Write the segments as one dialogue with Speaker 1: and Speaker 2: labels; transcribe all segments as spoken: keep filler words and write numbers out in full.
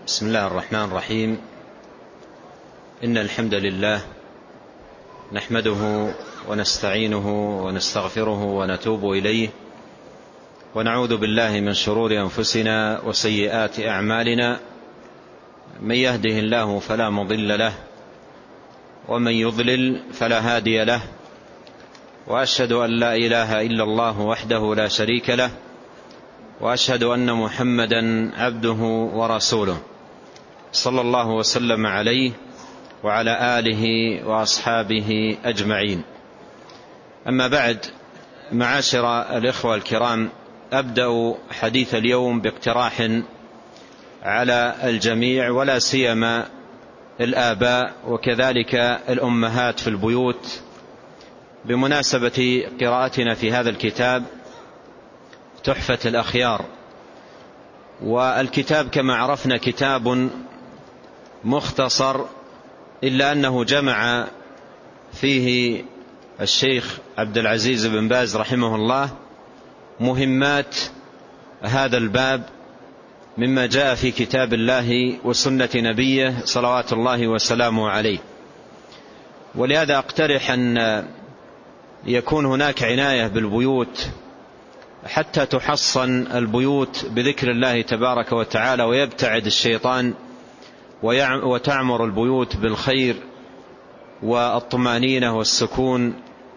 Speaker 1: بسم الله الرحمن الرحيم. إن الحمد لله نحمده ونستعينه ونستغفره ونتوب إليه، ونعوذ بالله من شرور أنفسنا وسيئات أعمالنا. من يهده الله فلا مضل له، ومن يضلل فلا هادي له، وأشهد أن لا إله إلا الله وحده لا شريك له، وأشهد أن محمدا عبده ورسوله، صلى الله وسلم عليه وعلى آله وأصحابه أجمعين. أما بعد، معاشر الإخوة الكرام، أبدأ حديث اليوم باقتراح على الجميع، ولا سيما الآباء وكذلك الأمهات في البيوت، بمناسبة قراءتنا في هذا الكتاب تحفة الأخيار. والكتاب كما عرفنا كتاب مختصر، إلا أنه جمع فيه الشيخ عبد العزيز بن باز رحمه الله مهمات هذا الباب مما جاء في كتاب الله وسنة نبيه صلوات الله وسلامه عليه. ولهذا أقترح أن يكون هناك عناية بالبيوت حتى تحصن البيوت بذكر الله تبارك وتعالى، ويبتعد الشيطان، وتعمر البيوت بالخير والطمأنينة والسكون.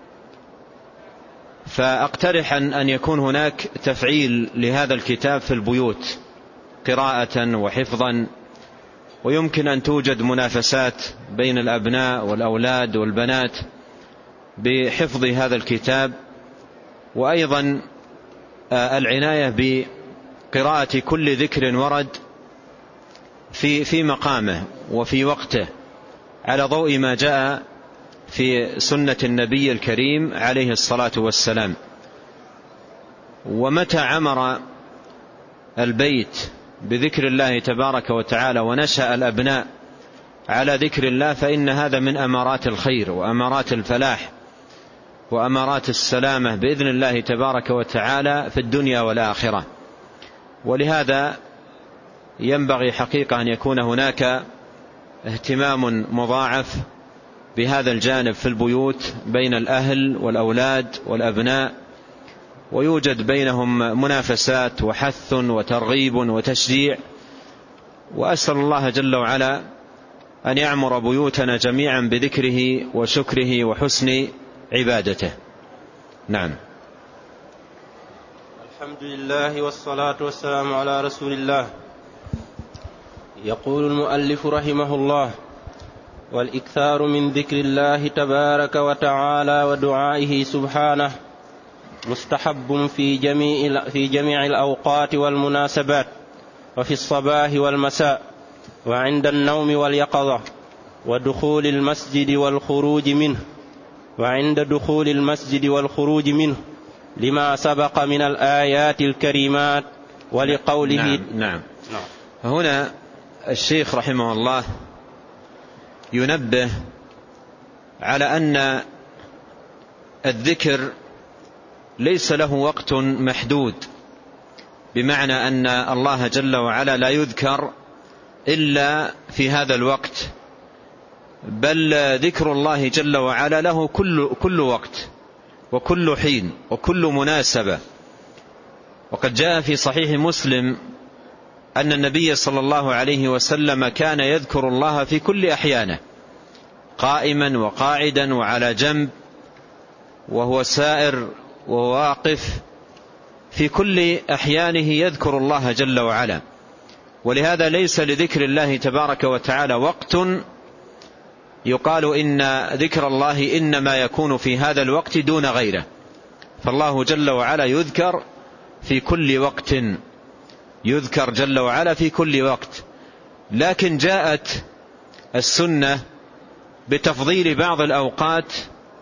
Speaker 1: فأقترح أن يكون هناك تفعيل لهذا الكتاب في البيوت قراءة وحفظا، ويمكن أن توجد منافسات بين الأبناء والأولاد والبنات بحفظ هذا الكتاب، وأيضا العناية بقراءة كل ذكر ورد في في مقامه وفي وقته، على ضوء ما جاء في سنة النبي الكريم عليه الصلاة والسلام. ومتى عمر البيت بذكر الله تبارك وتعالى ونشأ الأبناء على ذكر الله، فإن هذا من أمارات الخير وأمارات الفلاح وأمارات السلامة بإذن الله تبارك وتعالى في الدنيا والآخرة. ولهذا ينبغي حقيقة أن يكون هناك اهتمام مضاعف بهذا الجانب في البيوت بين الأهل والأولاد والأبناء، ويوجد بينهم منافسات وحث وترغيب وتشجيع. وأسأل الله جل وعلا أن يعمر بيوتنا جميعا بذكره وشكره وحسن عبادته. نعم.
Speaker 2: الحمد لله والصلاة والسلام على رسول الله. يقول المؤلف رحمه الله: والإكثار من ذكر الله تبارك وتعالى ودعائه سبحانه مستحب في جميع في جميع الأوقات والمناسبات، وفي الصباح والمساء، وعند النوم واليقظة، ودخول المسجد والخروج منه وعند دخول المسجد والخروج منه لما سبق من الآيات الكريمات ولقوله.
Speaker 1: نعم, نعم. نعم. هنا الشيخ رحمه الله ينبه على أن الذكر ليس له وقت محدود، بمعنى أن الله جل وعلا لا يذكر إلا في هذا الوقت، بل ذكر الله جل وعلا له كل, كل وقت وكل حين وكل مناسبة. وقد جاء في صحيح مسلم أن النبي صلى الله عليه وسلم كان يذكر الله في كل أحيانه، قائما وقاعدا وعلى جنب، وهو سائر وهو واقف، في كل أحيانه يذكر الله جل وعلا. ولهذا ليس لذكر الله تبارك وتعالى وقت يقال إن ذكر الله إنما يكون في هذا الوقت دون غيره، فالله جل وعلا يذكر في كل وقت، يذكر جل وعلا في كل وقت. لكن جاءت السنة بتفضيل بعض الأوقات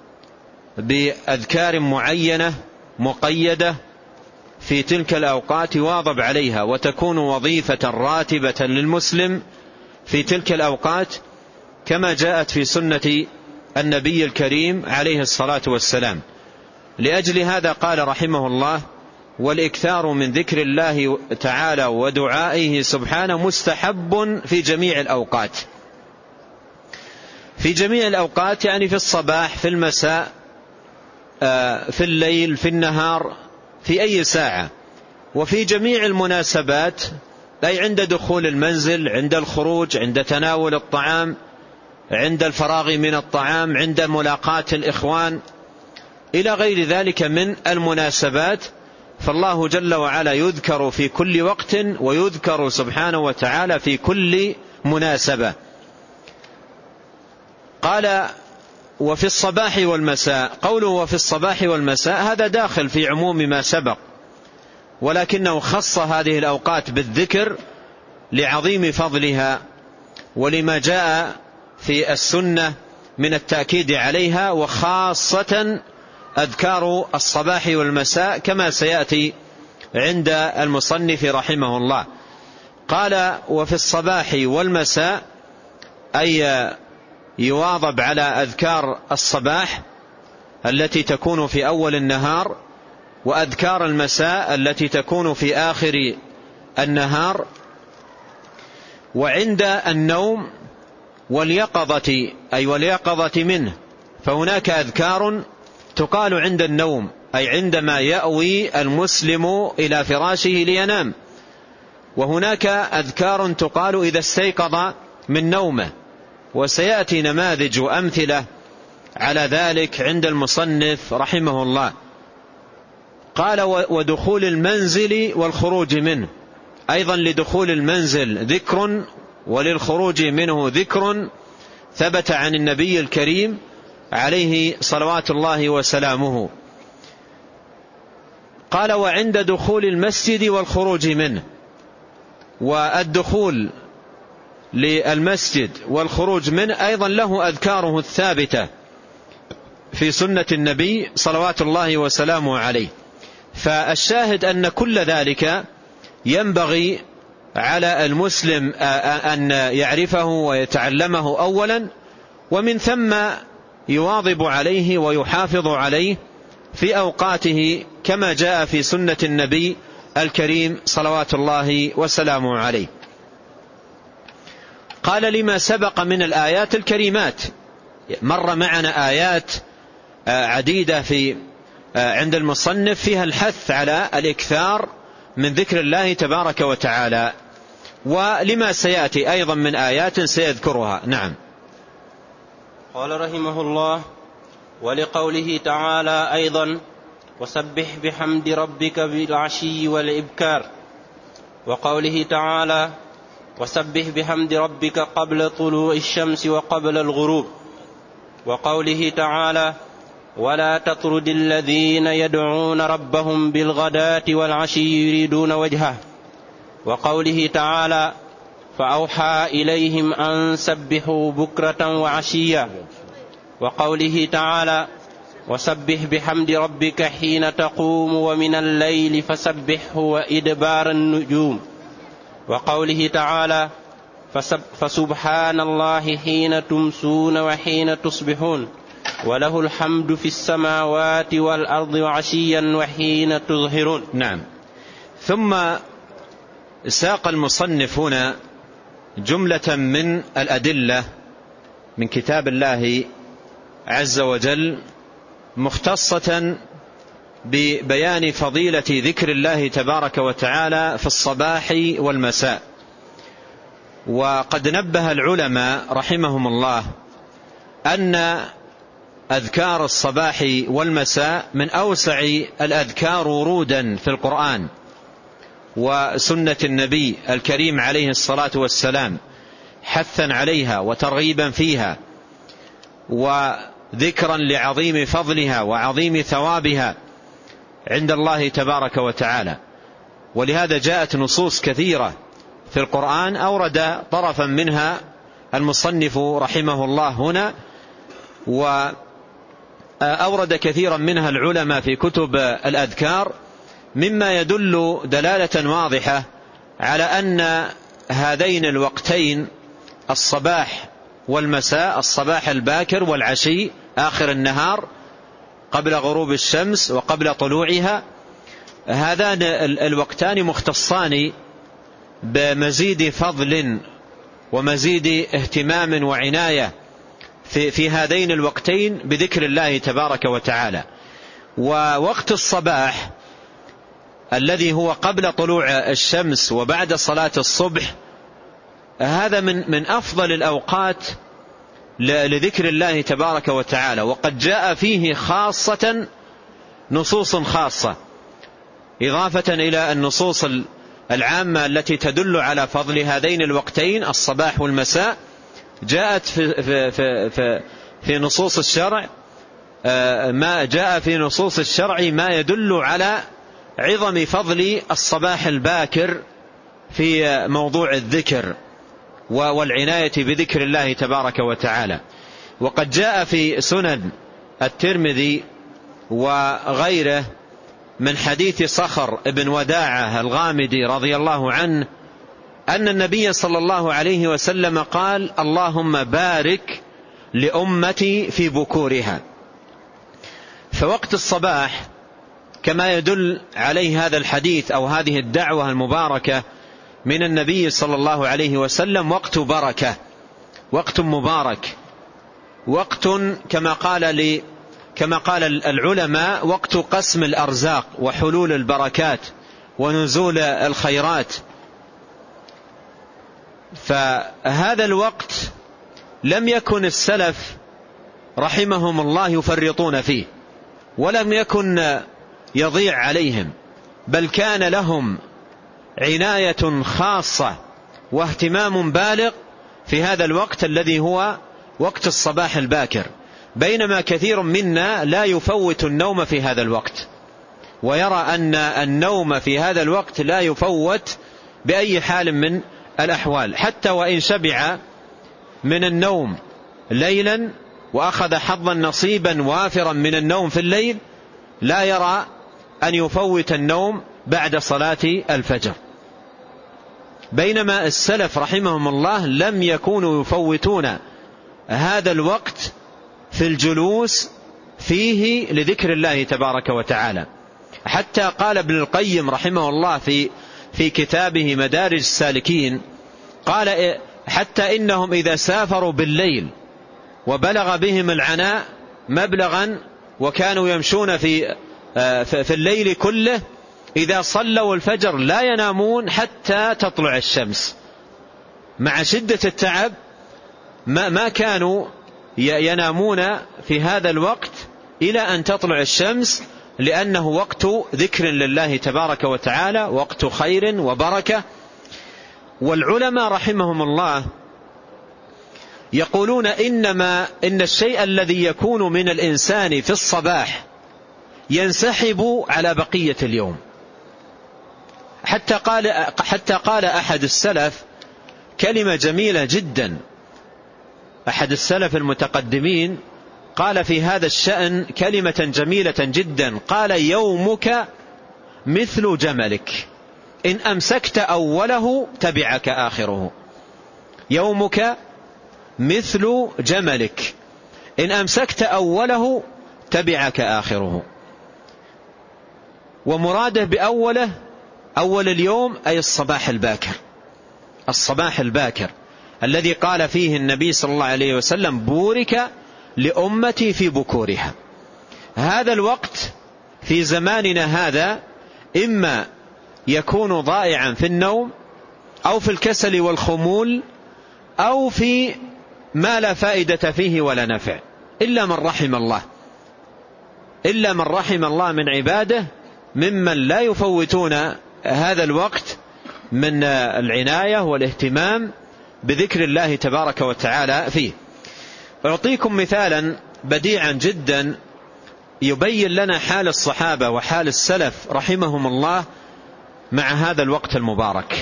Speaker 1: بأذكار معينة مقيدة في تلك الأوقات واظب عليها، وتكون وظيفة راتبة للمسلم في تلك الأوقات، كما جاءت في سنة النبي الكريم عليه الصلاة والسلام. لأجل هذا قال رحمه الله: والإكثار من ذكر الله تعالى ودعائه سبحانه مستحب في جميع الأوقات. في جميع الأوقات يعني في الصباح، في المساء، في الليل، في النهار، في أي ساعة، وفي جميع المناسبات، أي عند دخول المنزل، عند الخروج، عند تناول الطعام، عند الفراغ من الطعام، عند ملاقاة الإخوان، إلى غير ذلك من المناسبات. فالله جل وعلا يذكر في كل وقت، ويذكر سبحانه وتعالى في كل مناسبة. قال وفي الصباح والمساء. قوله وفي الصباح والمساء هذا داخل في عموم ما سبق، ولكنه خص هذه الأوقات بالذكر لعظيم فضلها ولما جاء في السنة من التأكيد عليها، وخاصة أذكار الصباح والمساء كما سيأتي عند المصنف رحمه الله. قال وفي الصباح والمساء أي يواظب على أذكار الصباح التي تكون في أول النهار، وأذكار المساء التي تكون في آخر النهار، وعند النوم واليقظة أي واليقظة منه. فهناك أذكار تقال عند النوم، أي عندما يأوي المسلم إلى فراشه لينام، وهناك أذكار تقال إذا استيقظ من نومه، وسيأتي نماذج وأمثلة على ذلك عند المصنف رحمه الله. قال ودخول المنزل والخروج منه، أيضا لدخول المنزل ذكر وللخروج منه ذكر ثبت عن النبي الكريم عليه صلوات الله وسلامه. قال وعند دخول المسجد والخروج منه، والدخول للمسجد والخروج منه أيضا له أذكاره الثابتة في سنة النبي صلوات الله وسلامه عليه. فالشاهد أن كل ذلك ينبغي على المسلم أن يعرفه ويتعلمه أولا، ومن ثم يواظب عليه ويحافظ عليه في أوقاته كما جاء في سنة النبي الكريم صلوات الله وسلامه عليه. قال لما سبق من الآيات الكريمات، مر معنا آيات عديدة في عند المصنف فيها الحث على الإكثار من ذكر الله تبارك وتعالى، ولما سيأتي أيضا من آيات سيذكرها. نعم.
Speaker 2: قال رحمه الله: ولقوله تعالى أيضا: وسبح بحمد ربك بالعشي والإبكار. وقوله تعالى: وسبح بحمد ربك قبل طلوع الشمس وقبل الغروب. وقوله تعالى: ولا تطرد الذين يدعون ربهم بالغداة والعشي يريدون وجهه. وقوله تعالى: فأوحى إليهم أن سبحوا بكرة وعشيا. وقوله تعالى: وسبح بحمد ربك حين تقوم ومن الليل فسبحه وإدبار النجوم. وقوله تعالى: فسبحان الله حين تمسون وحين تصبحون وله الحمد في السماوات والأرض وعشيا وحين تظهرون.
Speaker 1: نعم. ثم ساق المصنف هنا جملة من الأدلة من كتاب الله عز وجل مختصة ببيان فضيلة ذكر الله تبارك وتعالى في الصباح والمساء. وقد نبه العلماء رحمهم الله أن أذكار الصباح والمساء من أوسع الأذكار ورودا في القرآن وسنة النبي الكريم عليه الصلاة والسلام، حثا عليها وترغيبا فيها وذكرا لعظيم فضلها وعظيم ثوابها عند الله تبارك وتعالى. ولهذا جاءت نصوص كثيرة في القرآن أورد طرفا منها المصنف رحمه الله هنا، وأورد كثيرا منها العلماء في كتب الأذكار، مما يدل دلالة واضحة على أن هذين الوقتين الصباح والمساء، الصباح الباكر والعشي آخر النهار قبل غروب الشمس وقبل طلوعها، هذان الوقتان مختصان بمزيد فضل ومزيد اهتمام وعناية في, في هذين الوقتين بذكر الله تبارك وتعالى. ووقت الصباح الذي هو قبل طلوع الشمس وبعد صلاة الصبح هذا من, من أفضل الأوقات لذكر الله تبارك وتعالى، وقد جاء فيه خاصة نصوص خاصة إضافة إلى النصوص العامة التي تدل على فضل هذين الوقتين الصباح والمساء. جاءت في, في, في, في, في نصوص الشرع ما جاء في نصوص الشرع ما يدل على عظم فضل الصباح الباكر في موضوع الذكر والعناية بذكر الله تبارك وتعالى. وقد جاء في سنن الترمذي وغيره من حديث صخر بن وداعة الغامدي رضي الله عنه أن النبي صلى الله عليه وسلم قال: اللهم بارك لأمتي في بكورها. فوقت الصباح كما يدل عليه هذا الحديث أو هذه الدعوة المباركة من النبي صلى الله عليه وسلم وقت بركة، وقت مبارك، وقت كما قال لي كما قال العلماء وقت قسم الأرزاق وحلول البركات ونزول الخيرات. فهذا الوقت لم يكن السلف رحمهم الله يفرطون فيه، ولم يكن يضيع عليهم، بل كان لهم عناية خاصة واهتمام بالغ في هذا الوقت الذي هو وقت الصباح الباكر، بينما كثير منا لا يفوت النوم في هذا الوقت، ويرى أن النوم في هذا الوقت لا يفوت بأي حال من الأحوال، حتى وإن شبع من النوم ليلا وأخذ حظا نصيبا وافرا من النوم في الليل لا يرى أن يفوت النوم بعد صلاة الفجر. بينما السلف رحمهم الله لم يكونوا يفوتون هذا الوقت في الجلوس فيه لذكر الله تبارك وتعالى، حتى قال ابن القيم رحمه الله في في كتابه مدارج السالكين قال: حتى إنهم إذا سافروا بالليل وبلغ بهم العناء مبلغا وكانوا يمشون في في الليل كله، إذا صلوا الفجر لا ينامون حتى تطلع الشمس، مع شدة التعب ما ما كانوا ينامون في هذا الوقت إلى أن تطلع الشمس، لأنه وقت ذكر لله تبارك وتعالى، وقت خير وبركة. والعلماء رحمهم الله يقولون إنما إن الشيء الذي يكون من الإنسان في الصباح ينسحب على بقية اليوم. حتى قال حتى قال أحد السلف كلمة جميلة جدا، أحد السلف المتقدمين قال في هذا الشأن كلمة جميلة جدا، قال: يومك مثل جملك إن أمسكت أوله تبعك آخره. يومك مثل جملك إن أمسكت أوله تبعك آخره. ومراده بأوله أول اليوم أي الصباح الباكر، الصباح الباكر الذي قال فيه النبي صلى الله عليه وسلم: بورك لأمتي في بكورها. هذا الوقت في زماننا هذا إما يكون ضائعا في النوم أو في الكسل والخمول أو في ما لا فائدة فيه ولا نفع، إلا من رحم الله، إلا من رحم الله من عباده ممن لا يفوتون هذا الوقت من العناية والاهتمام بذكر الله تبارك وتعالى فيه. أعطيكم مثالا بديعا جدا يبين لنا حال الصحابة وحال السلف رحمهم الله مع هذا الوقت المبارك.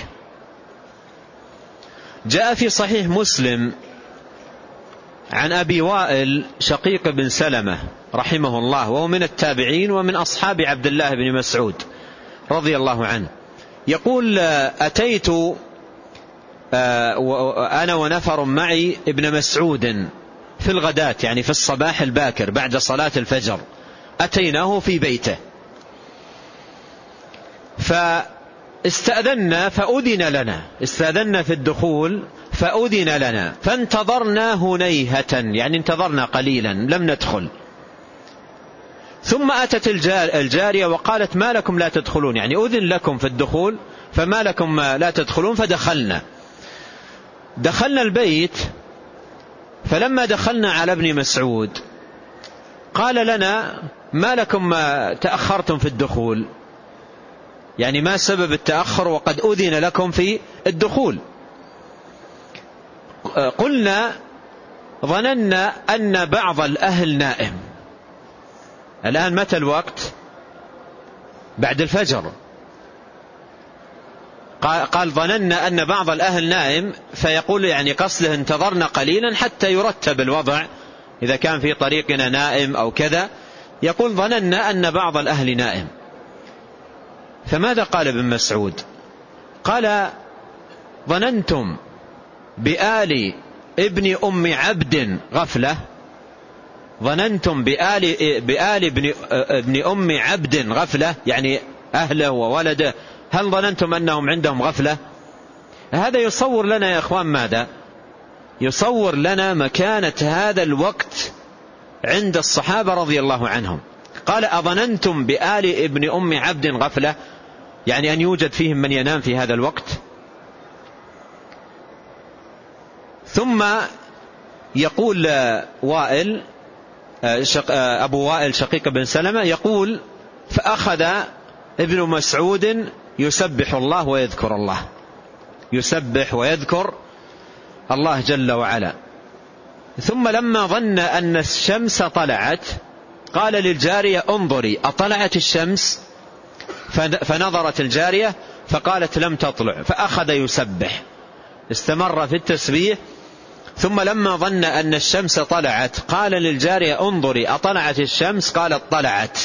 Speaker 1: جاء في صحيح مسلم عن أبي وائل شقيق بن سلمة رحمه الله، وهو من التابعين ومن أصحاب عبد الله بن مسعود رضي الله عنه، يقول: أتيت أنا ونفر معي ابن مسعود في الغداة، يعني في الصباح الباكر بعد صلاة الفجر، أتيناه في بيته فاستأذنا فأذن لنا، استأذنا في الدخول فأذن لنا، فانتظرنا هنيهة يعني انتظرنا قليلا لم ندخل. ثم أتت الجارية وقالت ما لكم لا تدخلون، يعني أذن لكم في الدخول فما لكم لا تدخلون. فدخلنا دخلنا البيت، فلما دخلنا على ابن مسعود قال لنا ما لكم تأخرتم في الدخول، يعني ما سبب التأخر وقد أذن لكم في الدخول؟ قلنا ظننا أن بعض الأهل نائم. الآن متى الوقت؟ بعد الفجر. قال ظننا أن بعض الأهل نائم، فيقول يعني قصده انتظرنا قليلا حتى يرتب الوضع إذا كان في طريقنا نائم أو كذا، يقول ظننا أن بعض الأهل نائم. فماذا قال ابن مسعود؟ قال ظننتم بآل ابن أم عبد غفلة، ظننتم بآل, بآل ابن, ابن أم عبد غفلة، يعني أهله وولده، هل ظننتم أنهم عندهم غفلة؟ هذا يصور لنا يا إخوان ماذا؟ يصور لنا مكانة هذا الوقت عند الصحابة رضي الله عنهم. قال أظننتم بآل ابن أم عبد غفلة، يعني أن يوجد فيهم من ينام في هذا الوقت. ثم يقول وائل أبو وائل شقيق بن سلمة يقول فأخذ ابن مسعود يسبح الله ويذكر الله، يسبح ويذكر الله جل وعلا. ثم لما ظن أن الشمس طلعت قال للجارية انظري أطلعت الشمس؟ فنظرت الجارية فقالت لم تطلع، فأخذ يسبح، استمر في التسبيح. ثم لما ظن أن الشمس طلعت قال للجارية انظري أطلعت الشمس؟ قالت طلعت.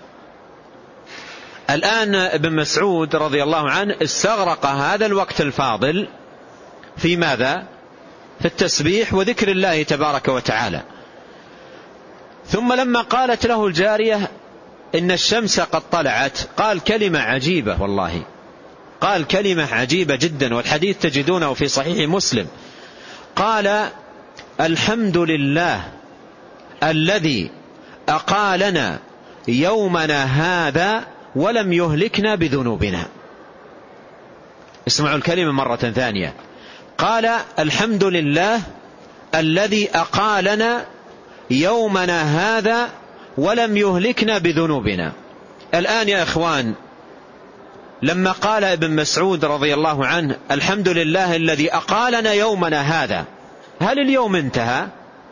Speaker 1: الآن ابن مسعود رضي الله عنه استغرق هذا الوقت الفاضل في ماذا؟ في التسبيح وذكر الله تبارك وتعالى. ثم لما قالت له الجارية إن الشمس قد طلعت قال كلمة عجيبة، والله قال كلمة عجيبة جدا، والحديث تجدونه في صحيح مسلم. قال الحمد لله الذي أقالنا يومنا هذا ولم يهلكنا بذنوبنا. اسمعوا الكلمة مرة ثانية. قال الحمد لله الذي أقالنا يومنا هذا ولم يهلكنا بذنوبنا. الآن يا إخوان لما قال ابن مسعود رضي الله عنه الحمد لله الذي أقالنا يومنا هذا، هل اليوم انتهى؟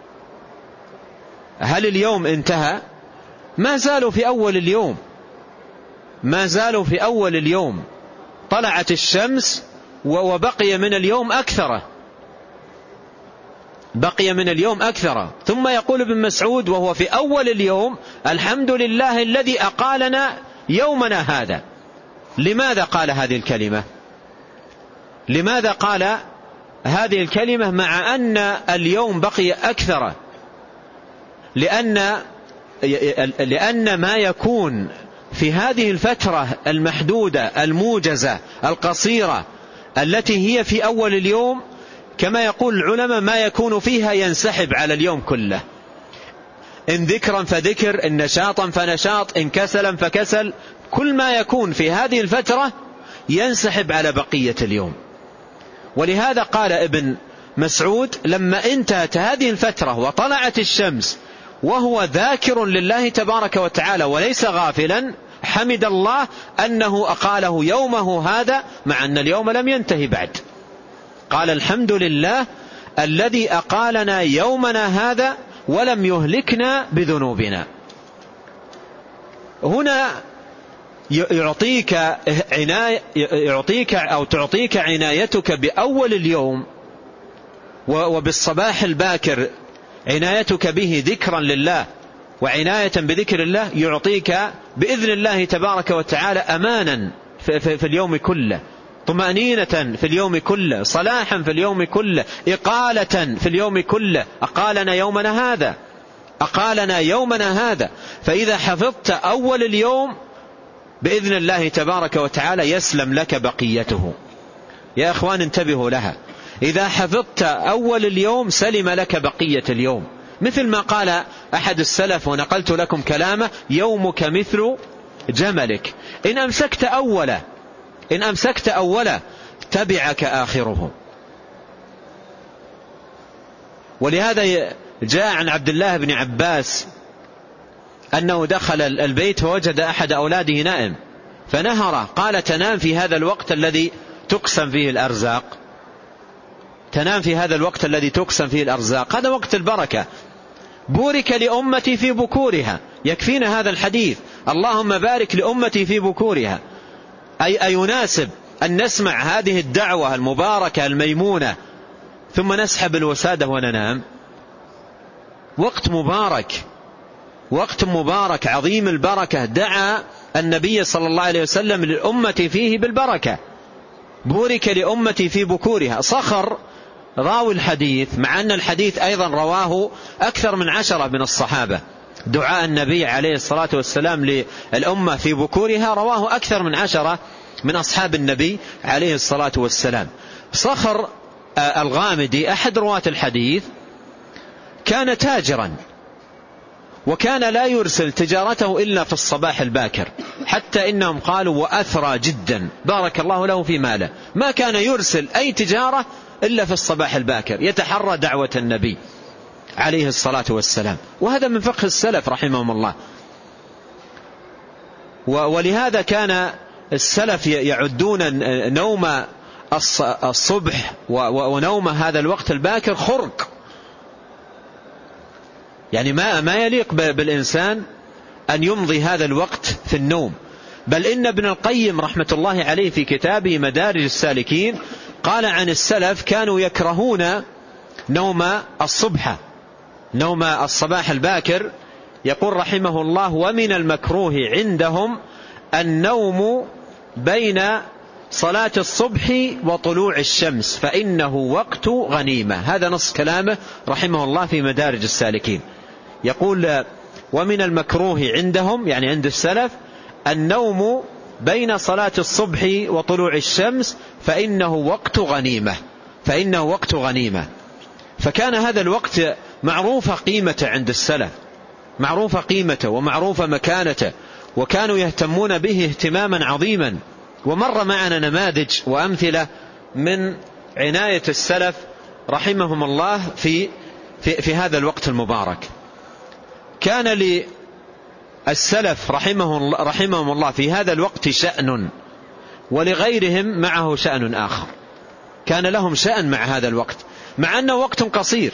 Speaker 1: هل اليوم انتهى؟ ما زالوا في أول اليوم، ما زالوا في أول اليوم، طلعت الشمس وبقي من اليوم أكثر، بقي من اليوم أكثر. ثم يقول ابن مسعود وهو في أول اليوم الحمد لله الذي أقالنا يومنا هذا. لماذا قال هذه الكلمة؟ لماذا قال هذه الكلمة مع أن اليوم بقي أكثر؟ لأن لأن ما يكون في هذه الفترة المحدودة الموجزة القصيرة التي هي في أول اليوم كما يقول العلماء ما يكون فيها ينسحب على اليوم كله، إن ذكرا فذكر، إن نشاطا فنشاط، إن كسلا فكسل، كل ما يكون في هذه الفترة ينسحب على بقية اليوم. ولهذا قال ابن مسعود لما انتهت هذه الفترة وطلعت الشمس وهو ذاكر لله تبارك وتعالى وليس غافلا حمد الله أنه أقاله يومه هذا مع أن اليوم لم ينتهي بعد. قال الحمد لله الذي أقالنا يومنا هذا ولم يهلكنا بذنوبنا. هنا يعطيك عناية، يعطيك أو تعطيك عنايتك بأول اليوم وبالصباح الباكر، عنايتك به ذكرا لله وعناية بذكر الله يعطيك بإذن الله تبارك وتعالى أمانا في اليوم كله، طمأنينة في اليوم كله، صلاحا في اليوم كله، إقالة في اليوم كله. أقالنا يومنا هذا، أقالنا يومنا هذا. فإذا حفظت أول اليوم بإذن الله تبارك وتعالى يسلم لك بقيته. يا أخوان انتبهوا لها، إذا حفظت أول اليوم سلم لك بقية اليوم، مثل ما قال أحد السلف ونقلت لكم كلامه: يومك مثل جملك، إن أمسكت أوله إن أمسكت أوله تبعك آخره. ولهذا جاء عن عبد الله بن عباس أنه دخل البيت فوجد أحد أولاده نائم فنهره، قال: تنام في هذا الوقت الذي تقسم فيه الأرزاق، تنام في هذا الوقت الذي تقسم فيه الأرزاق، هذا وقت البركة. بورك لأمتي في بكورها، يكفينا هذا الحديث: اللهم بارك لأمتي في بكورها، أي أيناسب أن نسمع هذه الدعوة المباركة الميمونة ثم نسحب الوسادة وننام؟ وقت مبارك، وقت مبارك عظيم البركة، دعا النبي صلى الله عليه وسلم للأمة فيه بالبركة. بورك لأمتي في بكورها. صخر راوي الحديث، مع أن الحديث أيضا رواه أكثر من عشرة من الصحابة، دعاء النبي عليه الصلاة والسلام للأمة في بكورها رواه أكثر من عشرة من أصحاب النبي عليه الصلاة والسلام. صخر الغامدي أحد رواة الحديث كان تاجرا، وكان لا يرسل تجارته إلا في الصباح الباكر، حتى إنهم قالوا: وأثرى جدا، بارك الله له في ماله، ما كان يرسل أي تجارة إلا في الصباح الباكر، يتحرى دعوة النبي عليه الصلاة والسلام. وهذا من فقه السلف رحمهم الله. ولهذا كان السلف يعدون نوم الصبح ونوم هذا الوقت الباكر خرق، يعني ما ما يليق بالإنسان أن يمضي هذا الوقت في النوم. بل إن ابن القيم رحمة الله عليه في كتابه مدارج السالكين قال عن السلف: كانوا يكرهون نوم الصبح، نوم الصباح الباكر. يقول رحمه الله: ومن المكروه عندهم النوم بين صلاة الصبح وطلوع الشمس فإنه وقت غنيمة. هذا نص كلامه رحمه الله في مدارج السالكين. يقول: ومن المكروه عندهم، يعني عند السلف، النوم بين صلاة الصبح وطلوع الشمس فإنه وقت غنيمة، فإنه وقت غنيمة. فكان هذا الوقت معروف قيمته عند السلف، معروف قيمته ومعروف مكانته، وكانوا يهتمون به اهتماما عظيما. ومر معنا نماذج وأمثلة من عناية السلف رحمهم الله في, في, في هذا الوقت المبارك. كان للسلف رحمهم, رحمهم الله في هذا الوقت شأن، ولغيرهم معه شأن آخر. كان لهم شأن مع هذا الوقت، مع أنه وقت قصير.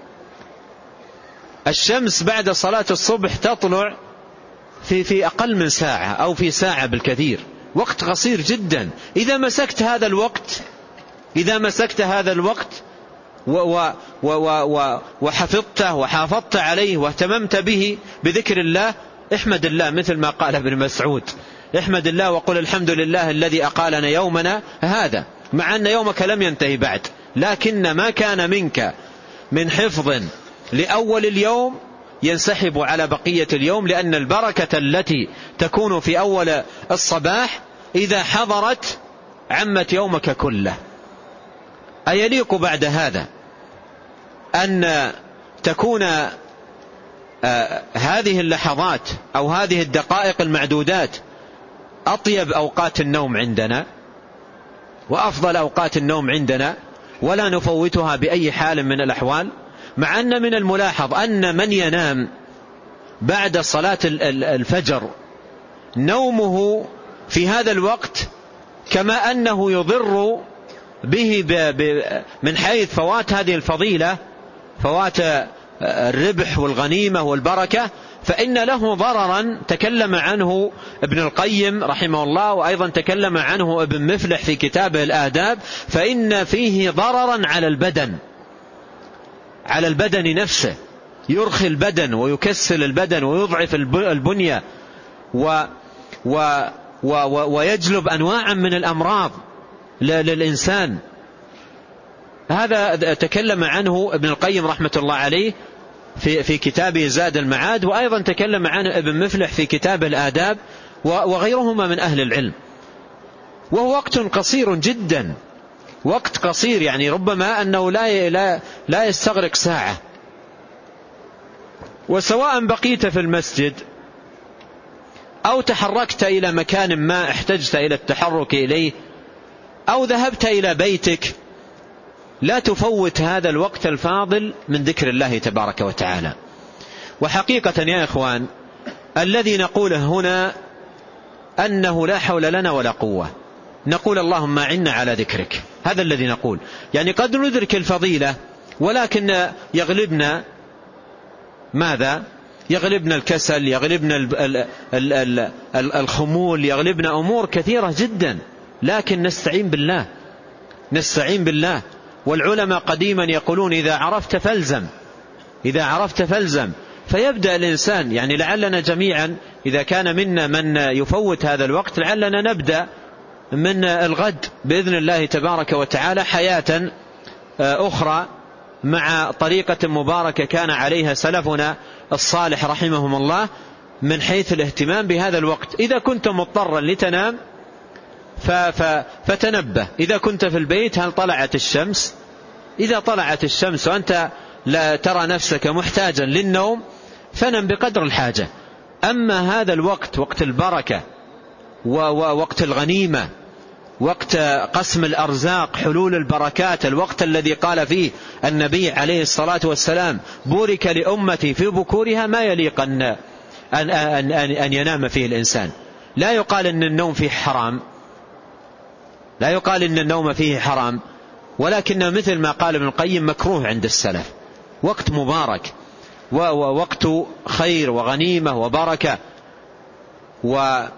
Speaker 1: الشمس بعد صلاة الصبح تطلع في, في أقل من ساعة أو في ساعة بالكثير، وقت قصير جدا. إذا مسكت هذا الوقت إذا مسكت هذا الوقت و و و و وحفظته وحافظت عليه واهتممت به بذكر الله، احمد الله، مثل ما قال ابن مسعود: احمد الله وقل الحمد لله الذي أقالنا يومنا هذا، مع أن يومك لم ينتهي بعد، لكن ما كان منك من حفظ لأول اليوم ينسحب على بقية اليوم، لأن البركة التي تكون في أول الصباح إذا حضرت عمت يومك كله. أيليق بعد هذا أن تكون آه هذه اللحظات أو هذه الدقائق المعدودات أطيب أوقات النوم عندنا وأفضل أوقات النوم عندنا، ولا نفوتها بأي حال من الأحوال؟ مع أن من الملاحظ أن من ينام بعد صلاة الفجر نومه في هذا الوقت كما أنه يضر به من حيث فوات هذه الفضيلة، فوات الربح والغنيمة والبركة، فإن له ضررا تكلم عنه ابن القيم رحمه الله، وأيضا تكلم عنه ابن مفلح في كتابه الآداب، فإن فيه ضررا على البدن على البدن نفسه، يرخي البدن ويكسل البدن ويضعف البنية و و و ويجلب أنواعا من الأمراض للإنسان. هذا تكلم عنه ابن القيم رحمة الله عليه في في كتابه زاد المعاد، وأيضا تكلم عنه ابن مفلح في كتاب الآداب وغيرهما من أهل العلم، وهو وقت قصير جدا، وقت قصير، يعني ربما أنه لا لا لا يستغرق ساعة. وسواء بقيت في المسجد أو تحركت إلى مكان ما احتجت إلى التحرك إليه أو ذهبت إلى بيتك، لا تفوت هذا الوقت الفاضل من ذكر الله تبارك وتعالى. وحقيقة يا إخوان الذي نقوله هنا أنه لا حول لنا ولا قوة، نقول اللهم أعنا على ذكرك، هذا الذي نقول. يعني قد ندرك الفضيلة ولكن يغلبنا ماذا؟ يغلبنا الكسل، يغلبنا الخمول، يغلبنا أمور كثيرة جدا، لكن نستعين بالله، نستعين بالله. والعلماء قديما يقولون إذا عرفت فالزم، إذا عرفت فالزم. فيبدأ الإنسان، يعني لعلنا جميعا إذا كان منا من يفوت هذا الوقت لعلنا نبدأ من الغد بإذن الله تبارك وتعالى حياة أخرى مع طريقة مباركة كان عليها سلفنا الصالح رحمهم الله من حيث الاهتمام بهذا الوقت. إذا كنت مضطرا لتنام فتنبه، إذا كنت في البيت هل طلعت الشمس؟ إذا طلعت الشمس وأنت لا ترى نفسك محتاجا للنوم فنم بقدر الحاجة. أما هذا الوقت، وقت البركة ووقت الغنيمة، وقت قسم الأرزاق، حلول البركات، الوقت الذي قال فيه النبي عليه الصلاة والسلام بورك لأمتي في بكورها، ما يليق أن, أن, أن, أن ينام فيه الإنسان. لا يقال أن النوم فيه حرام، لا يقال أن النوم فيه حرام، ولكن مثل ما قال ابن القيم مكروه عند السلف، وقت مبارك ووقت خير وغنيمة وبركة وتحر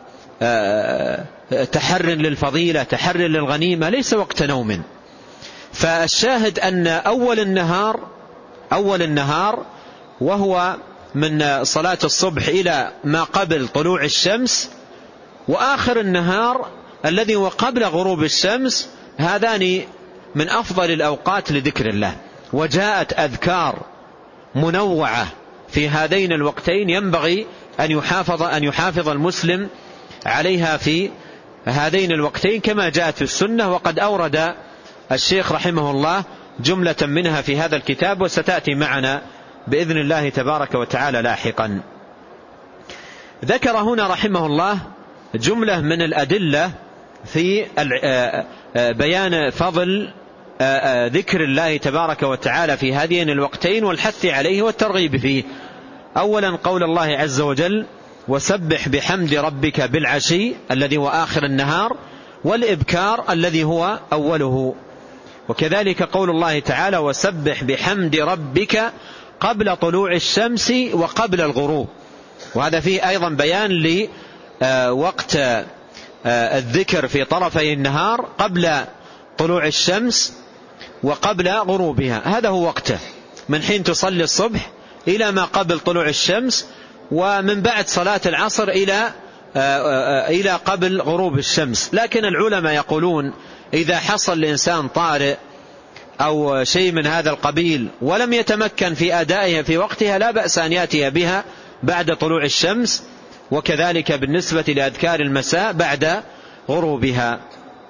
Speaker 1: للفضيلة، تحر للغنيمة، ليس وقت نوم. فالشاهد أن أول النهار أول النهار وهو من صلاة الصبح إلى ما قبل طلوع الشمس، وآخر النهار الذي هو قبل غروب الشمس، هذان من أفضل الأوقات لذكر الله. وجاءت أذكار منوعة في هذين الوقتين ينبغي أن يحافظ أن يحافظ المسلم عليها في هذين الوقتين كما جاءت في السنة. وقد أورد الشيخ رحمه الله جملة منها في هذا الكتاب، وستأتي معنا بإذن الله تبارك وتعالى لاحقا. ذكر هنا رحمه الله جملة من الأدلة في بيان فضل ذكر الله تبارك وتعالى في هذين الوقتين والحث عليه والترغيب فيه. أولا قول الله عز وجل وسبح بحمد ربك بالعشي الذي هو آخر النهار، والإبكار الذي هو أوله. وكذلك قول الله تعالى وسبح بحمد ربك قبل طلوع الشمس وقبل الغروب، وهذا فيه أيضا بيان لوقت الذكر في طرفي النهار قبل طلوع الشمس وقبل غروبها، هذا هو وقته من حين تصلي الصبح إلى ما قبل طلوع الشمس، ومن بعد صلاة العصر إلى إلى قبل غروب الشمس. لكن العلماء يقولون إذا حصل لإنسان طارئ أو شيء من هذا القبيل ولم يتمكن في أدائها في وقتها لا بأس أن يأتي بها بعد طلوع الشمس، وكذلك بالنسبة لأذكار المساء بعد غروبها.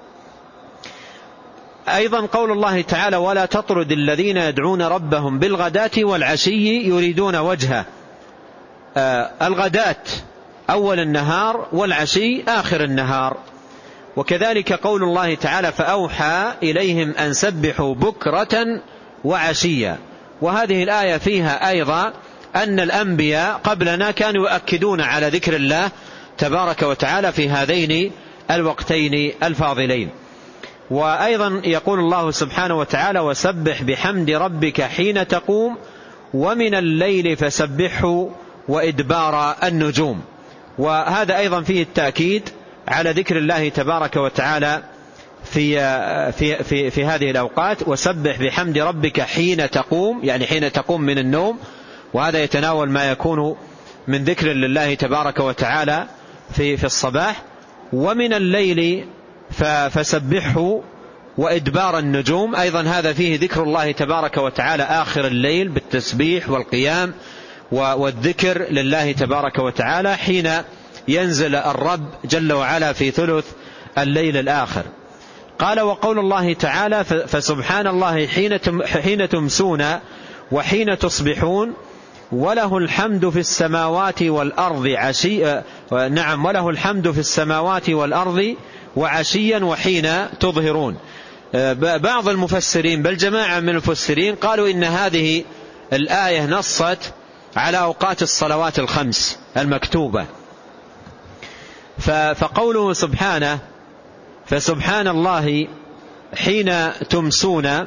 Speaker 1: أيضا قول الله تعالى ولا تطرد الذين يدعون ربهم بالغداة والعشي يريدون وجهه، آه الغداة أول النهار والعشي آخر النهار. وكذلك قول الله تعالى فأوحى إليهم أن سبحوا بكرة وعشيا، وهذه الآية فيها أيضا أن الأنبياء قبلنا كانوا يؤكدون على ذكر الله تبارك وتعالى في هذين الوقتين الفاضلين. وأيضا يقول الله سبحانه وتعالى وسبح بحمد ربك حين تقوم ومن الليل فسبحه وإدبار النجوم، وهذا أيضا فيه التأكيد على ذكر الله تبارك وتعالى في, في, في, في هذه الأوقات. وسبح بحمد ربك حين تقوم، يعني حين تقوم من النوم، وهذا يتناول ما يكون من ذكر لله تبارك وتعالى في, في الصباح. ومن الليل فسبحه وإدبار النجوم، أيضا هذا فيه ذكر الله تبارك وتعالى آخر الليل بالتسبيح والقيام والذكر لله تبارك وتعالى حين ينزل الرب جل وعلا في ثلث الليل الآخر. قال وقول الله تعالى فسبحان الله حين تمسون وحين تصبحون وله الحمد في السماوات والأرض عشي نعم وله الحمد في السماوات والأرض وعشيا وحين تظهرون. بعض المفسرين بل جماعة من المفسرين قالوا إن هذه الآية نصت على أوقات الصلوات الخمس المكتوبة. فقوله سبحانه فسبحان الله حين تمسون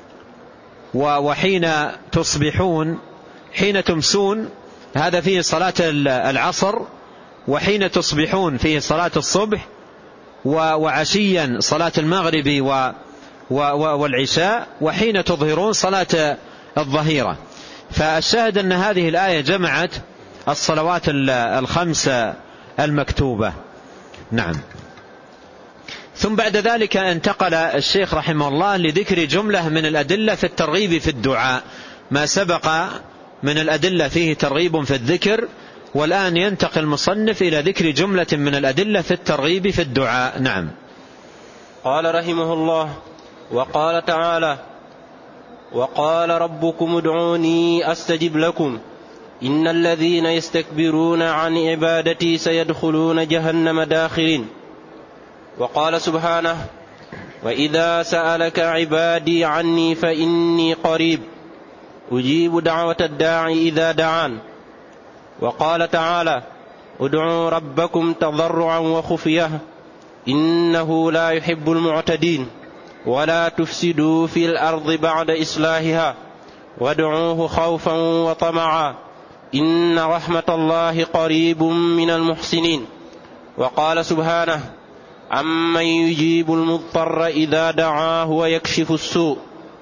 Speaker 1: وحين تصبحون. حين تمسون هذا فيه صلاة العصر، وحين تصبحون فيه صلاة الصبح، وعشيا صلاة المغرب والعشاء، وحين تظهرون صلاة الظهيرة. فالشاهد أن هذه الآية جمعت الصلوات الخمس المكتوبة. نعم. ثم بعد ذلك انتقل الشيخ رحمه الله لذكر جملة من الأدلة في الترغيب في الدعاء. ما سبق من الأدلة فيه ترغيب في الذكر، والآن ينتقل المصنف إلى ذكر جملة من الأدلة في الترغيب في الدعاء. نعم.
Speaker 2: قال رحمه الله وقال تعالى وقال ربكم ادعوني أستجب لكم إن الذين يستكبرون عن عبادتي سيدخلون جهنم داخرين. وقال سبحانه وإذا سألك عبادي عني فإني قريب أجيب دعوة الداعي إذا دعان. وقال تعالى ادعوا ربكم تضرعا وخفية إنه لا يحب المعتدين ولا تفسدوا في الأرض بعد إصلاحها وادعوه خوفا وطمعا إن رحمة الله قريب من المحسنين. وقال سبحانه عمن يجيب المضطر إذا دعاه ويكشف السوء.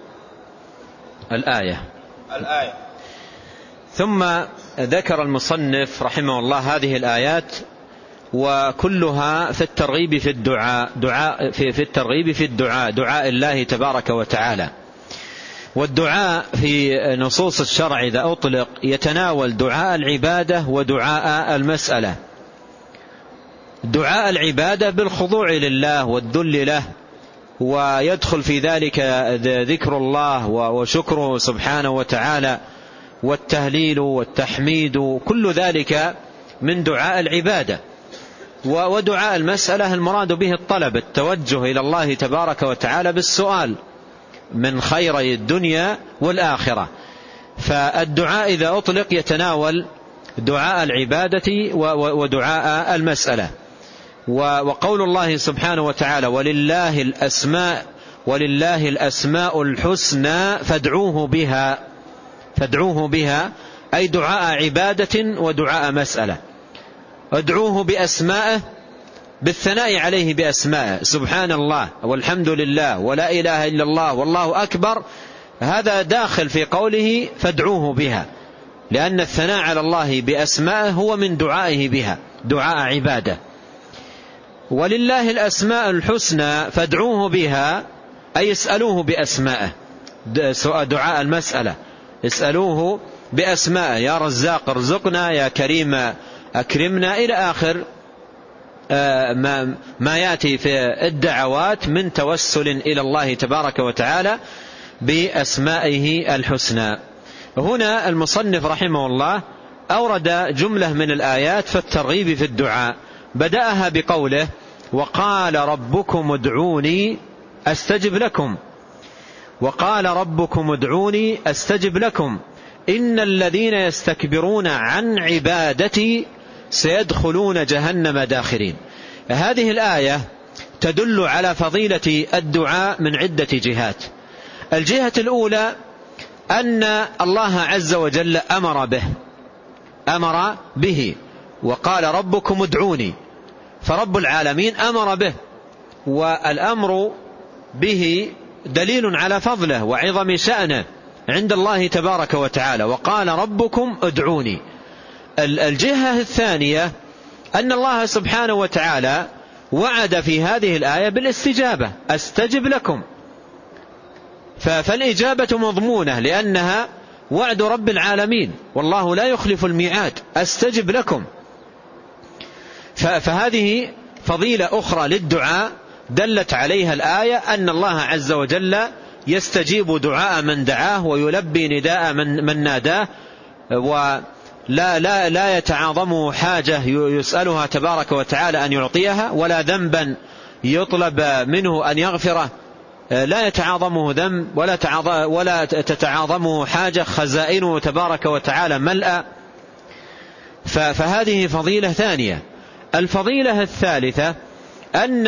Speaker 1: الآية
Speaker 2: الآية.
Speaker 1: ثم ذكر المصنف رحمه الله هذه الآيات وكلها في الترغيب في الدعاء دعاء في, في الترغيب في الدعاء دعاء الله تبارك وتعالى. والدعاء في نصوص الشرع إذا أطلق يتناول دعاء العبادة ودعاء المسألة. دعاء العبادة بالخضوع لله والذل له، ويدخل في ذلك ذكر الله وشكره سبحانه وتعالى والتهليل والتحميد، كل ذلك من دعاء العبادة. ودعاء المسألة المراد به الطلب، التوجه إلى الله تبارك وتعالى بالسؤال من خيري الدنيا والآخرة. فالدعاء إذا أطلق يتناول دعاء العبادة ودعاء المسألة. وقول الله سبحانه وتعالى ولله الأسماء ولله الأسماء الحسنى فادعوه بها فادعوه بها أي دعاء عبادة ودعاء مسألة. ادعوه بأسمائه بالثناء عليه بأسمائه، سبحان الله والحمد لله ولا إله إلا الله والله أكبر، هذا داخل في قوله فادعوه بها، لأن الثناء على الله بأسمائه هو من دعائه بها، دعاء عبادة. ولله الأسماء الحسنى فادعوه بها أي اسألوه بأسمائه، دعاء المسألة اسألوه بأسمائه، يا رزاق ارزقنا، يا كريم أكرمنا، إلى آخر ما يأتي في الدعوات من توسل إلى الله تبارك وتعالى بأسمائه الحسنى. هنا المصنف رحمه الله أورد جملة من الآيات في الترغيب في الدعاء، بدأها بقوله وقال ربكم ادعوني أستجب لكم. وقال ربكم ادعوني أستجب لكم إن الذين يستكبرون عن عبادتي سيدخلون جهنم داخرين. هذه الآية تدل على فضيلة الدعاء من عدة جهات. الجهة الأولى أن الله عز وجل أمر به أمر به وقال ربكم ادعوني، فرب العالمين أمر به، والأمر به دليل على فضله وعظم شأنه عند الله تبارك وتعالى. وقال ربكم ادعوني. الجهة الثانية أن الله سبحانه وتعالى وعد في هذه الآية بالاستجابة، أستجب لكم، فالإجابة مضمونة لأنها وعد رب العالمين والله لا يخلف الميعاد، أستجب لكم. فهذه فضيلة أخرى للدعاء دلت عليها الآية أن الله عز وجل يستجيب دعاء من دعاه ويلبي نداء من, من ناداه، ولا لا لا يتعاظمه حاجة يسألها تبارك وتعالى أن يعطيها، ولا ذنبا يطلب منه أن يغفره لا يتعاظمه ذنب ولا, ولا تتعاظمه حاجة، خزائنه تبارك وتعالى ملأ. فهذه فضيلة ثانية. الفضيلة الثالثة أن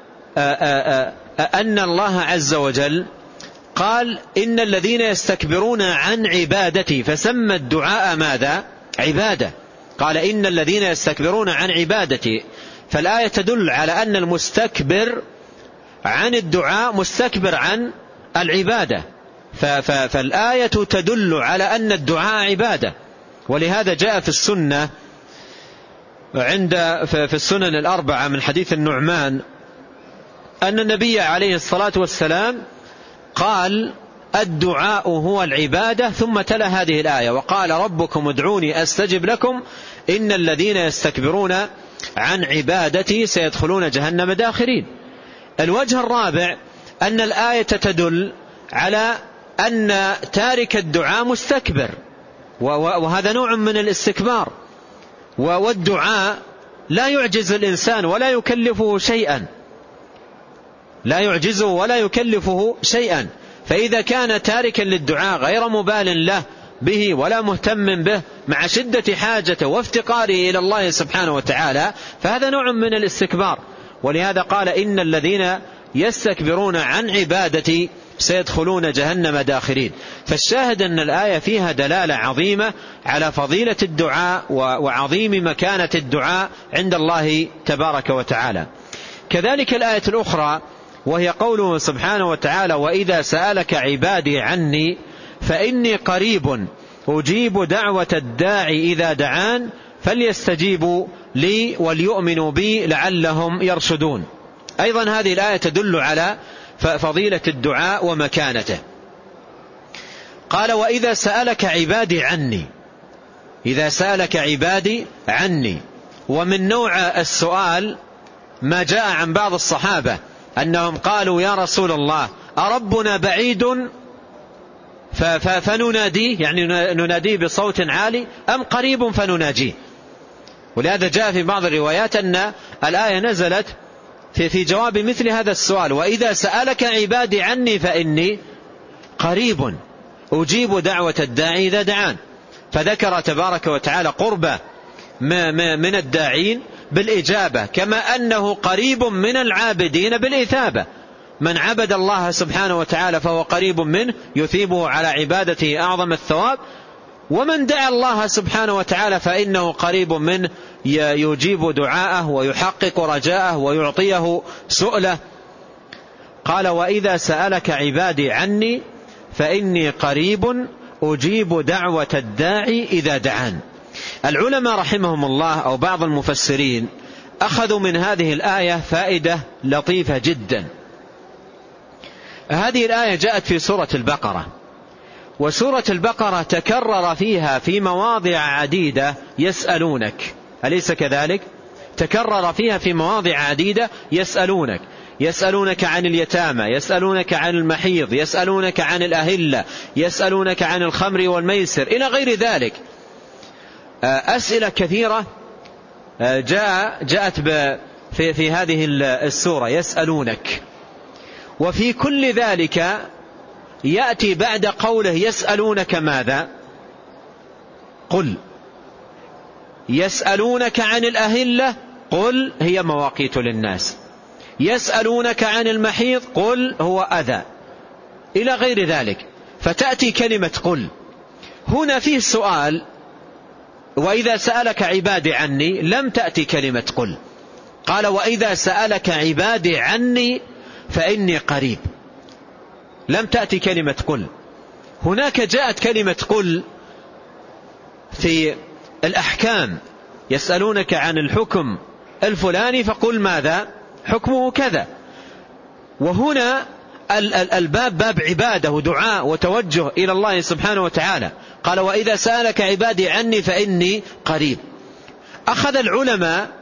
Speaker 1: أن الله عز وجل قال إن الذين يستكبرون عن عبادتي، فسمى الدعاء ماذا؟ عبادة. قال إن الذين يستكبرون عن عبادتي، فالآية تدل على أن المستكبر عن الدعاء مستكبر عن العبادة، فالآية تدل على أن الدعاء عبادة. ولهذا جاء في السنة عند في السنن الأربعة من حديث النعمان أن النبي عليه الصلاة والسلام قال الدعاء هو العبادة، ثم تلا هذه الآية وقال ربكم ادعوني أستجب لكم إن الذين يستكبرون عن عبادتي سيدخلون جهنم داخرين. الوجه الرابع أن الآية تدل على أن تارك الدعاء مستكبر، وهذا نوع من الاستكبار، والدعاء لا يعجز الإنسان ولا يكلفه شيئا، لا يعجزه ولا يكلفه شيئا. فإذا كان تاركا للدعاء غير مبال له به ولا مهتم به مع شدة حاجته وافتقاره إلى الله سبحانه وتعالى، فهذا نوع من الاستكبار. ولهذا قال إن الذين يستكبرون عن عبادتي سيدخلون جهنم داخرين. فالشاهد أن الآية فيها دلالة عظيمة على فضيلة الدعاء وعظيم مكانة الدعاء عند الله تبارك وتعالى. كذلك الآية الأخرى وهي قوله سبحانه وتعالى وإذا سألك عبادي عني فإني قريب أجيب دعوة الداعي إذا دعان فليستجيبوا لي وليؤمنوا بي لعلهم يرشدون. أيضا هذه الآية تدل على فضيلة الدعاء ومكانته. قال وإذا سألك عبادي عني، إذا سألك عبادي عني. ومن نوع السؤال ما جاء عن بعض الصحابة أنهم قالوا يا رسول الله أربنا بعيد فنناديه، يعني نناديه بصوت عالي، أم قريب فنناجيه؟ ولهذا جاء في بعض الروايات أن الآية نزلت في في جواب مثل هذا السؤال وإذا سألك عبادي عني فإني قريب أجيب دعوة الداعي إذا دعان. فذكر تبارك وتعالى قربة من الداعين بالإجابة، كما أنه قريب من العابدين بالإثابة. من عبد الله سبحانه وتعالى فهو قريب منه يثيبه على عبادته أعظم الثواب، ومن دعا الله سبحانه وتعالى فإنه قريب منه يجيب دعاءه ويحقق رجاءه ويعطيه سؤله. قال وإذا سألك عبادي عني فإني قريب أجيب دعوة الداعي إذا دعان. العلماء رحمهم الله أو بعض المفسرين أخذوا من هذه الآية فائدة لطيفة جدا. هذه الآية جاءت في سورة البقرة، وسورة البقرة تكرر فيها في مواضع عديدة يسألونك، أليس كذلك؟ تكرر فيها في مواضع عديدة يسألونك، يسألونك عن اليتامى، يسألونك عن المحيض، يسألونك عن الأهلة، يسألونك عن الخمر والميسر إلى غير ذلك. أسئلة كثيرة جاء جاءت في في هذه السورة يسألونك. وفي كل ذلك يأتي بعد قوله يسألونك ماذا؟ قل. يسألونك عن الأهلة قل هي مواقيت للناس. يسألونك عن المحيض قل هو أذى، إلى غير ذلك. فتأتي كلمة قل. هنا فيه سؤال وإذا سألك عبادي عني لم تأتي كلمة قل. قال وإذا سألك عبادي عني فإني قريب، لم تأتي كلمة قل. هناك جاءت كلمة قل في الأحكام، يسألونك عن الحكم الفلاني فقل ماذا؟ حكمه كذا. وهنا الباب باب عبادة ودعاء وتوجه إلى الله سبحانه وتعالى. قال وإذا سألك عبادي عني فإني قريب. أخذ العلماء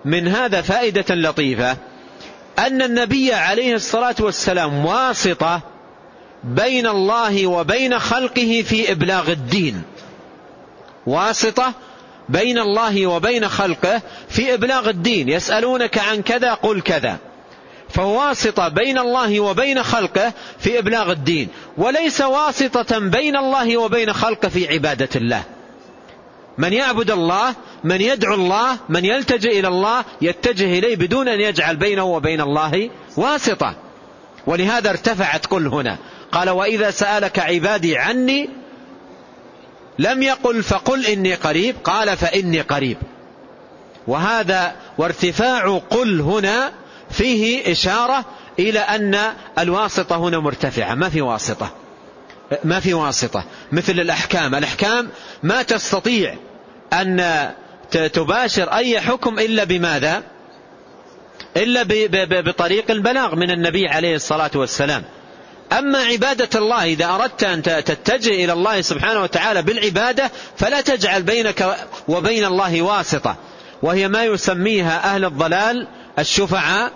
Speaker 1: من هذا فائدة لطيفة، أن النبي عليه الصلاة والسلام واسطة بين الله وبين خلقه في إبلاغ الدين، واسطة بين الله وبين خلقه في إبلاغ الدين. يسألونك عن كذا قل كذا، فهو واسطة بين الله وبين خلقه في إبلاغ الدين، وليس واسطة بين الله وبين خلقه في عبادة الله. من يعبد الله، من يدعو الله، من يلتجئ إلى الله يتجه إليه بدون أن يجعل بينه وبين الله واسطة. ولهذا ارتفعت قل هنا، قال وإذا سألك عبادي عني، لم يقل فقل إني قريب، قال فإني قريب. وهذا وارتفاع قل هنا فيه إشارة إلى أن الواسطة هنا مرتفعة، ما في واسطة، ما في واسطة. مثل الأحكام، الأحكام ما تستطيع أن تباشر أي حكم إلا بماذا؟ إلا بطريق البلاغ من النبي عليه الصلاة والسلام. أما عبادة الله، إذا أردت أن تتجه إلى الله سبحانه وتعالى بالعبادة فلا تجعل بينك وبين الله واسطة، وهي ما يسميها أهل الضلال الشفعاء،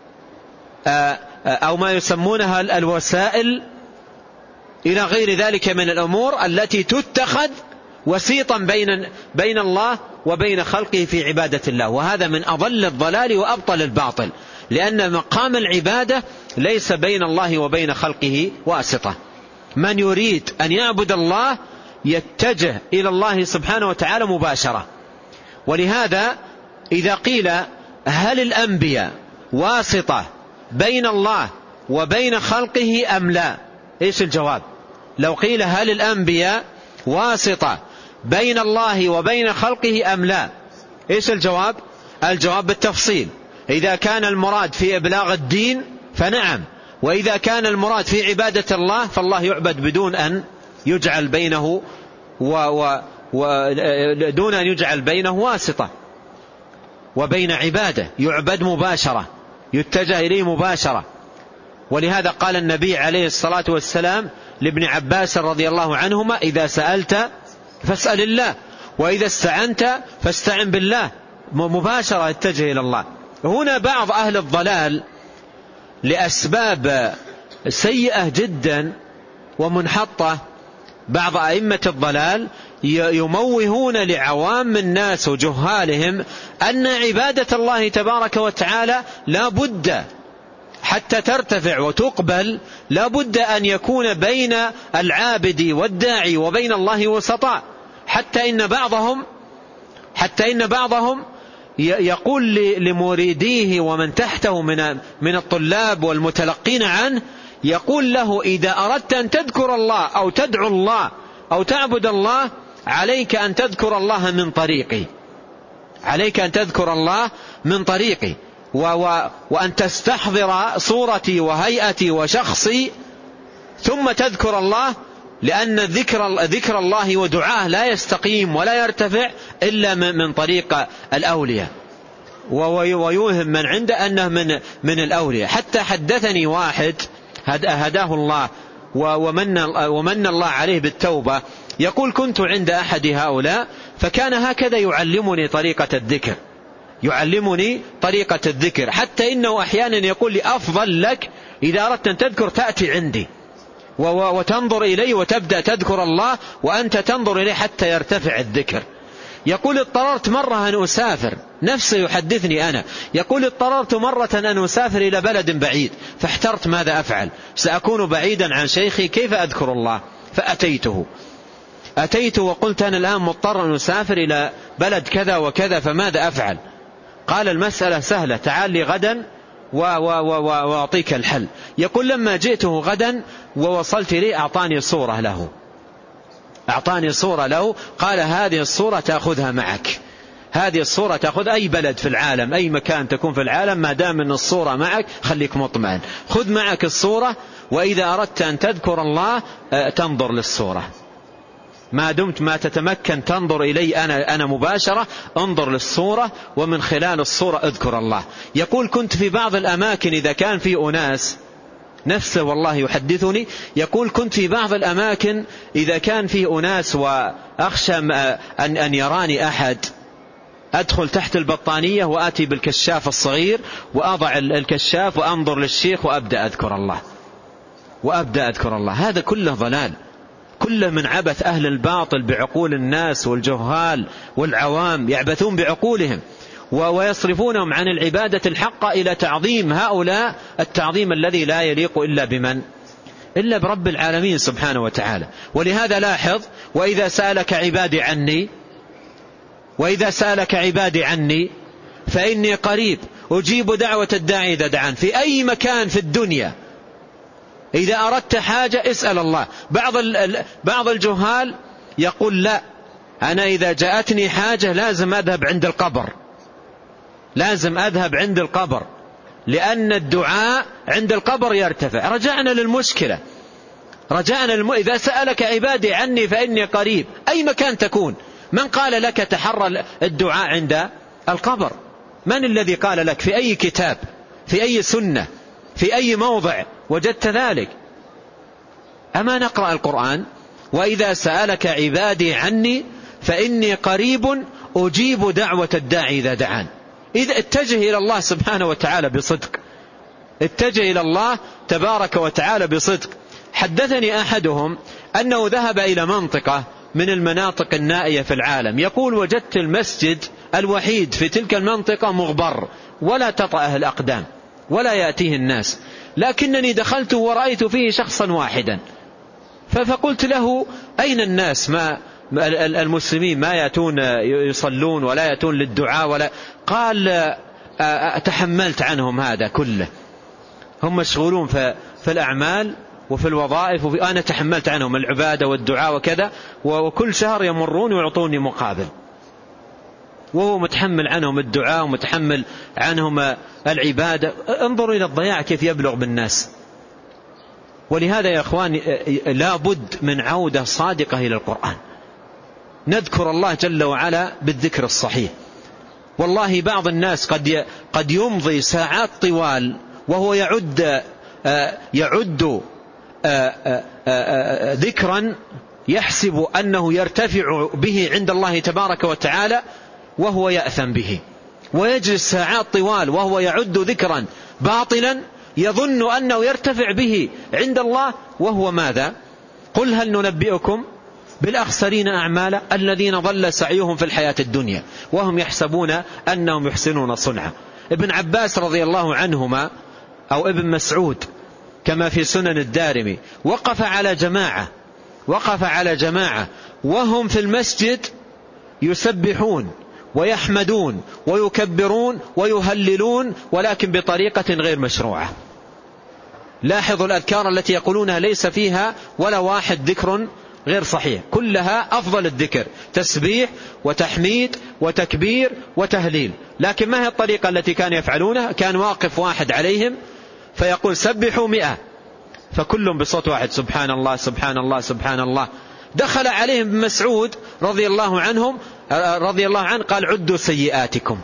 Speaker 1: أو ما يسمونها الوسائل، إلى غير ذلك من الأمور التي تتخذ وسيطا بين بين الله وبين خلقه في عبادة الله. وهذا من أضل الضلال وأبطل الباطل، لأن مقام العبادة ليس بين الله وبين خلقه واسطة. من يريد أن يعبد الله يتجه إلى الله سبحانه وتعالى مباشرة. ولهذا إذا قيل هل الأنبياء واسطة بين الله وبين خلقه أم لا؟ إيش الجواب؟ لو قيل هل الأنبياء واسطة بين الله وبين خلقه أم لا، إيش الجواب؟ الجواب بالتفصيل. إذا كان المراد في إبلاغ الدين فنعم، وإذا كان المراد في عبادة الله فالله يعبد بدون أن يجعل بينه و و و دون أن يجعل بينه واسطة، وبين عباده يعبد مباشرة، يتجه إليه مباشرة. ولهذا قال النبي عليه الصلاة والسلام لابن عباس رضي الله عنهما إذا سألت فاسأل الله، وإذا استعنت فاستعن بالله، مباشرة اتجه إلى الله. هنا بعض أهل الضلال لأسباب سيئة جدا ومنحطة، بعض أئمة الضلال يموهون لعوام الناس وجهالهم أن عبادة الله تبارك وتعالى لا بد حتى ترتفع وتقبل، لا بد أن يكون بين العابد والداعي وبين الله وسطاء. حتى إن بعضهم حتى إن بعضهم يقول لمريديه ومن تحته من من الطلاب والمتلقين عنه، يقول له إذا أردت أن تذكر الله أو تدعو الله أو تعبد الله عليك أن تذكر الله من طريقي، عليك أن تذكر الله من طريقي و و وأن تستحضر صورتي وهيئتي وشخصي ثم تذكر الله، لأن ذكر ذكر الله ودعاه لا يستقيم ولا يرتفع إلا من طريق الأولياء، ويوهم من عنده أنه من من الأولياء. حتى حدثني واحد هداه الله ومن ومن الله عليه بالتوبة، يقول كنت عند أحد هؤلاء فكان هكذا يعلمني طريقة الذكر، يعلمني طريقة الذكر، حتى إنه أحيانا يقول لي أفضل لك إذا أردت أن تذكر تأتي عندي وتنظر إليه وتبدأ تذكر الله وأنت تنظر إليه حتى يرتفع الذكر. يقول اضطررت مرة أن أسافر، نفسه يحدثني أنا، يقول اضطررت مرة أن أسافر إلى بلد بعيد فاحترت ماذا أفعل، سأكون بعيدا عن شيخي كيف أذكر الله؟ فأتيته أتيت وقلت أنا الآن مضطر أن أسافر إلى بلد كذا وكذا فماذا أفعل؟ قال المسألة سهلة، تعال لي غدا وأعطيك الحل. يقول لما جئته غدا ووصلت لي أعطاني صورة له أعطاني صورة له قال هذه الصورة تأخذها معك، هذه الصورة تأخذ أي بلد في العالم، أي مكان تكون في العالم، ما دام أن الصورة معك خليك مطمئن، خذ معك الصورة، وإذا أردت أن تذكر الله تنظر للصورة، ما دمت ما تتمكن تنظر إلي أنا, أنا مباشرة، انظر للصورة ومن خلال الصورة اذكر الله. يقول كنت في بعض الأماكن إذا كان في أناس، نفسه والله يحدثني، يقول كنت في بعض الأماكن إذا كان في أناس وأخشى أن, أن يراني أحد أدخل تحت البطانية وآتي بالكشاف الصغير وأضع الكشاف وأنظر للشيخ وأبدأ أذكر الله وأبدأ أذكر الله. هذا كله ضلال، كله من عبث أهل الباطل بعقول الناس والجهال والعوام، يعبثون بعقولهم ويصرفونهم عن العبادة الحقة إلى تعظيم هؤلاء التعظيم الذي لا يليق إلا بمن؟ إلا برب العالمين سبحانه وتعالى. ولهذا لاحظ: وإذا سألك عبادي عني وإذا سألك عبادي عني فإني قريب أجيب دعوة الداعي إذا دعان. في أي مكان في الدنيا إذا أردت حاجة اسأل الله. بعض بعض الجهال يقول: لا، أنا إذا جاءتني حاجة لازم أذهب عند القبر، لازم أذهب عند القبر، لأن الدعاء عند القبر يرتفع. رجعنا للمشكلة، رجعنا للم... إذا سألك عبادي عني فإني قريب، أي مكان تكون. من قال لك تحرى الدعاء عند القبر؟ من الذي قال لك؟ في أي كتاب؟ في أي سنة؟ في أي موضع وجدت ذلك؟ أما نقرأ القرآن: وإذا سألك عبادي عني فإني قريب أجيب دعوة الداعي إذا دعان. إذا اتجه إلى الله سبحانه وتعالى بصدق، اتجه إلى الله تبارك وتعالى بصدق. حدثني أحدهم أنه ذهب إلى منطقة من المناطق النائية في العالم، يقول: وجدت المسجد الوحيد في تلك المنطقة مغبر ولا تطأه الأقدام ولا يأتيه الناس، لكنني دخلت ورأيت فيه شخصا واحدا، فقلت له: أين الناس ما المسلمين ما يأتون يصلون ولا يأتون للدعاء ولا؟ قال: تحملت عنهم هذا كله، هم مشغولون في الأعمال وفي الوظائف، وفي أنا تحملت عنهم العبادة والدعاء وكذا، وكل شهر يمرون ويعطوني مقابل، وهو متحمل عنهم الدعاء ومتحمل عنهم العبادة. انظروا إلى الضياع كيف يبلغ بالناس. ولهذا يا أخواني لا بد من عودة صادقة إلى القرآن، نذكر الله جل وعلا بالذكر الصحيح. والله بعض الناس قد قد يمضي ساعات طوال وهو يعد يعد ذكرا يحسب أنه يرتفع به عند الله تبارك وتعالى وهو يأثم به، ويجلس ساعات طوال وهو يعد ذكرا باطلا يظن أنه يرتفع به عند الله وهو ماذا؟ قل هل ننبئكم بالأخسرين أعمالا الذين ضل سعيهم في الحياة الدنيا وهم يحسبون أنهم يحسنون صنعا. ابن عباس رضي الله عنهما أو ابن مسعود كما في سنن الدارمي وقف على جماعة وقف على جماعة وهم في المسجد يسبحون ويحمدون ويكبرون ويهللون، ولكن بطريقة غير مشروعة. لاحظوا الأذكار التي يقولونها ليس فيها ولا واحد ذكر غير صحيح، كلها أفضل الذكر، تسبيح وتحميد وتكبير وتهليل. لكن ما هي الطريقة التي كان يفعلونها؟ كان واقف واحد عليهم فيقول سبحوا مئة، فكلهم بصوت واحد سبحان الله سبحان الله سبحان الله. دخل عليهم ابن مسعود رضي الله عنهم رضي الله عنه قال عدوا سيئاتكم،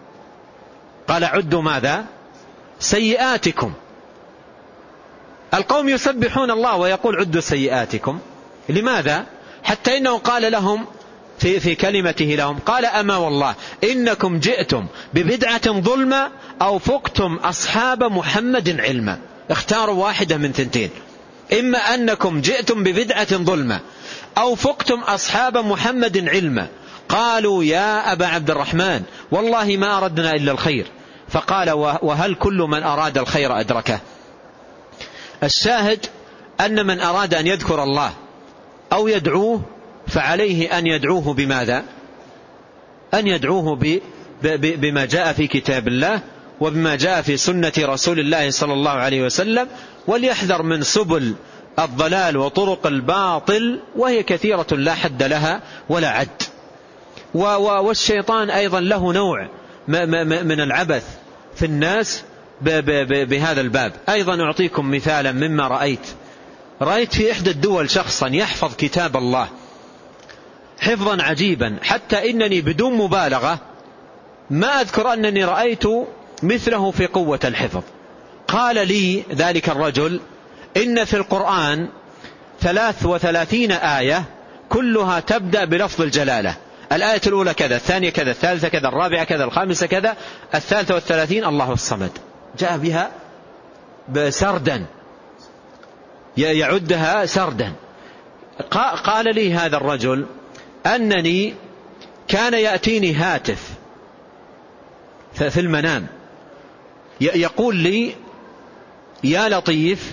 Speaker 1: قال عدوا ماذا؟ سيئاتكم. القوم يسبحون الله ويقول عدوا سيئاتكم، لماذا؟ حتى إنه قال لهم في, في كلمته لهم قال أما والله إنكم جئتم ببدعة ظلمة أو فقتم أصحاب محمد علما. اختاروا واحدة من ثنتين، إما أنكم جئتم ببدعة ظلمة أو فقتم أصحاب محمد علما. قالوا يا أبا عبد الرحمن والله ما أردنا إلا الخير. فقال وهل كل من أراد الخير أدركه؟ الشاهد أن من أراد أن يذكر الله أو يدعوه فعليه أن يدعوه بماذا؟ أن يدعوه ب بما جاء في كتاب الله وبما جاء في سنة رسول الله صلى الله عليه وسلم، وليحذر من سبل الضلال وطرق الباطل وهي كثيرة لا حد لها ولا عد. والشيطان أيضا له نوع من العبث في الناس بهذا الباب. أيضا أعطيكم مثالا مما رأيت رأيت في إحدى الدول شخصا يحفظ كتاب الله حفظا عجيبا، حتى إنني بدون مبالغة ما أذكر أنني رأيت مثله في قوة الحفظ. قال لي ذلك الرجل إن في القرآن ثلاث وثلاثين آية كلها تبدأ بلفظ الجلالة، الآية الأولى كذا، الثانية كذا، الثالثة كذا، الرابعة كذا، الخامسة كذا، الثالثة والثلاثين الله الصمد. جاء بها سردا يعدها سردا. قال لي هذا الرجل أنني كان يأتيني هاتف في المنام يقول لي يا لطيف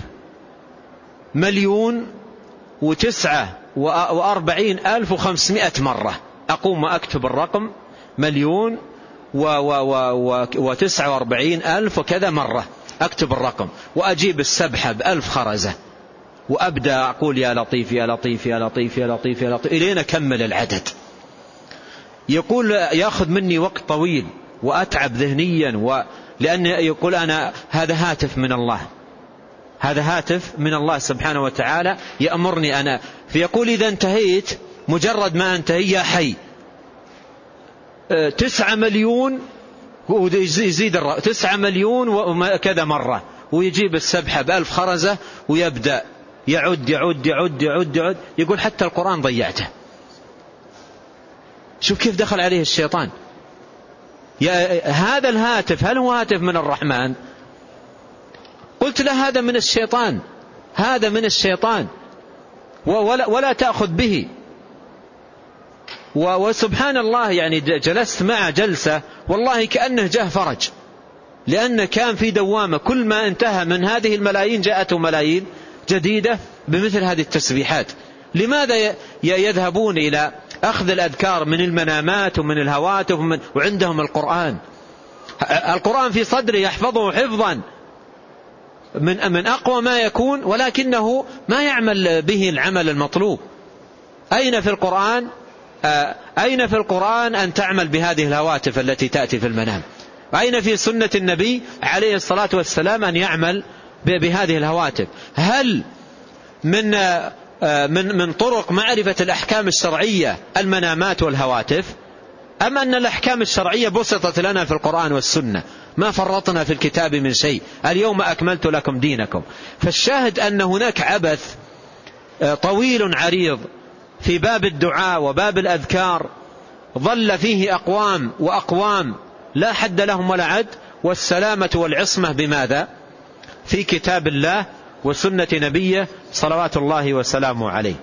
Speaker 1: مليون وتسعة وأربعين ألف وخمسمائة مرة. أقوم وأكتب الرقم مليون وتسعة وأربعين ألف وكذا مرة، أكتب الرقم وأجيب السبحة بألف خرزة وأبدأ أقول يا لطيف يا لطيف يا لطيف يا لطيف يا لطيف إلين أكمل العدد. يقول يأخذ مني وقت طويل وأتعب ذهنيا، ولأن يقول أنا هذا هاتف من الله، هذا هاتف من الله سبحانه وتعالى يأمرني أنا. فيقول إذا انتهيت مجرد ما انتهي يا حي تسعة مليون ويزيد الرقم تسعة مليون وكذا مرة، ويجيب السبحة بألف خرزة ويبدأ يعد يعد يعد يعد يعد. يقول حتى القرآن ضيعته. شوف كيف دخل عليه الشيطان. يا هذا الهاتف هل هو هاتف من الرحمن؟ قلت له هذا من الشيطان، هذا من الشيطان ولا, ولا تأخذ به. وسبحان الله يعني جلست معه جلسة والله كأنه جاء فرج، لأن كان في دوامة، كل ما انتهى من هذه الملايين جاءته ملايين جديدة بمثل هذه التسبيحات. لماذا يذهبون إلى أخذ الأذكار من المنامات ومن الهواتف ومن وعندهم القرآن؟ القرآن في صدره يحفظه حفظا من من أقوى ما يكون، ولكنه ما يعمل به العمل المطلوب. أين في القرآن أين في القرآن أن تعمل بهذه الهواتف التي تأتي في المنام؟ أين في سنة النبي عليه الصلاة والسلام أن يعمل بهذه الهواتف؟ هل من من من طرق معرفة الأحكام الشرعية المنامات والهواتف، أم أن الأحكام الشرعية بسطت لنا في القرآن والسنة؟ ما فرطنا في الكتاب من شيء، اليوم أكملت لكم دينكم. فالشاهد أن هناك عبث طويل عريض في باب الدعاء وباب الأذكار، ظل فيه أقوام وأقوام لا حد لهم ولا عد، والسلامة والعصمة بماذا؟ في كتاب الله وسنة نبيه صلوات الله وسلامه عليه.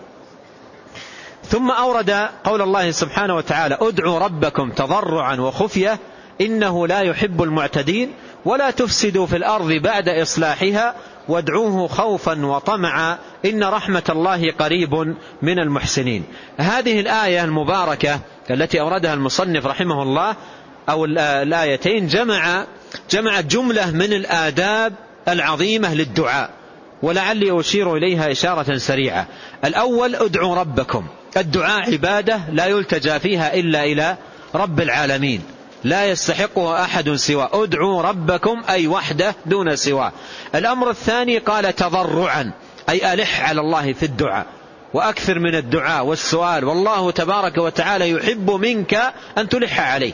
Speaker 1: ثم أورد قول الله سبحانه وتعالى ادعوا ربكم تضرعا وخفية إنه لا يحب المعتدين ولا تفسدوا في الأرض بعد إصلاحها وادعوه خوفا وطمعا إن رحمة الله قريب من المحسنين. هذه الآية المباركة التي أوردها المصنف رحمه الله أو الآيتين جمع جمعت جملة من الآداب العظيمة للدعاء، ولعلي أشير إليها إشارة سريعة. الأول ادعوا ربكم. الدعاء عبادة لا يلتجى فيها إلا إلى رب العالمين، لا يستحقه أحد سواه. ادعوا ربكم أي وحده دون سواه. الأمر الثاني قال تضرعا أي ألح على الله في الدعاء وأكثر من الدعاء والسؤال، والله تبارك وتعالى يحب منك أن تلح عليه،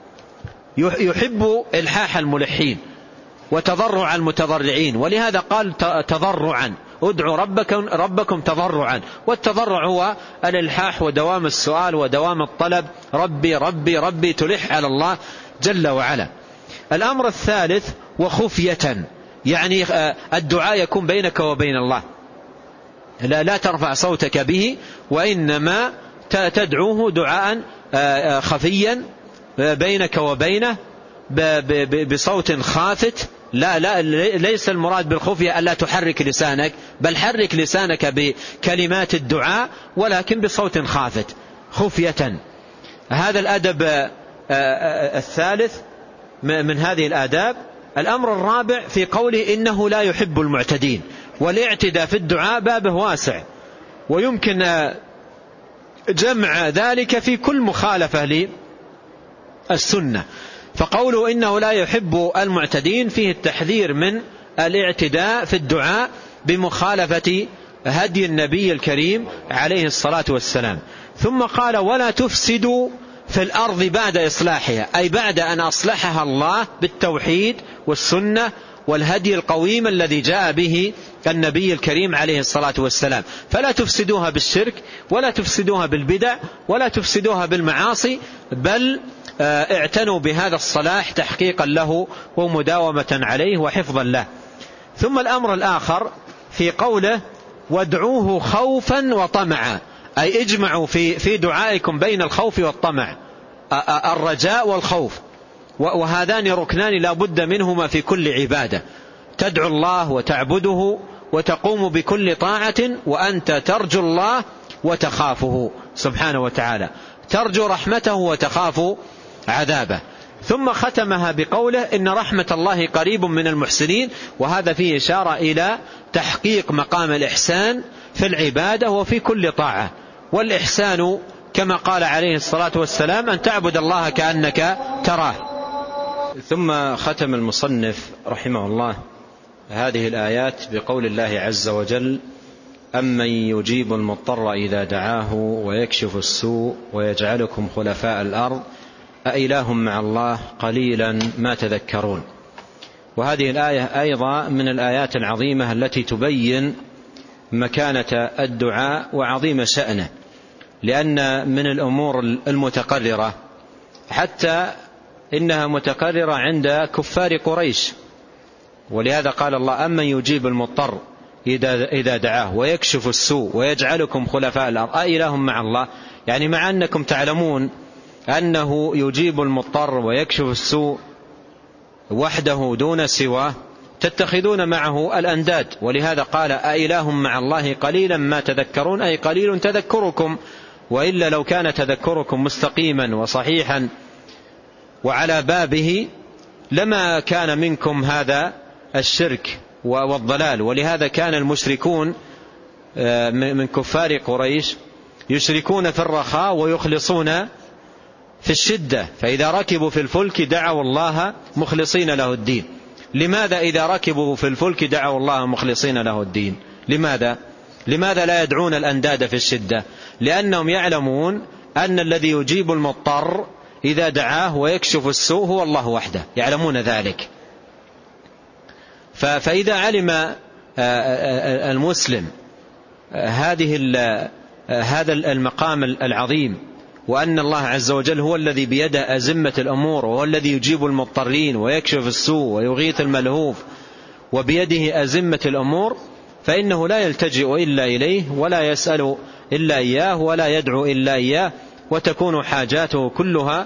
Speaker 1: يحب إلحاح الملحين وتضرع المتضرعين، ولهذا قال تضرعا ادعوا ربكم, ربكم تضرعا. والتضرع هو الإلحاح ودوام السؤال ودوام الطلب، ربي ربي ربي، تلح على الله جل وعلا. الأمر الثالث وخفية، يعني الدعاء يكون بينك وبين الله، لا, لا ترفع صوتك به، وإنما تدعوه دعاء خفيا بينك وبينه بصوت خافت. لا لا ليس المراد بالخفية ألا تحرك لسانك، بل حرك لسانك بكلمات الدعاء ولكن بصوت خافت خفية. هذا الأدب الثالث من هذه الآداب. الأمر الرابع في قوله إنه لا يحب المعتدين، والاعتداء في الدعاء بابه واسع، ويمكن جمع ذلك في كل مخالفة للسنة. فقوله إنه لا يحب المعتدين فيه التحذير من الاعتداء في الدعاء بمخالفة هدي النبي الكريم عليه الصلاة والسلام. ثم قال ولا تفسدوا في الأرض بعد إصلاحها، أي بعد أن أصلحها الله بالتوحيد والسنة والهدي القويم الذي جاء به النبي الكريم عليه الصلاة والسلام. فلا تفسدوها بالشرك ولا تفسدوها بالبدع ولا تفسدوها بالمعاصي، بل اعتنوا بهذا الصلاح تحقيقا له ومداومة عليه وحفظا له. ثم الأمر الآخر في قوله وادعوه خوفا وطمعا، أي اجمعوا في في دعائكم بين الخوف والطمع، الرجاء والخوف، وهذان ركنان لا بد منهما في كل عبادة. تدعو الله وتعبده وتقوم بكل طاعة وأنت ترجو الله وتخافه سبحانه وتعالى، ترجو رحمته وتخاف عذابه. ثم ختمها بقوله إن رحمة الله قريب من المحسنين، وهذا فيه إشارة إلى تحقيق مقام الإحسان في العبادة وفي كل طاعة. والإحسان كما قال عليه الصلاة والسلام أن تعبد الله كأنك تراه. ثم ختم المصنف رحمه الله هذه الآيات بقول الله عز وجل أمن يجيب المضطر إذا دعاه ويكشف السوء ويجعلكم خلفاء الأرض أإله مع الله قليلا ما تذكرون. وهذه الآية أيضا من الآيات العظيمة التي تبين مكانة الدعاء وعظيم شأنه، لأن من الأمور المتقررة حتى إنها متقررة عند كفار قريش. ولهذا قال الله أمن يجيب المضطر إذا دعاه ويكشف السوء ويجعلكم خلفاء الأرض أإله مع الله، يعني مع أنكم تعلمون أنه يجيب المضطر ويكشف السوء وحده دون سواه تتخذون معه الأنداد. ولهذا قال أإله مع الله قليلا ما تذكرون، أي قليل تذكركم، وإلا لو كان تذكركم مستقيما وصحيحا وعلى بابه لما كان منكم هذا الشرك والضلال. ولهذا كان المشركون من كفار قريش يشركون في الرخاء ويخلصون في الشدة، فإذا ركبوا في الفلك دعوا الله مخلصين له الدين. لماذا إذا ركبوا في الفلك دعوا الله مخلصين له الدين؟ لماذا؟ لماذا لا يدعون الأنداد في الشدة؟ لأنهم يعلمون أن الذي يجيب المضطر إذا دعاه ويكشف السوء هو الله وحده، يعلمون ذلك. فإذا علم المسلم هذه هذا المقام العظيم، وأن الله عز وجل هو الذي بيده أزمة الأمور، وهو الذي يجيب المضطرين ويكشف السوء ويغيث الملهوف وبيده أزمة الأمور، فإنه لا يلتجئ إلا إليه ولا يسأل إلا إياه ولا يدعو إلا إياه، وتكون حاجاته كلها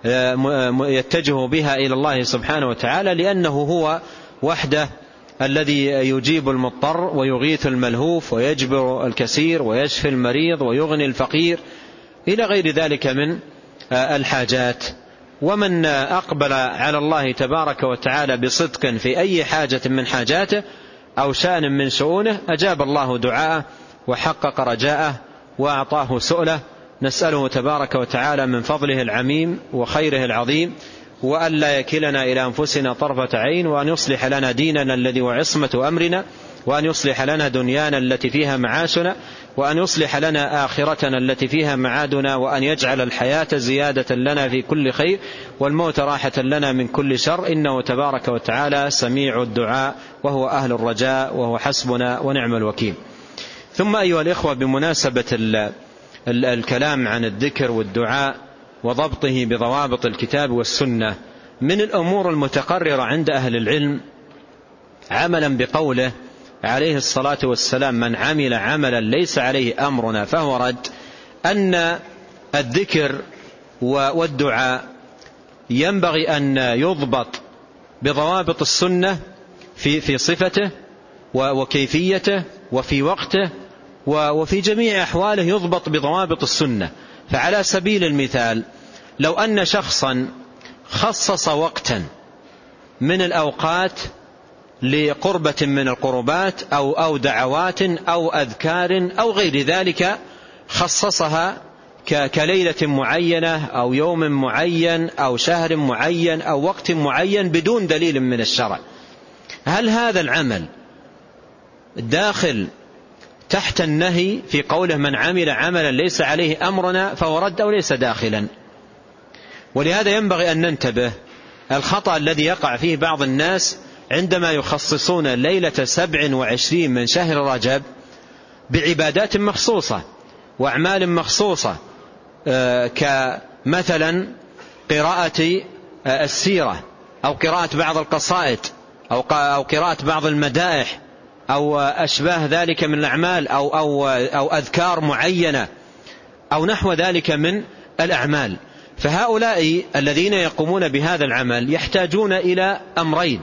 Speaker 1: يتجه بها إلى الله سبحانه وتعالى، لأنه هو وحده الذي يجيب المضطر ويغيث الملهوف ويجبر الكثير ويشفي المريض ويغني الفقير إلى غير ذلك من الحاجات. ومن أقبل على الله تبارك وتعالى بصدق في أي حاجة من حاجاته أو شأن من شؤونه أجاب الله دعاءه وحقق رجاءه وأعطاه سؤله. نسأله تبارك وتعالى من فضله العميم وخيره العظيم، وأن لا يكلنا إلى أنفسنا طرفة عين، وأن يصلح لنا ديننا الذي هو عصمة أمرنا، وأن يصلح لنا دنيانا التي فيها معاشنا، وأن يصلح لنا آخرتنا التي فيها معادنا، وأن يجعل الحياة زيادة لنا في كل خير والموت راحة لنا من كل شر، إنه تبارك وتعالى سميع الدعاء وهو أهل الرجاء وهو حسبنا ونعم الوكيل. ثم أيها الإخوة، بمناسبة الكلام عن الذكر والدعاء وضبطه بضوابط الكتاب والسنة، من الأمور المتقررة عند أهل العلم عملا بقوله عليه الصلاة والسلام من عمل عملا ليس عليه أمرنا فهو رد، أن الذكر والدعاء ينبغي أن يضبط بضوابط السنة في في صفته وكيفيته وفي وقته وفي جميع أحواله يضبط بضوابط السنة. فعلى سبيل المثال، لو أن شخصا خصص وقتا من الأوقات لقربة من القربات أو أو دعوات أو أذكار أو غير ذلك، خصصها كليلة معينة أو يوم معين أو شهر معين أو وقت معين بدون دليل من الشرع، هل هذا العمل داخل تحت النهي في قوله من عمل عملا ليس عليه أمرنا فهو رد، أو ليس داخلا؟ ولهذا ينبغي أن ننتبه الخطأ الذي يقع فيه بعض الناس عندما يخصصون ليلة سبع وعشرين من شهر رجب بعبادات مخصوصة وأعمال مخصوصة، كمثلا قراءة السيرة أو قراءة بعض القصائد أو قراءة بعض المدائح أو أشباه ذلك من الأعمال أو, أو, أو أذكار معينة أو نحو ذلك من الأعمال. فهؤلاء الذين يقومون بهذا العمل يحتاجون إلى أمرين.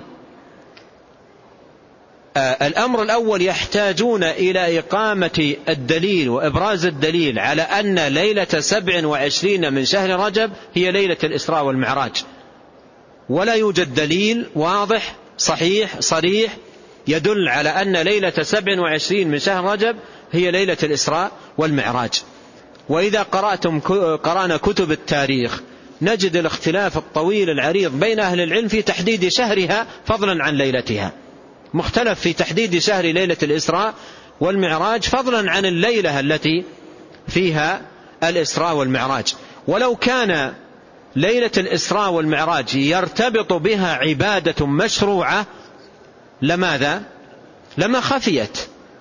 Speaker 1: الأمر الأول يحتاجون إلى إقامة الدليل وإبراز الدليل على أن ليلة سبع وعشرين من شهر رجب هي ليلة الإسراء والمعراج، ولا يوجد دليل واضح صحيح صريح يدل على أن ليلة سبع وعشرين من شهر رجب هي ليلة الإسراء والمعراج. وإذا قرأتم قرأنا كتب التاريخ نجد الاختلاف الطويل العريض بين أهل العلم في تحديد شهرها فضلا عن ليلتها، مختلف في تحديد شهر ليلة الإسراء والمعراج فضلا عن الليلة التي فيها الإسراء والمعراج. ولو كان ليلة الإسراء والمعراج يرتبط بها عبادة مشروعة لماذا؟ لما خفيت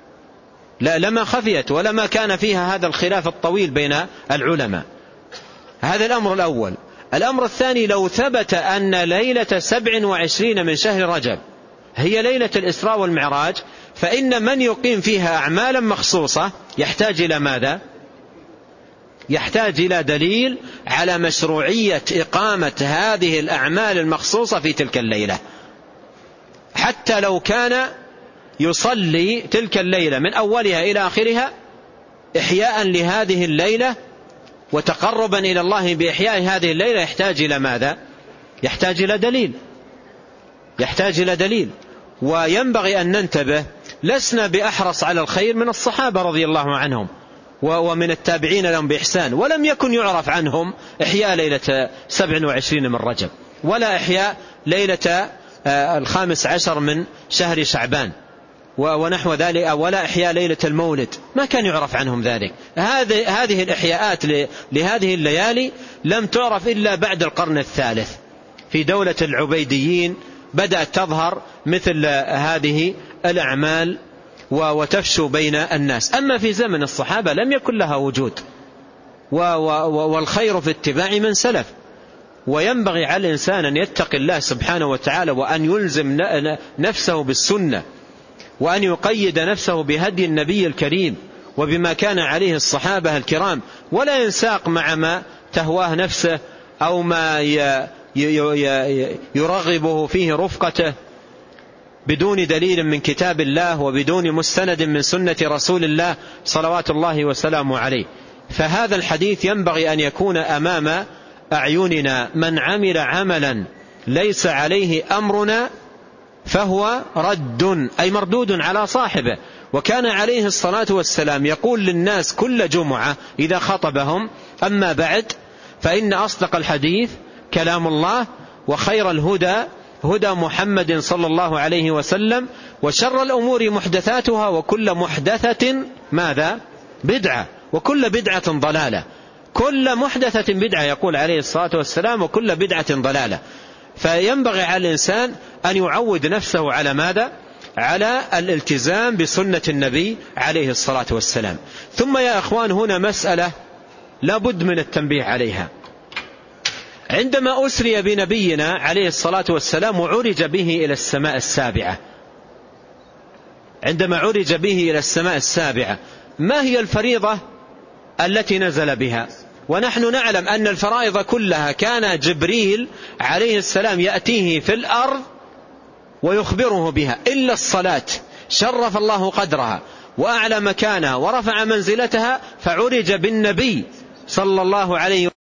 Speaker 1: لا لما خفيت ولما كان فيها هذا الخلاف الطويل بين العلماء. هذا الأمر الأول. الأمر الثاني، لو ثبت أن ليلة سبع وعشرين من شهر رجب هي ليلة الإسراء والمعراج، فإن من يقيم فيها أعمالا مخصوصة يحتاج إلى ماذا؟ يحتاج إلى دليل على مشروعية إقامة هذه الأعمال المخصوصة في تلك الليلة، حتى لو كان يصلي تلك الليلة من أولها إلى آخرها إحياء لهذه الليلة وتقربا إلى الله بإحياء هذه الليلة، يحتاج إلى ماذا؟ يحتاج إلى دليل يحتاج إلى دليل وينبغي أن ننتبه، لسنا بأحرص على الخير من الصحابة رضي الله عنهم ومن التابعين لهم بإحسان، ولم يكن يعرف عنهم إحياء ليلة سبع وعشرين من رجب ولا إحياء ليلة الخامس عشر من شهر شعبان ونحو ذلك، ولا إحياء ليلة المولد، ما كان يعرف عنهم ذلك. هذه الإحياءات لهذه الليالي لم تعرف إلا بعد القرن الثالث في دولة العبيديين بدأت تظهر مثل هذه الأعمال وتفشو بين الناس. أما في زمن الصحابة لم يكن لها وجود، والخير في اتباع من سلف. وينبغي على الإنسان أن يتقي الله سبحانه وتعالى وأن يلزم نفسه بالسنة وأن يقيد نفسه بهدي النبي الكريم وبما كان عليه الصحابة الكرام، ولا ينساق مع ما تهواه نفسه أو ما يرغبه فيه رفقته بدون دليل من كتاب الله وبدون مستند من سنة رسول الله صلوات الله وسلامه عليه. فهذا الحديث ينبغي أن يكون أمام أعيننا: من عمل عملا ليس عليه أمرنا فهو رد، أي مردود على صاحبه. وكان عليه الصلاة والسلام يقول للناس كل جمعة إذا خطبهم: أما بعد فإن أصدق الحديث كلام الله، وخير الهدى هدى محمد صلى الله عليه وسلم، وشر الأمور محدثاتها، وكل محدثة ماذا؟ بدعة، وكل بدعة ضلالة. كل محدثة بدعة يقول عليه الصلاة والسلام، وكل بدعة ضلالة. فينبغي على الإنسان أن يعود نفسه على ماذا؟ على الالتزام بسنة النبي عليه الصلاة والسلام. ثم يا أخوان هنا مسألة لا بد من التنبيه عليها. عندما أسري بنبينا عليه الصلاة والسلام وعرج به إلى السماء السابعة، عندما عرج به إلى السماء السابعة ما هي الفريضة التي نزل بها؟ ونحن نعلم أن الفرائض كلها كان جبريل عليه السلام يأتيه في الأرض ويخبره بها، إلا الصلاة شرف الله قدرها وأعلى مكانها ورفع منزلتها، فعرج بالنبي صلى الله عليه وسلم.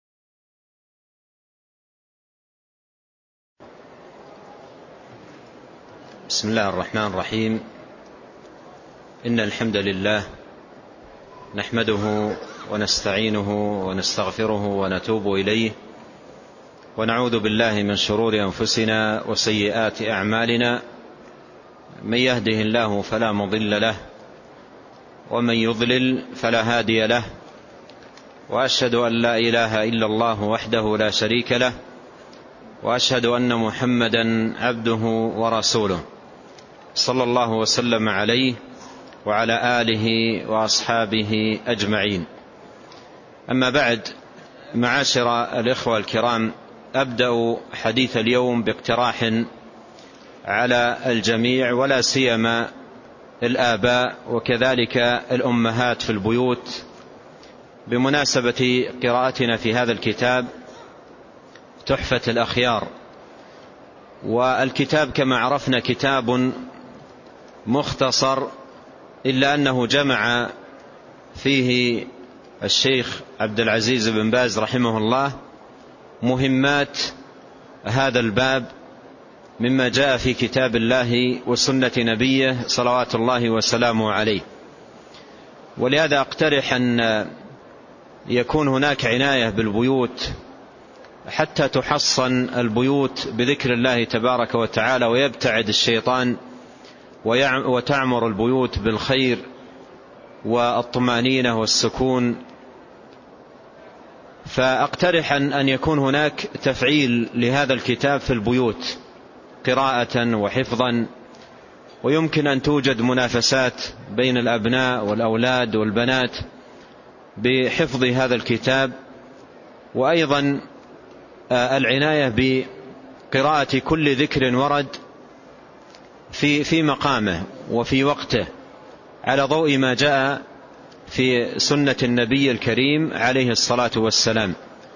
Speaker 1: بسم الله الرحمن الرحيم. إن الحمد لله نحمده ونستعينه ونستغفره ونتوب إليه، ونعوذ بالله من شرور أنفسنا وسيئات أعمالنا. من يهده الله فلا مضل له، ومن يضلل فلا هادي له، وأشهد أن لا إله إلا الله وحده لا شريك له، وأشهد أن محمدا عبده ورسوله صلى الله وسلم عليه وعلى آله وأصحابه أجمعين. أما بعد، معاشر الإخوة الكرام، أبدأ حديث اليوم باقتراح على الجميع ولا سيما الآباء وكذلك الأمهات في البيوت بمناسبة قراءتنا في هذا الكتاب تحفة الأخيار. والكتاب كما عرفنا كتاب مختصر، إلا أنه جمع فيه الشيخ عبد العزيز بن باز رحمه الله مهمات هذا الباب مما جاء في كتاب الله وسنة نبيه صلوات الله وسلامه عليه. ولهذا أقترح أن يكون هناك عناية بالبيوت حتى تحصن البيوت بذكر الله تبارك وتعالى، ويبتعد الشيطان وتعمر البيوت بالخير والطمأنينة والسكون. فأقترح أن يكون هناك تفعيل لهذا الكتاب في البيوت قراءة وحفظا، ويمكن أن توجد منافسات بين الأبناء والأولاد والبنات بحفظ هذا الكتاب، وأيضا العناية بقراءة كل ذكر ورد في في مقامه وفي وقته على ضوء ما جاء في سنة النبي الكريم عليه الصلاة والسلام.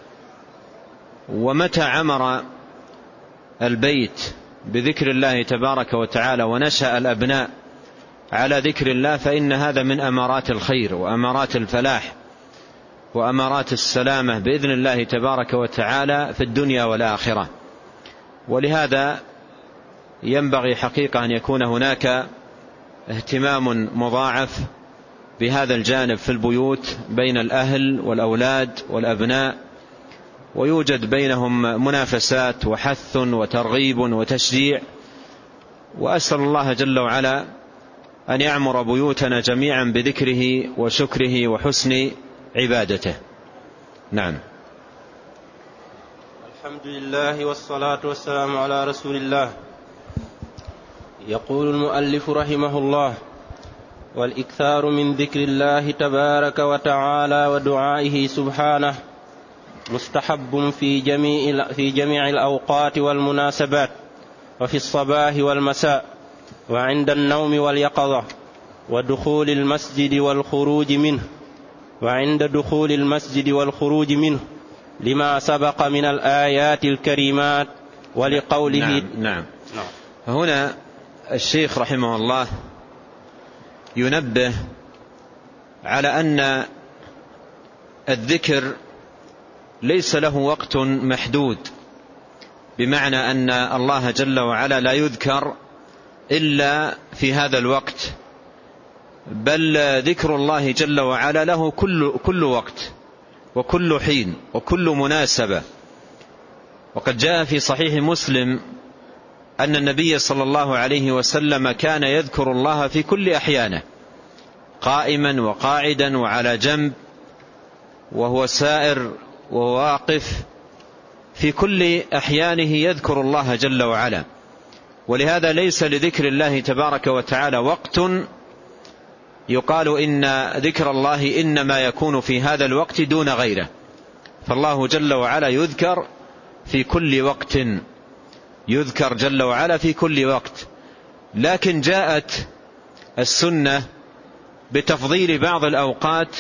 Speaker 1: ومتى عمر البيت بذكر الله تبارك وتعالى ونشأ الأبناء على ذكر الله فإن هذا من أمارات الخير وأمارات الفلاح وأمارات السلامة بإذن الله تبارك وتعالى في الدنيا والآخرة. ولهذا ينبغي حقيقة أن يكون هناك اهتمام مضاعف بهذا الجانب في البيوت بين الأهل والأولاد والأبناء، ويوجد بينهم منافسات وحث وترغيب وتشجيع. وأسأل الله جل وعلا أن يعمر بيوتنا جميعا بذكره وشكره وحسن عبادته. نعم.
Speaker 2: الحمد لله والصلاة والسلام على رسول الله. يقول المؤلف رحمه الله: والإكثار من ذكر الله تبارك وتعالى ودعائه سبحانه مستحب في جميع في جميع الأوقات والمناسبات، وفي الصباح والمساء، وعند النوم واليقظة، ودخول المسجد والخروج منه وعند دخول المسجد والخروج منه لما سبق من الآيات الكريمات ولقوله.
Speaker 1: نعم, نعم. نعم. هنا الشيخ رحمه الله ينبه على أن الذكر ليس له وقت محدود، بمعنى أن الله جل وعلا لا يذكر إلا في هذا الوقت، بل ذكر الله جل وعلا له كل, كل وقت وكل حين وكل مناسبة. وقد جاء في صحيح مسلم أن النبي صلى الله عليه وسلم كان يذكر الله في كل أحيانه، قائما وقاعدا وعلى جنب وهو سائر وهو واقف، في كل أحيانه يذكر الله جل وعلا. ولهذا ليس لذكر الله تبارك وتعالى وقت يقال إن ذكر الله إنما يكون في هذا الوقت دون غيره، فالله جل وعلا يذكر في كل وقت، يذكر جل وعلا في كل وقت. لكن جاءت السنة بتفضيل بعض الأوقات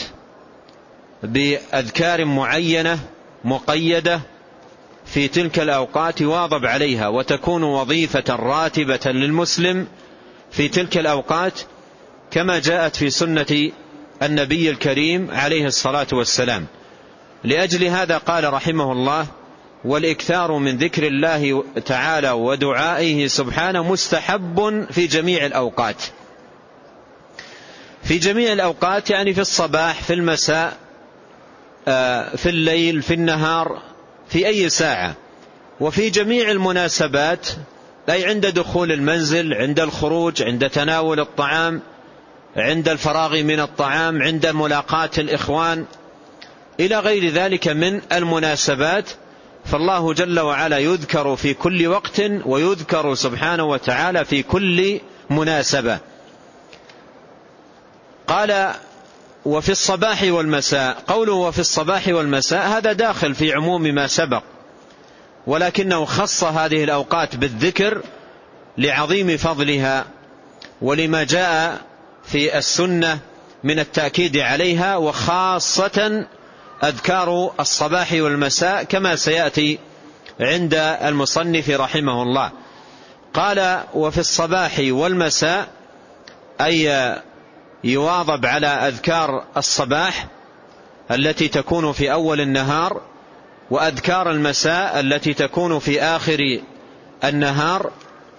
Speaker 1: بأذكار معينة مقيدة في تلك الأوقات واظب عليها، وتكون وظيفة راتبة للمسلم في تلك الأوقات كما جاءت في سنة النبي الكريم عليه الصلاة والسلام. لأجل هذا قال رحمه الله: والإكثار من ذكر الله تعالى ودعائه سبحانه مستحب في جميع الأوقات. في جميع الأوقات يعني في الصباح، في المساء، في الليل، في النهار، في أي ساعة، وفي جميع المناسبات، أي عند دخول المنزل، عند الخروج، عند تناول الطعام، عند الفراغ من الطعام، عند ملاقاة الإخوان، إلى غير ذلك من المناسبات، فالله جل وعلا يذكر في كل وقت ويذكر سبحانه وتعالى في كل مناسبة. قال وفي الصباح والمساء، قوله وفي الصباح والمساء هذا داخل في عموم ما سبق، ولكنه خص هذه الأوقات بالذكر لعظيم فضلها ولما جاء في السنة من التأكيد عليها، وخاصة أذكار الصباح والمساء كما سيأتي عند المصنف رحمه الله. قال وفي الصباح والمساء أي يواظب على أذكار الصباح التي تكون في أول النهار، وأذكار المساء التي تكون في آخر النهار،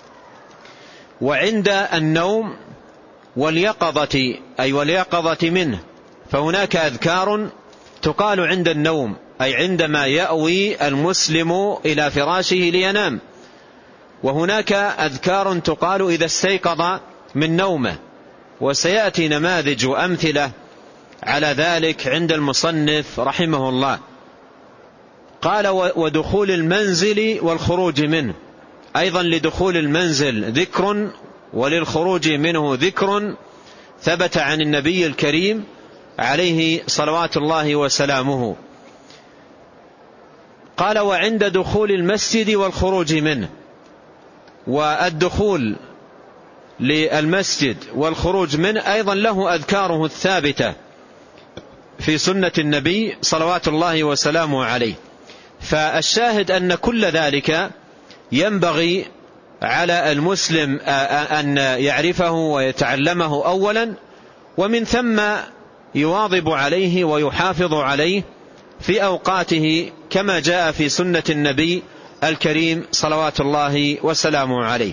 Speaker 1: وعند النوم واليقظة أي واليقظة منه، فهناك أذكار تقال عند النوم أي عندما يأوي المسلم إلى فراشه لينام، وهناك أذكار تقال إذا استيقظ من نومه، وسيأتي نماذج وأمثلة على ذلك عند المصنف رحمه الله. قال ودخول المنزل والخروج منه، أيضا لدخول المنزل ذكر وللخروج منه ذكر ثبت عن النبي الكريم عليه صلوات الله وسلامه. قال وعند دخول المسجد والخروج منه، والدخول للمسجد والخروج منه أيضا له أذكاره الثابتة في سنة النبي صلوات الله وسلامه عليه. فالشاهد أن كل ذلك ينبغي على المسلم أن يعرفه ويتعلمه أولا، ومن ثم يواظب عليه ويحافظ عليه في أوقاته كما جاء في سنة النبي الكريم صلوات الله وسلامه عليه.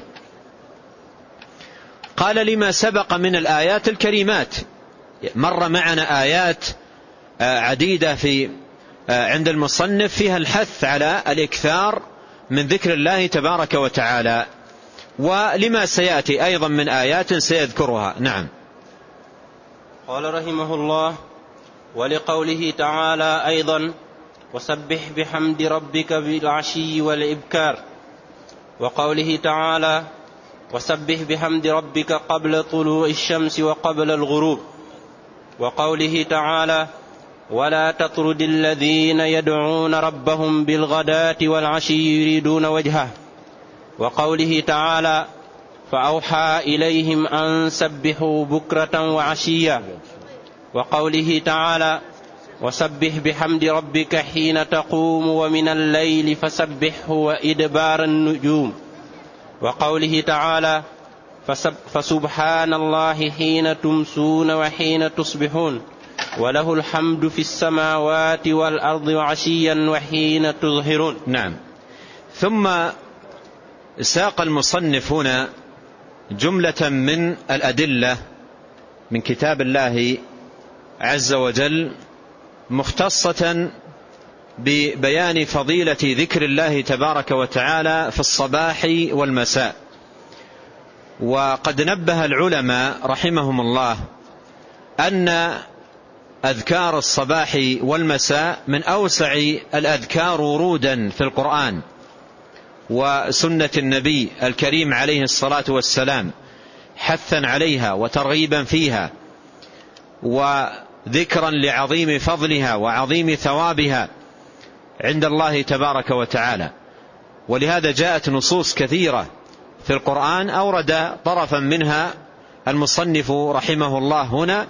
Speaker 1: قال لما سبق من الآيات الكريمات، مر معنا آيات عديدة في عند المصنف فيها الحث على الإكثار من ذكر الله تبارك وتعالى، ولما سيأتي أيضا من آيات سيذكرها. نعم.
Speaker 2: قال رحمه الله ولقوله تعالى أيضا وسبح بحمد ربك بالعشي والإبكار، وقوله تعالى وسبح بحمد ربك قبل طلوع الشمس وقبل الغروب، وقوله تعالى ولا تطرد الذين يدعون ربهم بالغداة والعشي يريدون وجهه، وقوله تعالى فأوحى إليهم أن سبحوا بكرة وعشيا، وقوله تعالى وسبح بحمد ربك حين تقوم ومن الليل فسبحه وإدبار النجوم، وقوله تعالى فسبحان الله حين تمسون وحين تصبحون وله الحمد في السماوات والأرض وعشيا وحين تظهرون.
Speaker 1: نعم. ثم ساق المصنف هنا جملة من الأدلة من كتاب الله عز وجل مختصة ببيان فضيلة ذكر الله تبارك وتعالى في الصباح والمساء. وقد نبه العلماء رحمهم الله أن أذكار الصباح والمساء من أوسع الأذكار ورودا في القرآن وسنة النبي الكريم عليه الصلاة والسلام، حثا عليها وترغيبا فيها وذكرا لعظيم فضلها وعظيم ثوابها عند الله تبارك وتعالى. ولهذا جاءت نصوص كثيرة في القرآن أورد طرفا منها المصنف رحمه الله هنا،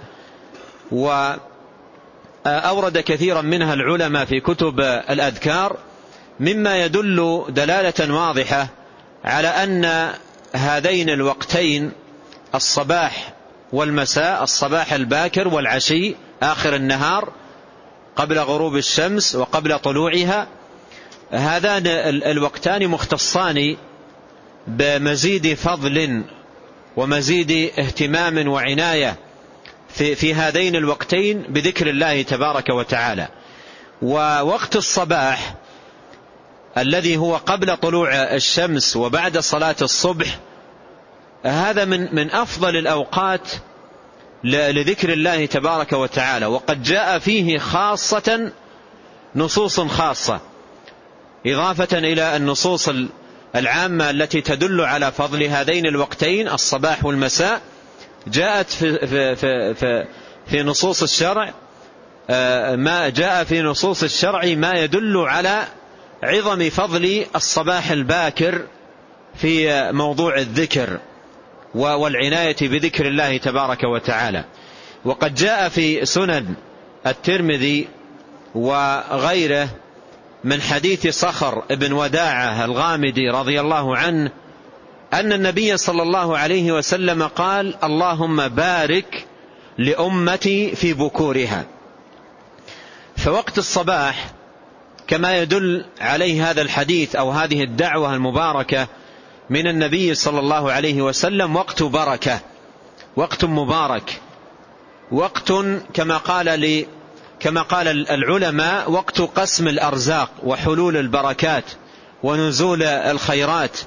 Speaker 1: وأورد كثيرا منها العلماء في كتب الأذكار، مما يدل دلالة واضحة على أن هذين الوقتين الصباح والمساء، الصباح الباكر والعشي آخر النهار قبل غروب الشمس وقبل طلوعها، هذان الوقتان مختصان بمزيد فضل ومزيد اهتمام وعناية في, في هذين الوقتين بذكر الله تبارك وتعالى. ووقت الصباح الذي هو قبل طلوع الشمس وبعد صلاة الصبح هذا من, من أفضل الأوقات لذكر الله تبارك وتعالى، وقد جاء فيه خاصة نصوص خاصة. إضافة إلى النصوص العامة التي تدل على فضل هذين الوقتين الصباح والمساء، جاءت في, في, في, في, في نصوص الشرع ما جاء في نصوص الشرع ما يدل على عظم فضل الصباح الباكر في موضوع الذكر والعناية بذكر الله تبارك وتعالى. وقد جاء في سنن الترمذي وغيره من حديث صخر بن وداعة الغامدي رضي الله عنه أن النبي صلى الله عليه وسلم قال: اللهم بارك لأمتي في بكورها. فوقت الصباح كما يدل عليه هذا الحديث أو هذه الدعوة المباركة من النبي صلى الله عليه وسلم وقت بركة، وقت مبارك، وقت كما قال لي كما قال العلماء وقت قسم الأرزاق وحلول البركات ونزول الخيرات.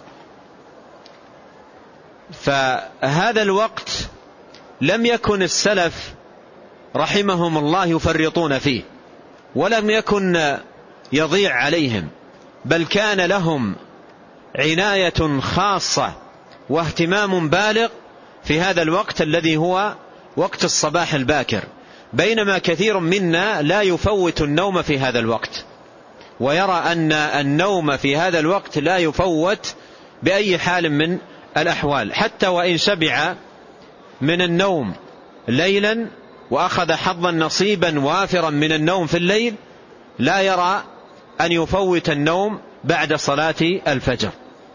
Speaker 1: فهذا الوقت لم يكن السلف رحمهم الله يفرطون فيه، ولم يكن يضيع عليهم، بل كان لهم عناية خاصة واهتمام بالغ في هذا الوقت الذي هو وقت الصباح الباكر، بينما كثير منا لا يفوت النوم في هذا الوقت، ويرى أن النوم في هذا الوقت لا يفوت بأي حال من الأحوال، حتى وإن شبع من النوم ليلا وأخذ حظا نصيبا وافرا من النوم في الليل، لا يرى أن يفوت النوم بعد صلاة الفجر.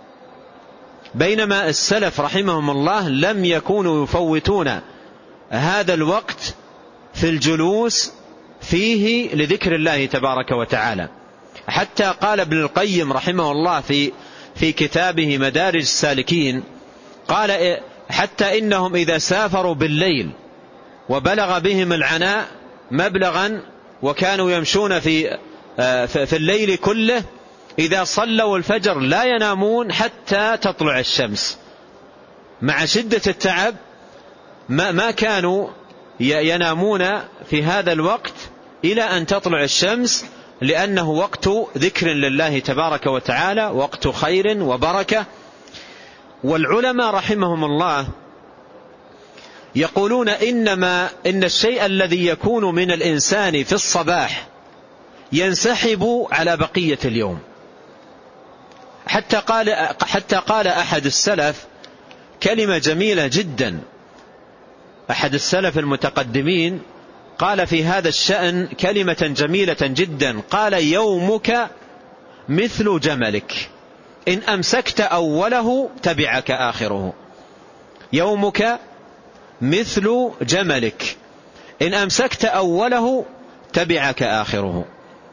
Speaker 1: بينما السلف رحمهم الله لم يكونوا يفوتون هذا الوقت في الجلوس فيه لذكر الله تبارك وتعالى، حتى قال ابن القيم رحمه الله في في كتابه مدارج السالكين، قال: حتى إنهم إذا سافروا بالليل وبلغ بهم العناء مبلغا وكانوا يمشون في في الليل كله، إذا صلوا الفجر لا ينامون حتى تطلع الشمس، مع شدة التعب ما ما كانوا ينامون في هذا الوقت إلى أن تطلع الشمس، لأنه وقت ذكر لله تبارك وتعالى، وقت خير وبركة. والعلماء رحمهم الله يقولون إنما إن الشيء الذي يكون من الإنسان في الصباح ينسحب على بقية اليوم. حتى قال حتى قال أحد السلف كلمة جميلة جدا، أحد السلف المتقدمين قال في هذا الشأن كلمة جميلة جدا، قال: يومك مثل جملك إن أمسكت أوله تبعك آخره. يومك مثل جملك إن أمسكت أوله تبعك آخره.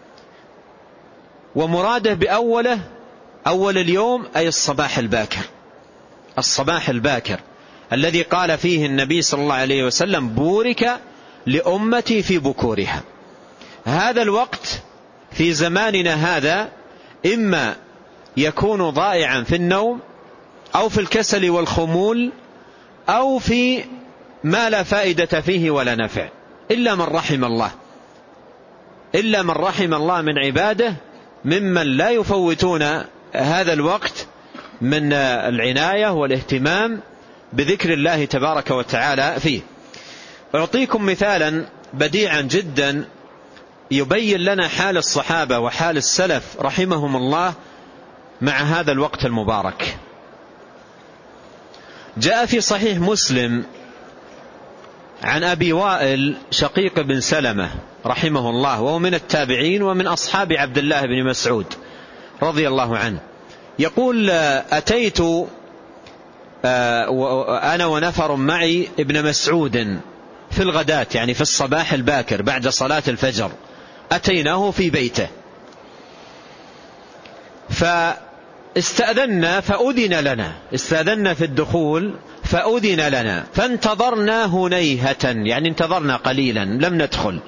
Speaker 1: ومراده بأوله أول اليوم أي الصباح الباكر، الصباح الباكر الذي قال فيه النبي صلى الله عليه وسلم: بورك لأمتي في بكورها. هذا الوقت في زماننا هذا إما يكون ضائعا في النوم أو في الكسل والخمول أو في ما لا فائدة فيه ولا نفع، إلا من رحم الله، إلا من رحم الله من عباده ممن لا يفوتون هذا الوقت من العناية والاهتمام بذكر الله تبارك وتعالى فيه. أعطيكم مثالا بديعا جدا يبين لنا حال الصحابة وحال السلف رحمهم الله مع هذا الوقت المبارك. جاء في صحيح مسلم عن أبي وائل شقيق بن سلمة رحمه الله، وهو من التابعين ومن أصحاب عبد الله بن مسعود رضي الله عنه، يقول: أتيت أنا ونفر معي ابن مسعود في الغداة، يعني في الصباح الباكر بعد صلاة الفجر، أتيناه في بيته فاستأذنا فأذن لنا، استأذنا في الدخول فأذن لنا، فانتظرنا هنيهة، يعني انتظرنا قليلا لم ندخل.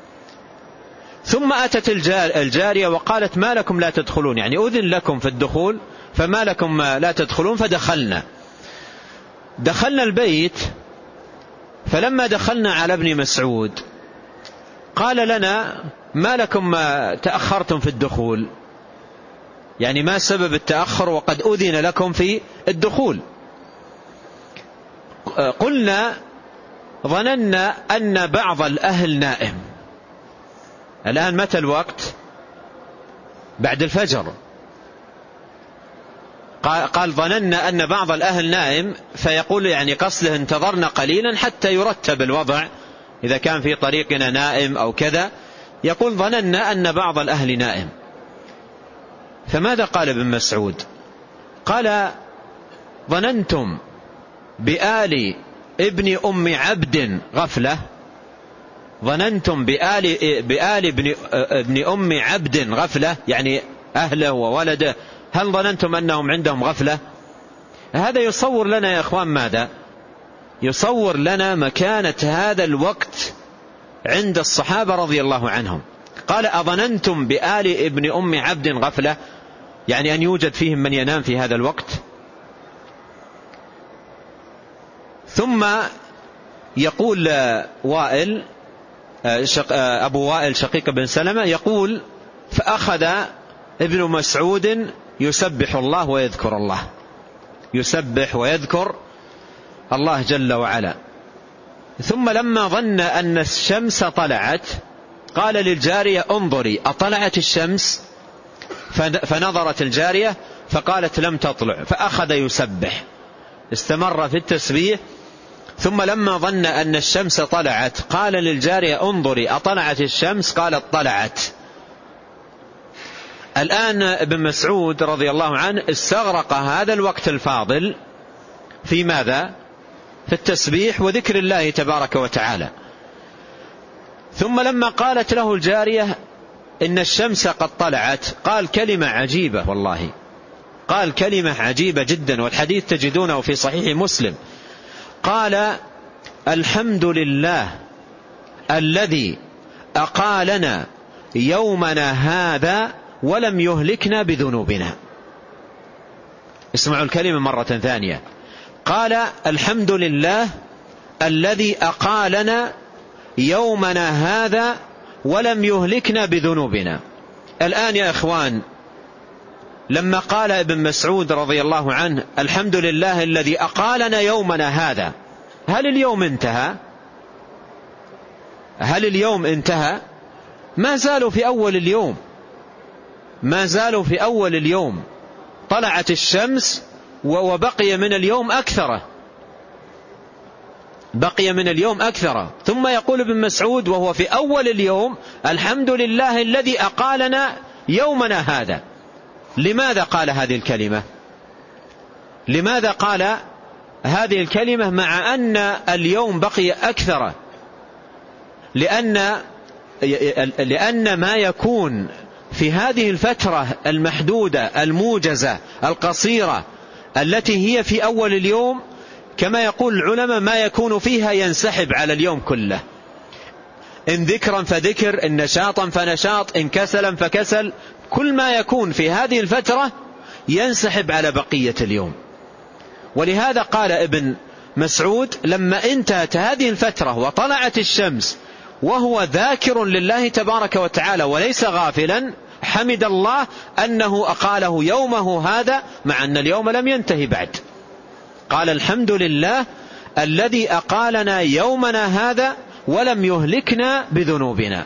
Speaker 1: ثم أتت الجارية وقالت: ما لكم لا تدخلون، يعني أذن لكم في الدخول فما لكم لا تدخلون. فدخلنا دخلنا البيت، فلما دخلنا على ابن مسعود قال لنا: ما لكم تأخرتم في الدخول؟ يعني ما سبب التأخر وقد أذن لكم في الدخول؟ قلنا ظننا أن بعض الأهل نائم. الآن متى الوقت؟ بعد الفجر. قال ظننا أن بعض الأهل نائم، فيقول يعني قصده انتظرنا قليلا حتى يرتب الوضع إذا كان في طريقنا نائم أو كذا. يقول ظننا أن بعض الأهل نائم. فماذا قال ابن مسعود؟ قال ظننتم بآل ابن أم عبد غفلة. ظننتم بآل, بآل ابن, ابن أم عبد غفلة، يعني أهله وولده، هل ظننتم أنهم عندهم غفلة؟ هذا يصور لنا يا أخوان ماذا؟ يصور لنا مكانة هذا الوقت عند الصحابة رضي الله عنهم. قال أظننتم بآل ابن أم عبد غفلة، يعني أن يوجد فيهم من ينام في هذا الوقت. ثم يقول وائل أبو وائل شقيق بن سلمة يقول فأخذ ابن مسعود يسبح الله ويذكر الله، يسبح ويذكر الله جل وعلا. ثم لما ظن أن الشمس طلعت قال للجارية انظري أطلعت الشمس؟ فنظرت الجارية فقالت لم تطلع، فأخذ يسبح، استمر في التسبيح. ثم لما ظن أن الشمس طلعت قال للجارية انظري أطلعت الشمس؟ قالت طلعت. الآن ابن مسعود رضي الله عنه استغرق هذا الوقت الفاضل في ماذا؟ في التسبيح وذكر الله تبارك وتعالى. ثم لما قالت له الجارية إن الشمس قد طلعت قال كلمة عجيبة والله، قال كلمة عجيبة جدا، والحديث تجدونه في صحيح مسلم. قال الحمد لله الذي أقالنا يومنا هذا ولم يهلكنا بذنوبنا. اسمعوا الكلمة مرة ثانية. قال الحمد لله الذي أقالنا يومنا هذا ولم يهلكنا بذنوبنا. الآن يا إخوان لما قال ابن مسعود رضي الله عنه الحمد لله الذي أقالنا يومنا هذا، هل اليوم انتهى؟ هل اليوم انتهى؟ ما زالوا في أول اليوم، ما زالوا في أول اليوم. طلعت الشمس وبقي من اليوم أكثر، بقي من اليوم أكثر. ثم يقول ابن مسعود وهو في أول اليوم الحمد لله الذي أقالنا يومنا هذا. لماذا قال هذه الكلمة؟ لماذا قال هذه الكلمة مع أن اليوم بقي أكثر؟ لأن لأن ما يكون في هذه الفترة المحدودة الموجزة القصيرة التي هي في أول اليوم كما يقول العلماء ما يكون فيها ينسحب على اليوم كله، إن ذكرا فذكر، إن نشاطا فنشاط، إن كسلا فكسل، كل ما يكون في هذه الفترة ينسحب على بقية اليوم. ولهذا قال ابن مسعود لما انتهت هذه الفترة وطلعت الشمس وهو ذاكر لله تبارك وتعالى وليس غافلا حمد الله أنه أقاله يومه هذا مع أن اليوم لم ينتهي بعد. قال الحمد لله الذي أقالنا يومنا هذا ولم يهلكنا بذنوبنا.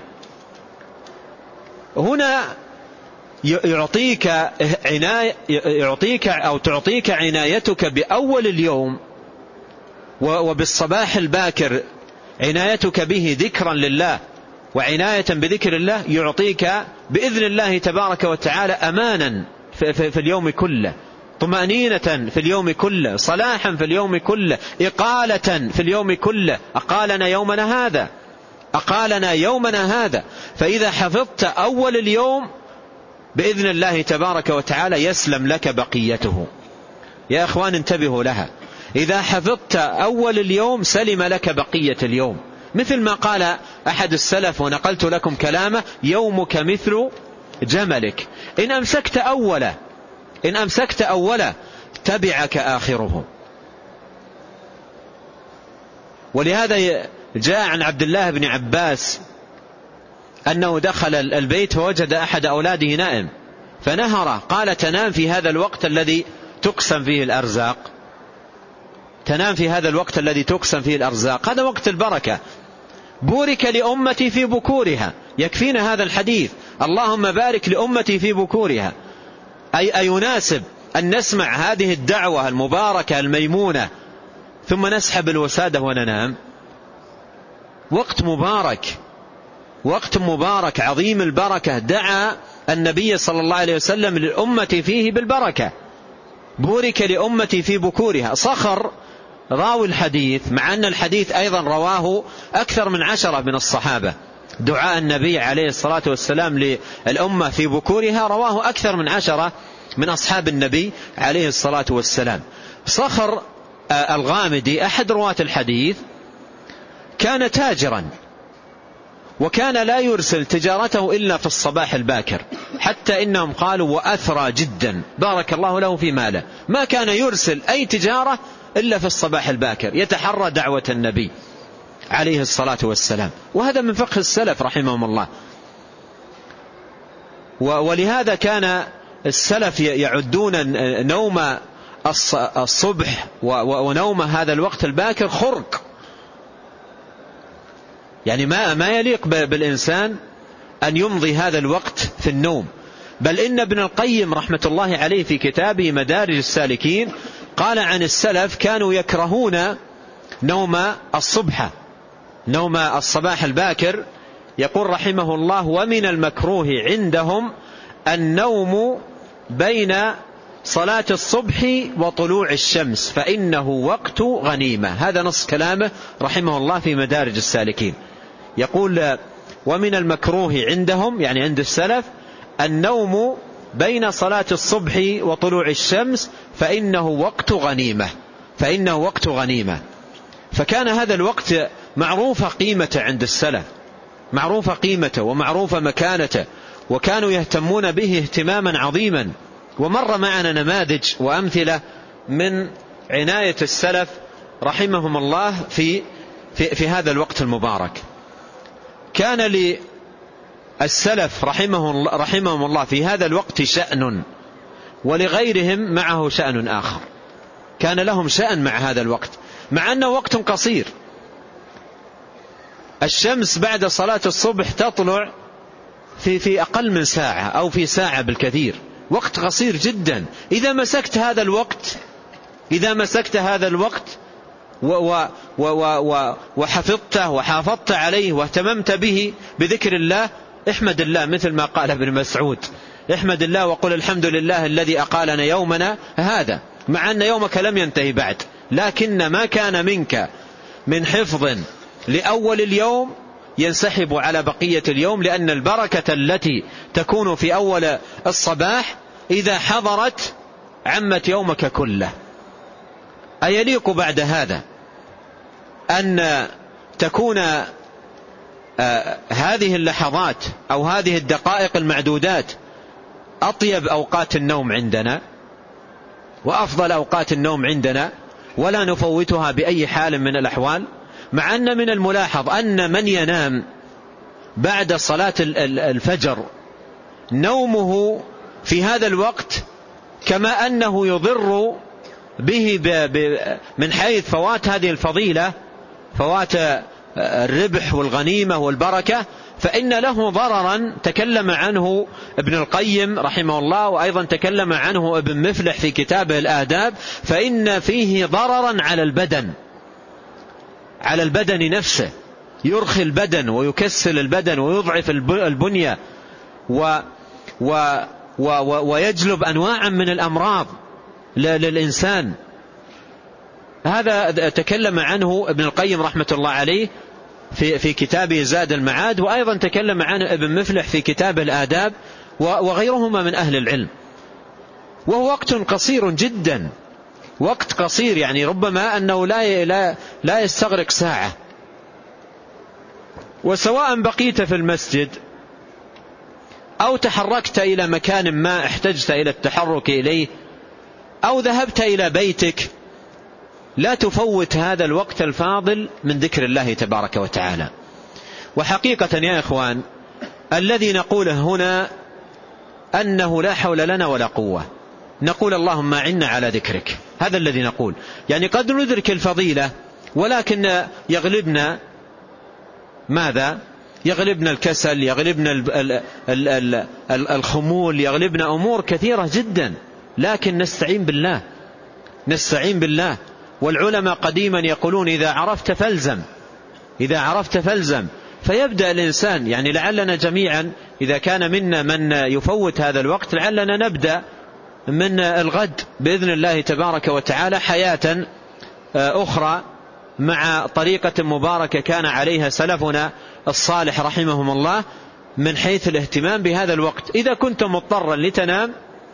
Speaker 1: هنا يعطيك عناية، يعطيك أو تعطيك عنايتك بأول اليوم وبالصباح الباكر، عنايتك به ذكرا لله وعناية بذكر الله يعطيك بإذن الله تبارك وتعالى أمانا في اليوم كله، طمأنينة في اليوم كله، صلاحا في اليوم كله، إقالة في اليوم كله. أقالنا يومنا هذا، أقالنا يومنا هذا. فإذا حفظت أول اليوم بإذن الله تبارك وتعالى يسلم لك بقيته. يا أخوان انتبهوا لها، إذا حفظت أول اليوم سلم لك بقية اليوم. مثل ما قال أحد السلف ونقلت لكم كلامه: يومك مثل جملك، إن أمسكت أوله إن أمسكت أوله تبعك آخره. ولهذا جاء عن عبد الله بن عباس أنه دخل البيت فوجد أحد أولاده نائم، فنهره، قال تنام في هذا الوقت الذي تقسم فيه الأرزاق، تنام في هذا الوقت الذي تقسم فيه الأرزاق، هذا وقت البركة. بورك لأمتي في بكورها، يكفينا هذا الحديث، اللهم بارك لأمتي في بكورها، أي أيناسب أن نسمع هذه الدعوة المباركة الميمونة ثم نسحب الوسادة وننام؟ وقت مبارك، وقت مبارك عظيم البركة، دعا النبي صلى الله عليه وسلم للأمة فيه بالبركة. بورك لأمتي في بكورها. صخر راوي الحديث، مع أن الحديث أيضا رواه أكثر من عشرة من الصحابة، دعاء النبي عليه الصلاة والسلام للأمة في بكورها رواه أكثر من عشرة من أصحاب النبي عليه الصلاة والسلام. صخر الغامدي أحد رواة الحديث كان تاجرا، وكان لا يرسل تجارته إلا في الصباح الباكر، حتى إنهم قالوا وأثرى جدا بارك الله له في ماله، ما كان يرسل أي تجارة إلا في الصباح الباكر، يتحرى دعوة النبي عليه الصلاة والسلام. وهذا من فقه السلف رحمهم الله. ولهذا كان السلف يعدون نوم الصبح ونوم هذا الوقت الباكر خرق، يعني ما ما يليق بالإنسان أن يمضي هذا الوقت في النوم. بل إن ابن القيم رحمة الله عليه في كتابه مدارج السالكين قال عن السلف كانوا يكرهون نوم الصبح، نوم الصباح الباكر. يقول رحمه الله ومن المكروه عندهم النوم بين صلاة الصبح وطلوع الشمس فإنه وقت غنيمة. هذا نص كلامه رحمه الله في مدارج السالكين. يقول ومن المكروه عندهم، يعني عند السلف، النوم بين صلاة الصبح وطلوع الشمس فإنه وقت غنيمة، فإنه وقت غنيمة. فكان هذا الوقت معروف قيمته عند السلف، معروف قيمته ومعروف مكانته، وكانوا يهتمون به اهتماما عظيما. ومر معنا نماذج وأمثلة من عناية السلف رحمهم الله في, في, في هذا الوقت المبارك. كان للسلف رحمهم, رحمهم الله في هذا الوقت شأن، ولغيرهم معه شأن آخر. كان لهم شأن مع هذا الوقت، مع أنه وقت قصير. الشمس بعد صلاة الصبح تطلع في, في أقل من ساعة أو في ساعة بالكثير، وقت قصير جدا. إذا مسكت هذا الوقت إذا مسكت هذا الوقت وحفظته وحافظت عليه واهتممت به بذكر الله، احمد الله، مثل ما قال ابن مسعود احمد الله وقل الحمد لله الذي أقالنا يومنا هذا، مع أن يومك لم ينتهي بعد، لكن ما كان منك من حفظ لأول اليوم ينسحب على بقية اليوم، لأن البركة التي تكون في أول الصباح إذا حضرت عمت يومك كله. أيليق بعد هذا أن تكون آه هذه اللحظات أو هذه الدقائق المعدودات أطيب أوقات النوم عندنا وأفضل أوقات النوم عندنا، ولا نفوتها بأي حال من الأحوال؟ مع أن من الملاحظ أن من ينام بعد صلاة الفجر نومه في هذا الوقت كما أنه يضر به من حيث فوات هذه الفضيلة، فوات الربح والغنيمة والبركة، فإن له ضررا تكلم عنه ابن القيم رحمه الله، وأيضا تكلم عنه ابن مفلح في كتابه الآداب، فإن فيه ضررا على البدن، على البدن نفسه، يرخي البدن ويكسل البدن ويضعف البنية و و و ويجلب أنواعا من الأمراض للإنسان. هذا تكلم عنه ابن القيم رحمة الله عليه في في كتابه زاد المعاد، وأيضا تكلم عنه ابن مفلح في كتابه الآداب وغيرهما من أهل العلم. وهو وقت قصير جدا، وقت قصير، يعني ربما أنه لا لا لا يستغرق ساعة. وسواء بقيت في المسجد أو تحركت إلى مكان ما احتجت إلى التحرك إليه أو ذهبت إلى بيتك، لا تفوت هذا الوقت الفاضل من ذكر الله تبارك وتعالى. وحقيقة يا إخوان الذي نقوله هنا أنه لا حول لنا ولا قوة، نقول اللهم أعنا على ذكرك، هذا الذي نقول. يعني قد ندرك الفضيلة ولكن يغلبنا ماذا؟ يغلبنا الكسل، يغلبنا الخمول، يغلبنا أمور كثيرة جدا، لكن نستعين بالله، نستعين بالله. والعلماء قديما يقولون إذا عرفت فالزم، إذا عرفت فالزم. فيبدأ الإنسان، يعني لعلنا جميعا إذا كان منا من يفوت هذا الوقت لعلنا نبدأ من الغد بإذن الله تبارك وتعالى حياة أخرى مع طريقة مباركة كان عليها سلفنا الصالح رحمهم الله من حيث الاهتمام بهذا الوقت. إذا كنت مضطرا لتنام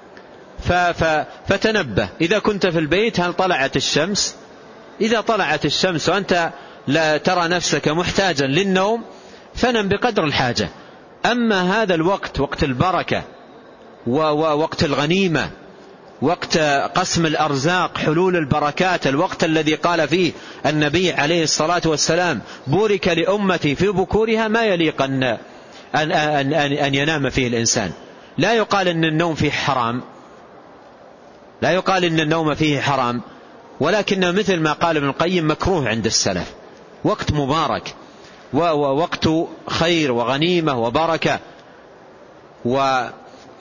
Speaker 1: فتنبه، إذا كنت في البيت هل طلعت الشمس؟ إذا طلعت الشمس وأنت لا ترى نفسك محتاجا للنوم فنم بقدر الحاجة. أما هذا الوقت، وقت البركة ووقت الغنيمة، وقت قسم الأرزاق، حلول البركات، الوقت الذي قال فيه النبي عليه الصلاة والسلام بورك لأمتي في بكورها، ما يليق أن, أن, أن, أن ينام فيه الإنسان. لا يقال أن النوم فيه حرام، لا يقال أن النوم فيه حرام، ولكن مثل ما قال ابن القيم مكروه عند السلف، وقت مبارك ووقت خير وغنيمة وبركة وتحر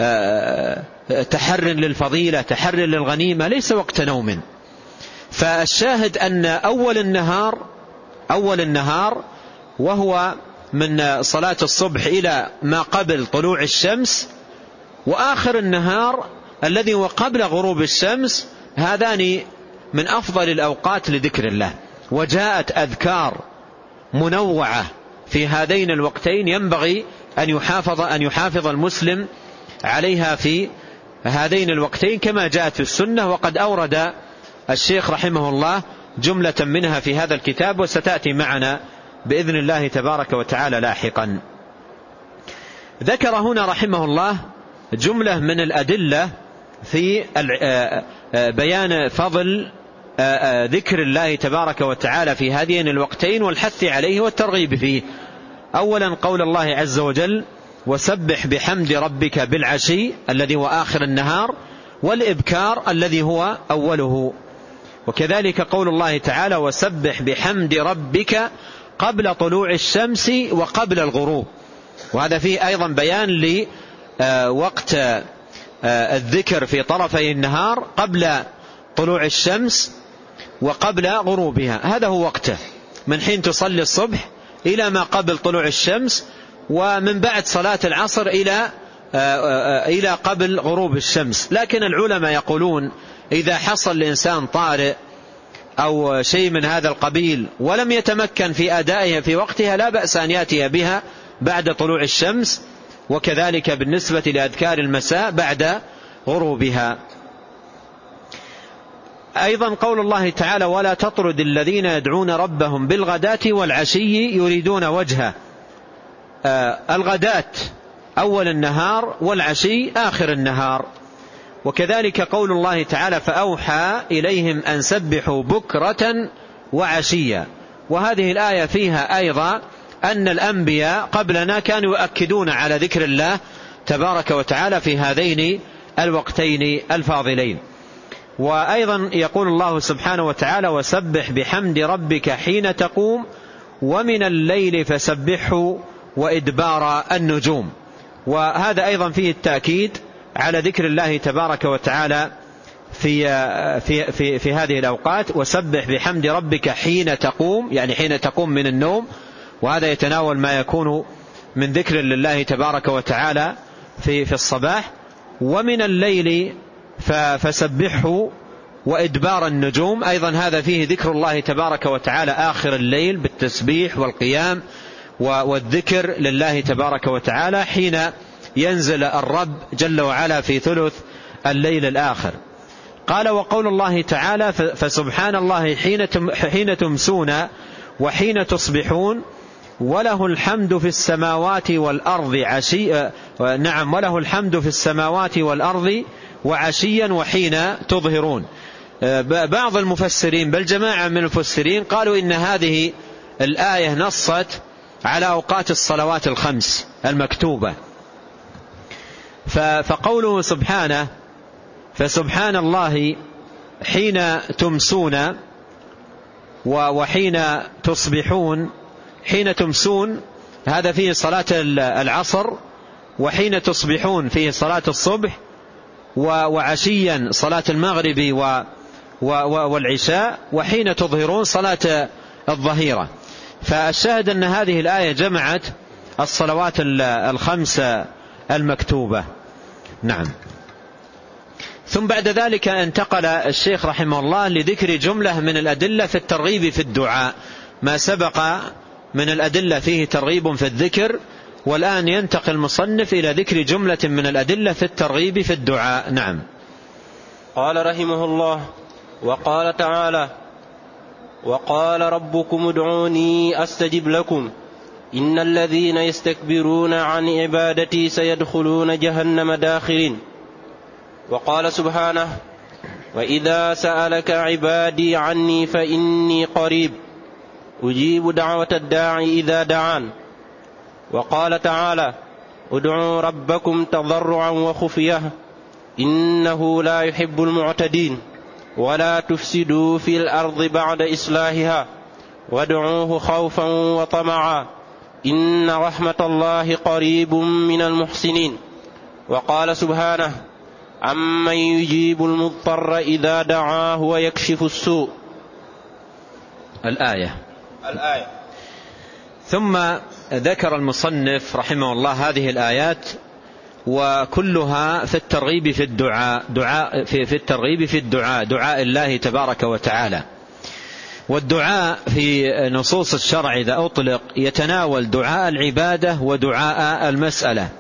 Speaker 1: للفضيلة، تحر للغنيمة، ليس وقت نوم. فالشاهد أن أول النهار أول النهار وهو من صلاة الصبح إلى ما قبل طلوع الشمس، وآخر النهار الذي هو قبل غروب الشمس، هذان من أفضل الأوقات لذكر الله. وجاءت أذكار منوعة في هذين الوقتين ينبغي أن يحافظ أن يحافظ المسلم عليها في هذين الوقتين كما جاءت في السنة. وقد أورد الشيخ رحمه الله جملة منها في هذا الكتاب، وستأتي معنا بإذن الله تبارك وتعالى لاحقا. ذكر هنا رحمه الله جملة من الأدلة في بيان فضل ذكر الله تبارك وتعالى في هذين الوقتين والحث عليه والترغيب فيه. أولا قول الله عز وجل وسبح بحمد ربك بالعشي الذي هو آخر النهار، والإبكار الذي هو أوله. وكذلك قول الله تعالى وسبح بحمد ربك قبل طلوع الشمس وقبل الغروب، وهذا فيه أيضا بيان لوقت الذكر في طرفي النهار قبل طلوع الشمس وقبل غروبها، هذا هو وقته من حين تصلي الصبح إلى ما قبل طلوع الشمس، ومن بعد صلاة العصر إلى إلى قبل غروب الشمس. لكن العلماء يقولون إذا حصل الإنسان طارئ أو شيء من هذا القبيل ولم يتمكن في أدائها في وقتها لا بأس أن يأتي بها بعد طلوع الشمس، وكذلك بالنسبة لأذكار المساء بعد غروبها. أيضا قول الله تعالى ولا تطرد الذين يدعون ربهم بالغداة والعشي يريدون وجهه، آه الغداة أول النهار والعشي آخر النهار. وكذلك قول الله تعالى فأوحى إليهم أن سبحوا بكرة وعشيا، وهذه الآية فيها أيضا أن الأنبياء قبلنا كانوا يؤكدون على ذكر الله تبارك وتعالى في هذين الوقتين الفاضلين. وأيضا يقول الله سبحانه وتعالى وسبح بحمد ربك حين تقوم ومن الليل فسبحه وإدبار النجوم، وهذا أيضا فيه التأكيد على ذكر الله تبارك وتعالى في, في, في, في هذه الأوقات. وسبح بحمد ربك حين تقوم، يعني حين تقوم من النوم، وهذا يتناول ما يكون من ذكر لله تبارك وتعالى في, في الصباح. ومن الليل فسبحه وإدبار النجوم، أيضا هذا فيه ذكر الله تبارك وتعالى آخر الليل بالتسبيح والقيام والذكر لله تبارك وتعالى حين ينزل الرب جل وعلا في ثلث الليل الآخر. قال وقول الله تعالى فسبحان الله حين تمسون وحين تصبحون وله الحمد في السماوات والأرض عشي نعم وله الحمد في السماوات والأرض وعشيا وحين تظهرون. بعض المفسرين بل جماعة من المفسرين قالوا إن هذه الآية نصت على أوقات الصلوات الخمس المكتوبة، فقوله سبحانه فسبحان الله حين تمسون وحين تصبحون. حين تمسون هذا فيه صلاة العصر، وحين تصبحون فيه صلاة الصبح، وعشيا صلاة المغرب والعشاء، وحين تظهرون صلاة الظهيرة. فالشاهد أن هذه الآية جمعت الصلوات الخمس المكتوبة. نعم. ثم بعد ذلك انتقل الشيخ رحمه الله لذكر جملة من الأدلة في الترغيب في الدعاء. ما سبق من الأدلة فيه ترغيب في الذكر، والآن ينتقل المصنف إلى ذكر جملة من الأدلة في الترغيب في الدعاء. نعم.
Speaker 2: قال رحمه الله: وقال تعالى: وقال ربكم ادعوني أستجب لكم إن الذين يستكبرون عن عبادتي سيدخلون جهنم داخرين. وقال سبحانه: وإذا سألك عبادي عني فإني قريب أجيب دعوة الداعي إذا دعان. وقال تعالى: ادعوا ربكم تضرعا وخفية إنه لا يحب المعتدين ولا تفسدوا في الأرض بعد إصلاحها وادعوه خوفا وطمعا إن رحمة الله قريب من المحسنين. وقال سبحانه: أمن يجيب المضطر إذا دعاه ويكشف السوء.
Speaker 1: الآية.
Speaker 2: الآية.
Speaker 1: ثم ذكر المصنف رحمه الله هذه الآيات وكلها في الترغيب في الدعاء دعاء في, في الترغيب في الدعاء دعاء الله تبارك وتعالى. والدعاء في نصوص الشرع إذا أطلق يتناول دعاء العبادة ودعاء المسألة.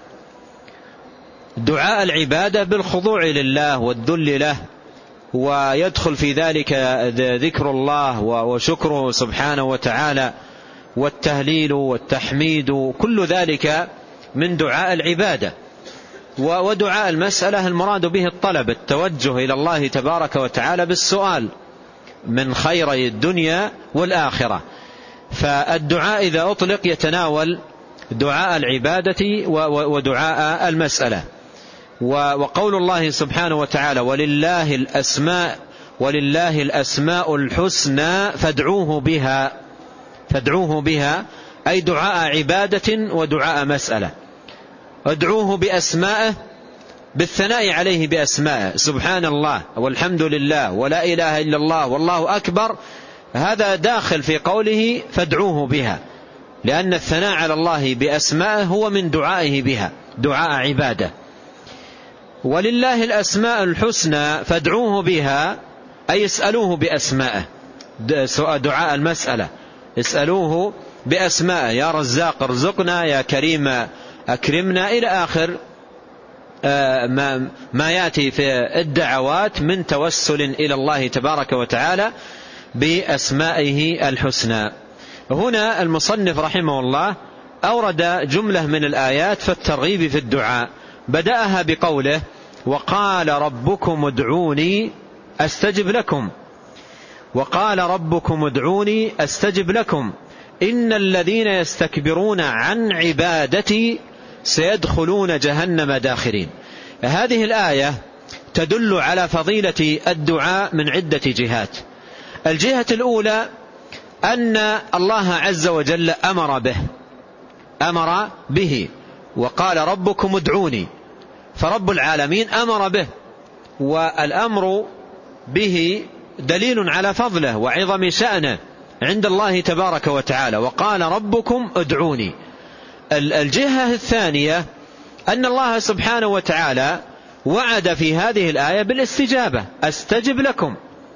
Speaker 1: دعاء العبادة بالخضوع لله والذل له، ويدخل في ذلك ذكر الله وشكره سبحانه وتعالى والتهليل والتحميد، كل ذلك من دعاء العبادة. ودعاء المسألة المراد به الطلب، التوجه إلى الله تبارك وتعالى بالسؤال من خيري الدنيا والآخرة. فالدعاء إذا أطلق يتناول دعاء العبادة ودعاء المسألة. وقول الله سبحانه وتعالى: ولله الأسماء ولله الأسماء الحسنى فادعوه بها فادعوه بها أي دعاء عبادة ودعاء مسألة. ادعوه بأسمائه بالثناء عليه بأسمائه، سبحان الله والحمد لله ولا إله إلا الله والله أكبر، هذا داخل في قوله فادعوه بها، لأن الثناء على الله بأسمائه هو من دعائه بها، دعاء عبادة. ولله الأسماء الحسنى فادعوه بها أي اسألوه بأسمائه، دعاء المسألة اسألوه بأسمائه، يا رزاق ارزقنا، يا كريم أكرمنا، إلى آخر ما يأتي في الدعوات من توسل إلى الله تبارك وتعالى بأسمائه الحسنى. هنا المصنف رحمه الله أورد جملة من الآيات في الترغيب في الدعاء، بدأها بقوله: وقال ربكم ادعوني أستجب لكم. وقال ربكم ادعوني أستجب لكم إن الذين يستكبرون عن عبادتي سيدخلون جهنم داخرين. هذه الآية تدل على فضيلة الدعاء من عدة جهات. الجهة الأولى أن الله عز وجل أمر به أمر به وقال ربكم ادعوني، فرب العالمين أمر به، والأمر به دليل على فضله وعظم شأنه عند الله تبارك وتعالى. وقال ربكم ادعوني. الجهة الثانية أن الله سبحانه وتعالى وعد في هذه الآية بالاستجابة، أستجب لكم،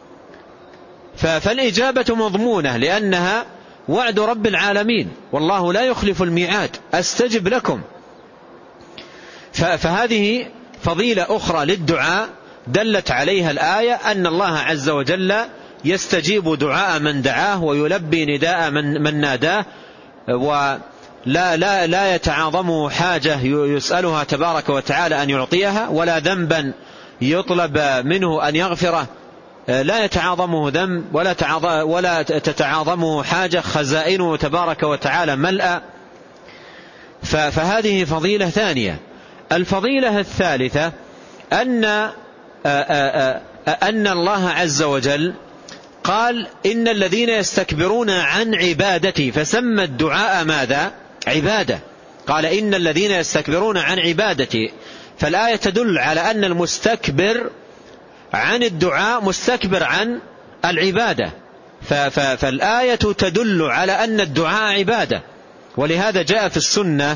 Speaker 1: فالإجابة مضمونة لأنها وعد رب العالمين والله لا يخلف الميعاد، أستجب لكم. فهذه فضيلة أخرى للدعاء دلت عليها الآية أن الله عز وجل يستجيب دعاء من دعاه ويلبي نداء من, من ناداه، ولا لا لا يتعاظمه حاجة يسألها تبارك وتعالى أن يعطيها، ولا ذنبا يطلب منه أن يغفره لا يتعاظمه ذنب ولا, ولا تتعاظمه حاجة، خزائنه تبارك وتعالى ملأ. فهذه فضيلة ثانية. الفضيلة الثالثة أن أن الله عز وجل قال إن الذين يستكبرون عن عبادتي، فسمى الدعاء ماذا؟ عبادة. قال إن الذين يستكبرون عن عبادتي، فالآية تدل على أن المستكبر عن الدعاء مستكبر عن العبادة، فالآية تدل على أن الدعاء عبادة. ولهذا جاء في السنة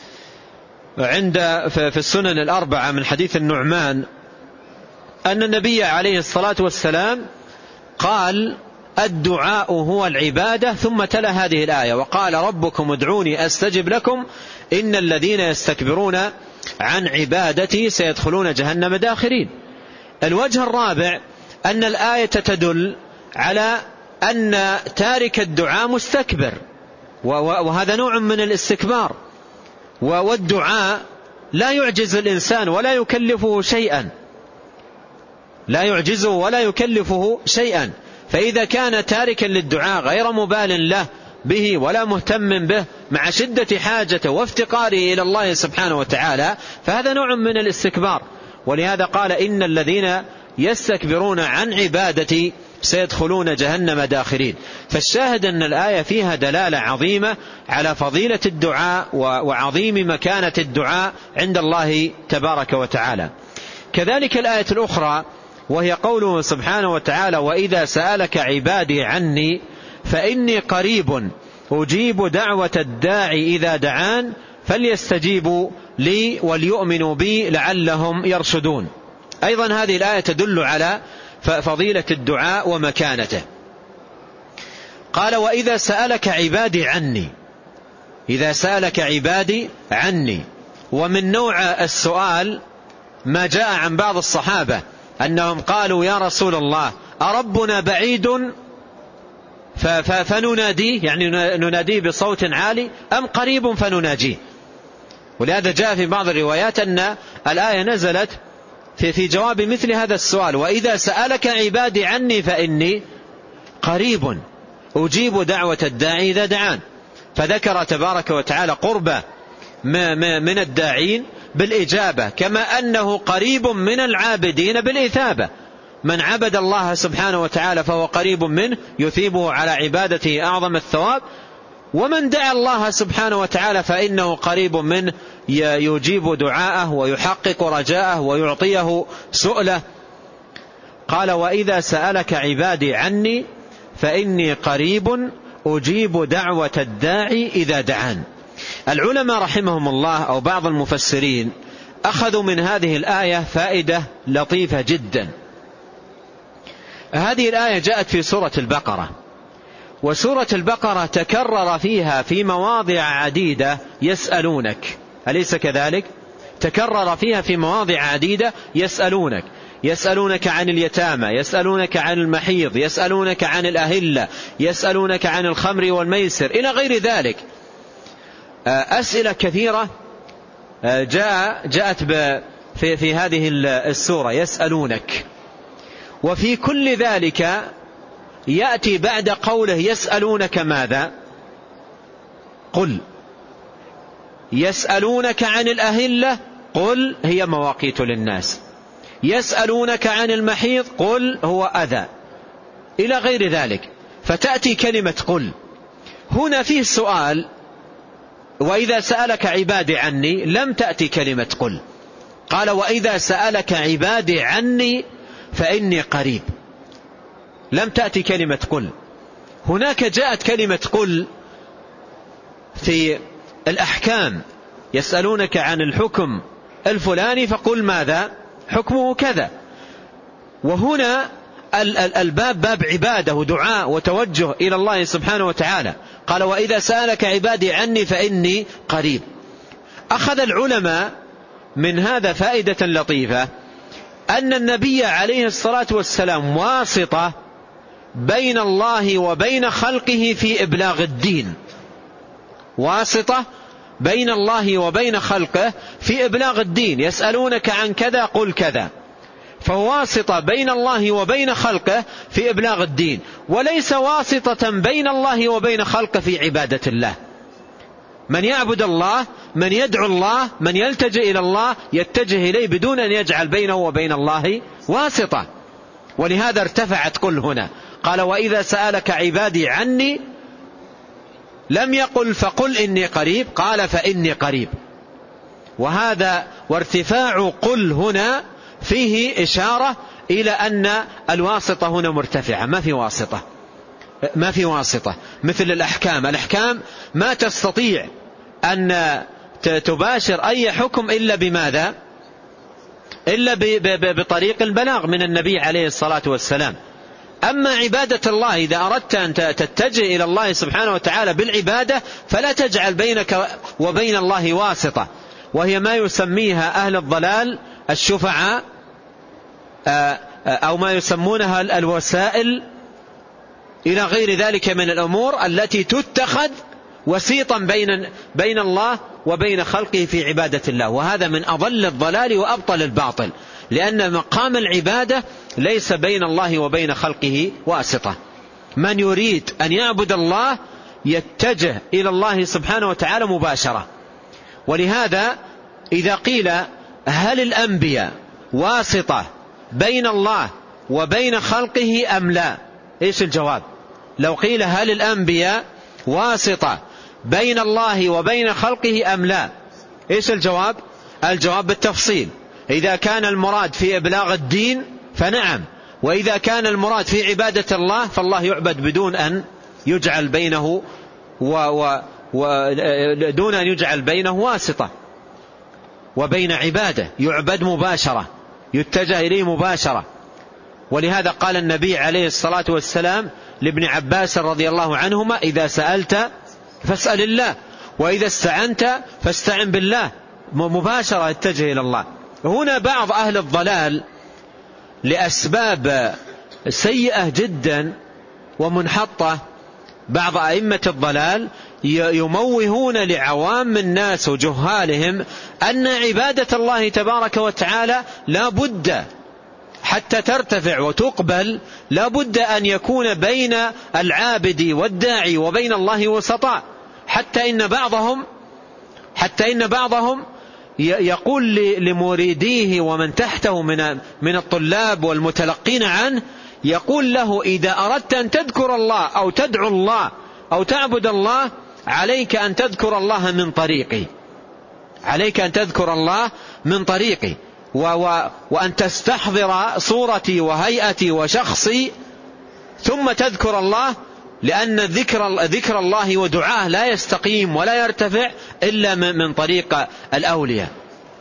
Speaker 1: عند في السنن الأربعة من حديث النعمان أن النبي عليه الصلاة والسلام قال الدعاء هو العبادة، ثم تلا هذه الآية وقال ربكم ادعوني أستجب لكم إن الذين يستكبرون عن عبادتي سيدخلون جهنم داخرين. الوجه الرابع أن الآية تدل على أن تارك الدعاء مستكبر، وهذا نوع من الاستكبار، والدعاء لا يعجز الإنسان ولا يكلفه شيئا، لا يعجزه ولا يكلفه شيئا. فإذا كان تاركا للدعاء غير مبال له به ولا مهتم به مع شدة حاجته وافتقاره إلى الله سبحانه وتعالى، فهذا نوع من الاستكبار. ولهذا قال إن الذين يستكبرون عن عبادتي سيدخلون جهنم داخرين. فالشاهد أن الآية فيها دلالة عظيمة على فضيلة الدعاء وعظيم مكانة الدعاء عند الله تبارك وتعالى. كذلك الآية الأخرى وهي قوله سبحانه وتعالى وإذا سألك عبادي عني فإني قريب أجيب دعوة الداعي إذا دعان فليستجيبوا لي وليؤمنوا بي لعلهم يرشدون. أيضا هذه الآية تدل على فضيلة الدعاء ومكانته. قال وإذا سألك عبادي عني، إذا سألك عبادي عني. ومن نوع السؤال ما جاء عن بعض الصحابة أنهم قالوا يا رسول الله أربنا بعيد فنناديه، يعني نناديه بصوت عالي، أم قريب فنناجيه؟ ولهذا جاء في بعض الروايات أن الآية نزلت في في جواب مثل هذا السؤال وإذا سألك عبادي عني فإني قريب أجيب دعوة الداعي إذا دعان. فذكر تبارك وتعالى قربة من الداعين بالإجابة، كما أنه قريب من العابدين بالإثابة. من عبد الله سبحانه وتعالى فهو قريب منه يثيبه على عبادته أعظم الثواب، ومن دعا الله سبحانه وتعالى فإنه قريب منه يجيب دعاءه ويحقق رجاءه ويعطيه سؤله. قال وإذا سألك عبادي عني فإني قريب أجيب دعوة الداعي إذا دعان. العلماء رحمهم الله أو بعض المفسرين أخذوا من هذه الآية فائدة لطيفة جدا. هذه الآية جاءت في سورة البقرة، وسورة البقرة تكرر فيها في مواضع عديدة يسألونك، أليس كذلك؟ تكرر فيها في مواضع عديدة يسألونك، يسألونك عن اليتامى، يسألونك عن المحيض، يسألونك عن الأهلة، يسألونك عن الخمر والميسر إلى غير ذلك. أسئلة كثيرة جاء جاءت في في هذه السورة يسألونك. وفي كل ذلك يأتي بعد قوله يسألونك ماذا؟ قل. يسألونك عن الأهلة قل هي مواقيت للناس. يسألونك عن المحيض قل هو أذى، إلى غير ذلك. فتأتي كلمة قل. هنا فيه سؤال وإذا سألك عبادي عني لم تأتي كلمة قل، قال وإذا سألك عبادي عني فإني قريب، لم تأتي كلمة قل. هناك جاءت كلمة قل في الأحكام، يسألونك عن الحكم الفلاني فقل ماذا؟ حكمه كذا. وهنا الباب باب عبادة ودعاء وتوجه إلى الله سبحانه وتعالى. قال وإذا سألك عبادي عني فإني قريب. أخذ العلماء من هذا فائدة لطيفة، أن النبي عليه الصلاة والسلام واسطة بين الله وبين خلقه في إبلاغ الدين، واسطة بين الله وبين خلقه في إبلاغ الدين. يسألونك عن كذا قل كذا، فواسطة بين الله وبين خلقه في إبلاغ الدين، وليس واسطة بين الله وبين خلقه في عبادة الله. من يعبد الله، من يدعو الله، من يلتجئ إلى الله يتجه إليه بدون أن يجعل بينه وبين الله واسطة. ولهذا ارتفعت قل هنا، قال وإذا سألك عبادي عني، لم يقل فقل إني قريب، قال فإني قريب. وهذا وارتفاع قل هنا فيه إشارة إلى أن الواسطة هنا مرتفعة، ما في واسطة، ما في واسطة. مثل الأحكام، الأحكام ما تستطيع أن تباشر أي حكم إلا بماذا؟ إلا بطريق البلاغ من النبي عليه الصلاة والسلام. أما عبادة الله إذا أردت أن تتجه إلى الله سبحانه وتعالى بالعبادة فلا تجعل بينك وبين الله واسطة، وهي ما يسميها أهل الضلال الشفعاء، أو ما يسمونها الوسائل إلى غير ذلك من الأمور التي تتخذ وسيطا بين بين الله وبين خلقه في عبادة الله. وهذا من أضل الضلال وأبطل الباطل، لأن مقام العبادة ليس بين الله وبين خلقه واسطة. من يريد أن يعبد الله يتجه إلى الله سبحانه وتعالى مباشرة. ولهذا إذا قيل هل الأنبياء واسطة بين الله وبين خلقه أم لا؟ إيش الجواب؟ لو قيل هل الأنبياء واسطة بين الله وبين خلقه أم لا؟ إيش الجواب؟ الجواب بالتفصيل. إذا كان المراد في إبلاغ الدين فنعم، وإذا كان المراد في عبادة الله فالله يعبد بدون أن يجعل بينه و و و دون أن يجعل بينه واسطة، وبين عباده يعبد مباشرة، يتجه إليه مباشرة. ولهذا قال النبي عليه الصلاة والسلام لابن عباس رضي الله عنهما إذا سألت فاسأل الله، وإذا استعنت فاستعن بالله، مباشرة اتجه إلى الله. هنا بعض أهل الضلال لأسباب سيئة جدا ومنحطة، بعض أئمة الضلال يموهون لعوام الناس وجهالهم أن عبادة الله تبارك وتعالى لا بد حتى ترتفع وتقبل لا بد أن يكون بين العابد والداعي وبين الله وسطاء، حتى إن بعضهم حتى إن بعضهم يقول لمريديه ومن تحته من من الطلاب والمتلقين عنه، يقول له إذا أردت أن تذكر الله أو تدعو الله أو تعبد الله عليك أن تذكر الله من طريقي، عليك أن تذكر الله من طريقي و و وأن تستحضر صورتي وهيئتي وشخصي ثم تذكر الله، لأن ذكر ذكر الله ودعاه لا يستقيم ولا يرتفع إلا من طريق الأولياء،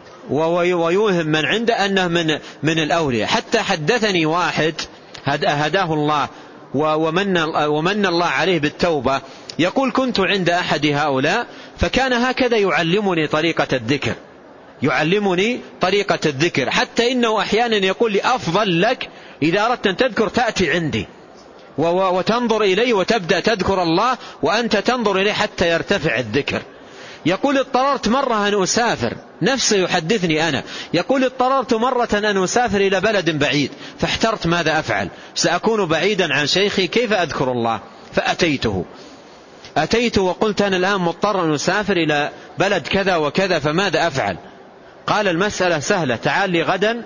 Speaker 1: ويوهم من عنده أنه من من الأولياء. حتى حدثني واحد هداه الله ومن ومن الله عليه بالتوبة، يقول كنت عند أحد هؤلاء فكان هكذا يعلمني طريقة الذكر، يعلمني طريقة الذكر، حتى إنه أحيانا يقول لي أفضل لك إذا أردت أن تذكر تأتي عندي وتنظر إليه وتبدأ تذكر الله وأنت تنظر إليه حتى يرتفع الذكر. يقول اضطررت مرة أن أسافر، نفسه يحدثني أنا، يقول اضطررت مرة أن أسافر إلى بلد بعيد فاحترت ماذا أفعل، سأكون بعيدا عن شيخي كيف أذكر الله؟ فأتيته أتيت وقلت أنا الآن مضطر أن أسافر إلى بلد كذا وكذا فماذا أفعل؟ قال المسألة سهلة، تعال لي غدا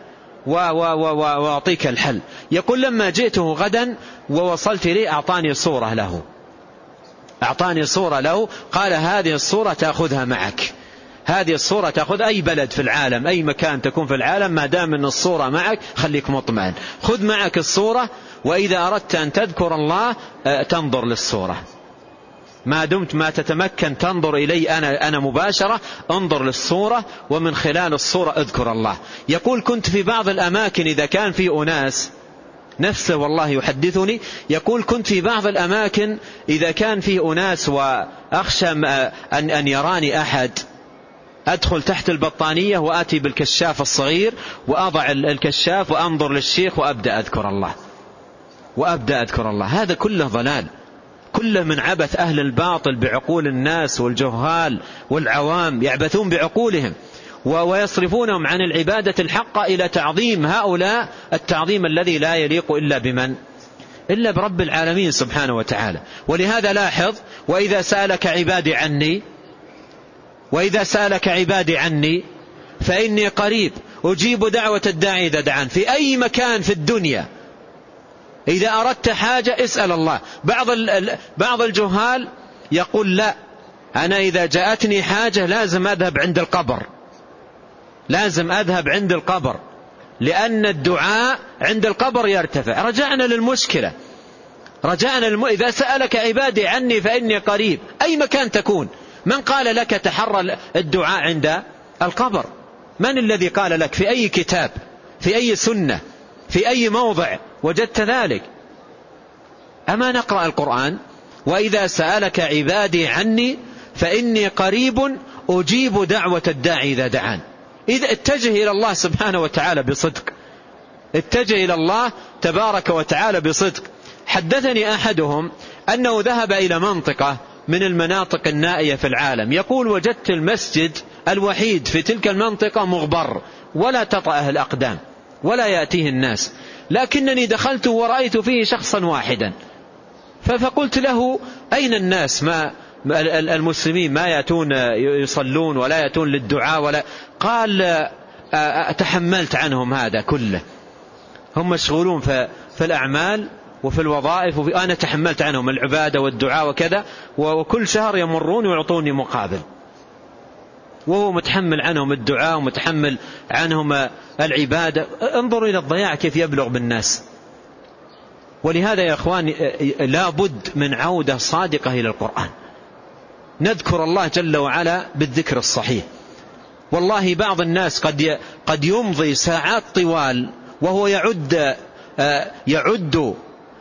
Speaker 1: وأعطيك الحل. يقول لما جئته غدا ووصلت لي أعطاني صورة له أعطاني صورة له قال هذه الصورة تأخذها معك، هذه الصورة تأخذ أي بلد في العالم، أي مكان تكون في العالم، ما دام أن الصورة معك خليك مطمئن، خذ معك الصورة، وإذا أردت أن تذكر الله تنظر للصورة، ما دمت ما تتمكن تنظر إلي أنا, أنا مباشرة، انظر للصورة ومن خلال الصورة اذكر الله. يقول كنت في بعض الأماكن إذا كان في أناس، نفسه والله يحدثني، يقول كنت في بعض الأماكن إذا كان في أناس وأخشى أن, أن يراني أحد، أدخل تحت البطانية وآتي بالكشاف الصغير وأضع الكشاف وأنظر للشيخ وأبدأ أذكر الله وأبدأ أذكر الله. هذا كله ضلال، كله من عبث أهل الباطل بعقول الناس والجهال والعوام، يعبثون بعقولهم ويصرفونهم عن العبادة الحقة إلى تعظيم هؤلاء التعظيم الذي لا يليق إلا بمن؟ إلا برب العالمين سبحانه وتعالى. ولهذا لاحظ وإذا سألك عبادي عني وإذا سألك عبادي عني فإني قريب أجيب دعوة الداعي إذا دعان. في أي مكان في الدنيا إذا أردت حاجة اسأل الله. بعض بعض الجهال يقول لا، أنا إذا جاءتني حاجة لازم أذهب عند القبر، لازم أذهب عند القبر، لأن الدعاء عند القبر يرتفع. رجعنا للمشكلة، رجعنا للم... إذا سألك عبادي عني فإني قريب، أي مكان تكون. من قال لك تحرى الدعاء عند القبر؟ من الذي قال لك؟ في أي كتاب، في أي سنة، في أي موضع وجدت ذلك؟ أما نقرأ القرآن؟ وإذا سألك عبادي عني فإني قريب أجيب دعوة الداعي إذا دعان. إذا اتجه إلى الله سبحانه وتعالى بصدق، اتجه إلى الله تبارك وتعالى بصدق. حدثني أحدهم أنه ذهب إلى منطقة من المناطق النائية في العالم، يقول وجدت المسجد الوحيد في تلك المنطقة مغبر ولا تطأه الأقدام ولا يأتيه الناس، لكنني دخلت ورأيت فيه شخصا واحدا، فقلت له أين الناس؟ ما المسلمين ما يأتون يصلون ولا يأتون للدعاء ولا؟ قال تحملت عنهم هذا كله، هم مشغولون في الأعمال وفي الوظائف، وفي أنا تحملت عنهم العبادة والدعاء وكذا، وكل شهر يمرون ويعطوني مقابل، وهو متحمل عنهم الدعاء ومتحمل عنهم العبادة. انظروا إلى الضياع كيف يبلغ بالناس. ولهذا يا أخواني لا بد من عودة صادقة إلى القرآن، نذكر الله جل وعلا بالذكر الصحيح. والله بعض الناس قد قد يمضي ساعات طوال وهو يعد يعد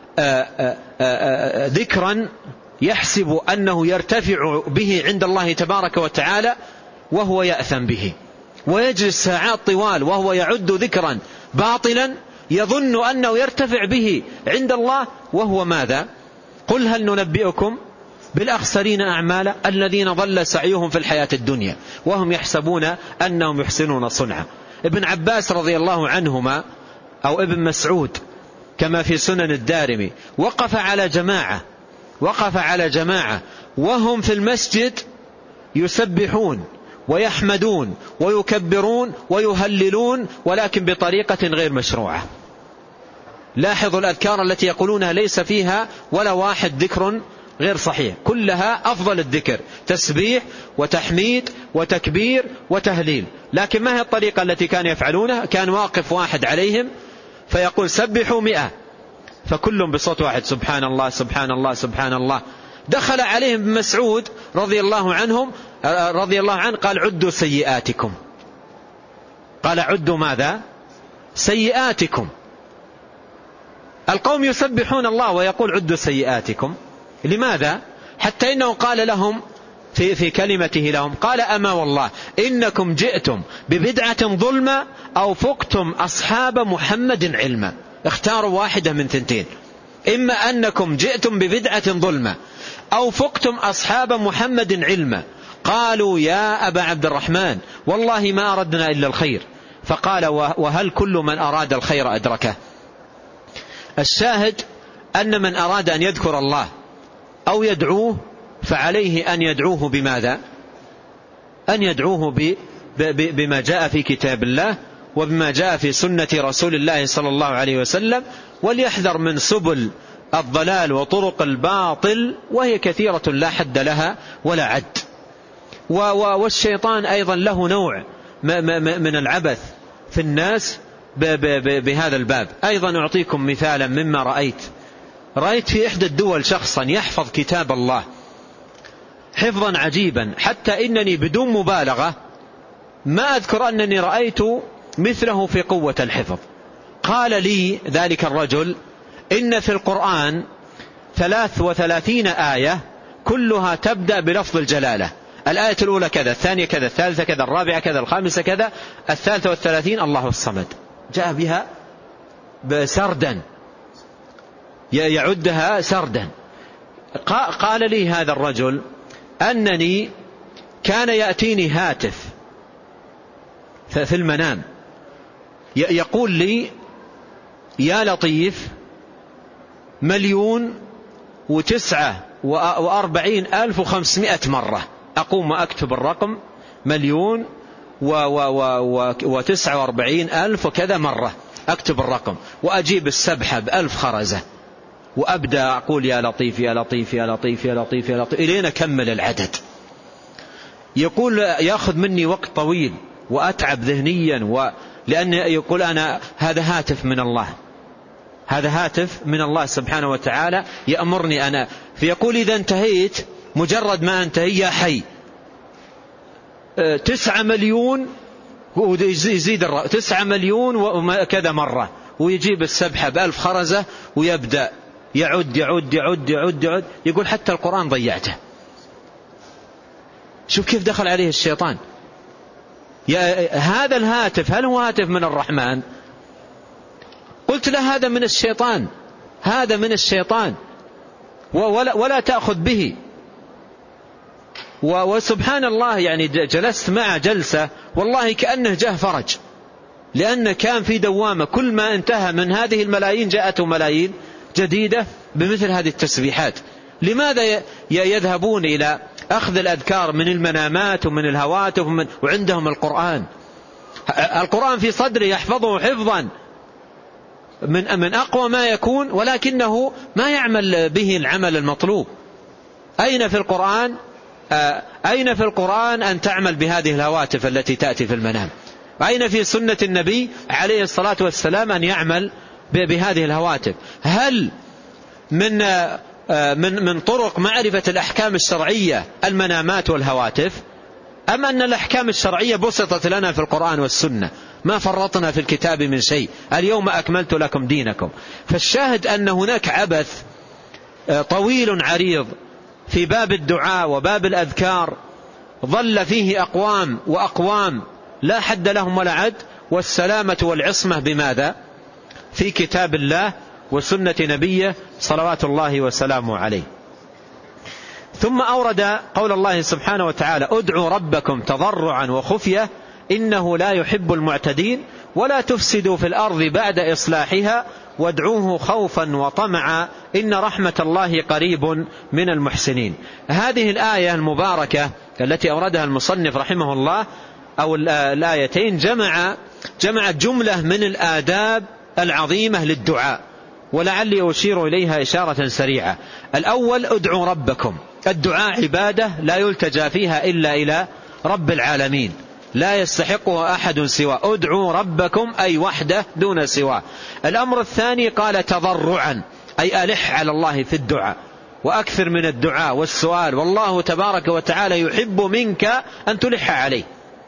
Speaker 1: ذكرا يحسب أنه يرتفع به عند الله تبارك وتعالى وهو يأثم به، ويجلس ساعات طوال وهو يعد ذكرا باطلا يظن أنه يرتفع به عند الله وهو ماذا؟ قل هل ننبئكم بالأخسرين أعمالا الذين ضل سعيهم في الحياة الدنيا وهم يحسبون أنهم يحسنون صنعا. ابن عباس رضي الله عنهما أو ابن مسعود كما في سنن الدارمي وقف على جماعة وقف على جماعة وهم في المسجد يسبحون ويحمدون ويكبرون ويهللون، ولكن بطريقة غير مشروعة. لاحظوا الأذكار التي يقولونها ليس فيها ولا واحد ذكر غير صحيح، كلها أفضل الذكر، تسبيح وتحميد وتكبير وتهليل. لكن ما هي الطريقة التي كان يفعلونها؟ كان واقف واحد عليهم فيقول سبحوا مئة، فكلهم بصوت واحد سبحان الله سبحان الله سبحان الله. دخل عليهم ابن مسعود رضي الله عنهم رضي الله عنه قال عدوا سيئاتكم، قال عدوا ماذا؟ سيئاتكم. القوم يسبحون الله ويقول عدوا سيئاتكم، لماذا؟ حتى إنه قال لهم في, في كلمته لهم قال أما والله إنكم جئتم ببدعة ظلمة أو فقتم أصحاب محمد علما. اختاروا واحدة من ثنتين، إما أنكم جئتم ببدعة ظلمة أو فقتم أصحاب محمد علما. قالوا يا أبا عبد الرحمن والله ما أردنا إلا الخير. فقال وهل كل من أراد الخير أدركه؟ الشاهد أن من أراد أن يذكر الله أو يدعوه فعليه أن يدعوه بماذا؟ أن يدعوه ب بما جاء في كتاب الله وبما جاء في سنة رسول الله صلى الله عليه وسلم، وليحذر من سبل الضلال وطرق الباطل وهي كثيرة لا حد لها ولا عد. والشيطان أيضا له نوع من العبث في الناس بهذا الباب. أيضا أعطيكم مثالا مما رأيت. رأيت في إحدى الدول شخصا يحفظ كتاب الله حفظا عجيبا، حتى إنني بدون مبالغة ما أذكر أنني رأيت مثله في قوة الحفظ. قال لي ذلك الرجل إن في القرآن ثلاث وثلاثين آية كلها تبدأ بلفظ الجلالة. الآية الأولى كذا، الثانية كذا، الثالثة كذا، الرابعة كذا، الخامسة كذا، الثالثة والثلاثين الله الصمد. جاء بها بسردا يعدها سردا. قال لي هذا الرجل أنني كان يأتيني هاتف في المنام يقول لي يا لطيف مليون وتسعة وأربعين ألف وخمسمائة مرة. أقوم وأكتب الرقم مليون وتسعة واربعين ألف وكذا مرة، أكتب الرقم وأجيب السبحة بألف خرزة وأبدأ أقول يا لطيف يا لطيف يا لطيف يا لطيف يا لطيف إلين أكمل العدد. يقول يأخذ مني وقت طويل وأتعب ذهنيا، و... لأن يقول أنا هذا هاتف من الله، هذا هاتف من الله سبحانه وتعالى يأمرني أنا. فيقول إذا انتهيت، مجرد ما انتهي يا حي تسعة مليون، ويزيد الرقم تسعة مليون وكذا مرة، ويجيب السبحة بألف خرزة ويبدأ يعد يعد يعد يعد يعد. يقول حتى القرآن ضيعته. شوف كيف دخل عليه الشيطان. يا هذا الهاتف هل هو هاتف من الرحمن؟ قلت له هذا من الشيطان، هذا من الشيطان، ولا, ولا تأخذ به. وسبحان الله يعني جلست معه جلسة والله كأنه جاء فرج، لأن كان في دوامة، كل ما انتهى من هذه الملايين جاءته ملايين جديدة بمثل هذه التسبيحات. لماذا يذهبون إلى أخذ الأذكار من المنامات ومن الهواتف ومن وعندهم القرآن؟ القرآن في صدره يحفظه حفظا من من أقوى ما يكون، ولكنه ما يعمل به العمل المطلوب. أين في القرآن أين في القرآن أن تعمل بهذه الهواتف التي تأتي في المنام؟ أين في سنة النبي عليه الصلاة والسلام أن يعمل بهذه الهواتف؟ هل من من من طرق معرفة الأحكام الشرعية المنامات والهواتف، أم أن الأحكام الشرعية بسطت لنا في القرآن والسنة، ما فرطنا في الكتاب من شيء، اليوم أكملت لكم دينكم؟ فالشاهد أن هناك عبث طويل عريض في باب الدعاء وباب الأذكار، ظل فيه أقوام وأقوام لا حد لهم ولا عد، والسلامة والعصمة بماذا؟ في كتاب الله وسنة نبيه صلوات الله وسلامه عليه. ثم أورد قول الله سبحانه وتعالى: ادعوا ربكم تضرعا وخفية إنه لا يحب المعتدين ولا تفسدوا في الأرض بعد إصلاحها وادعوه خوفا وطمعا إن رحمة الله قريب من المحسنين. هذه الآية المباركة التي أوردها المصنف رحمه الله، أو الآيتين، جمع جمعت جملة من الآداب العظيمة للدعاء، ولعلي أشير إليها إشارة سريعة. الأول: ادعوا ربكم. الدعاء عبادة لا يلتجى فيها إلا إلى رب العالمين، لا يستحقها أحد سواه. ادعوا ربكم أي وحده دون سواه. الأمر الثاني قال تضرعا، أي ألح على الله في الدعاء وأكثر من الدعاء والسؤال، والله تبارك وتعالى يحب منك أن تلح عليه،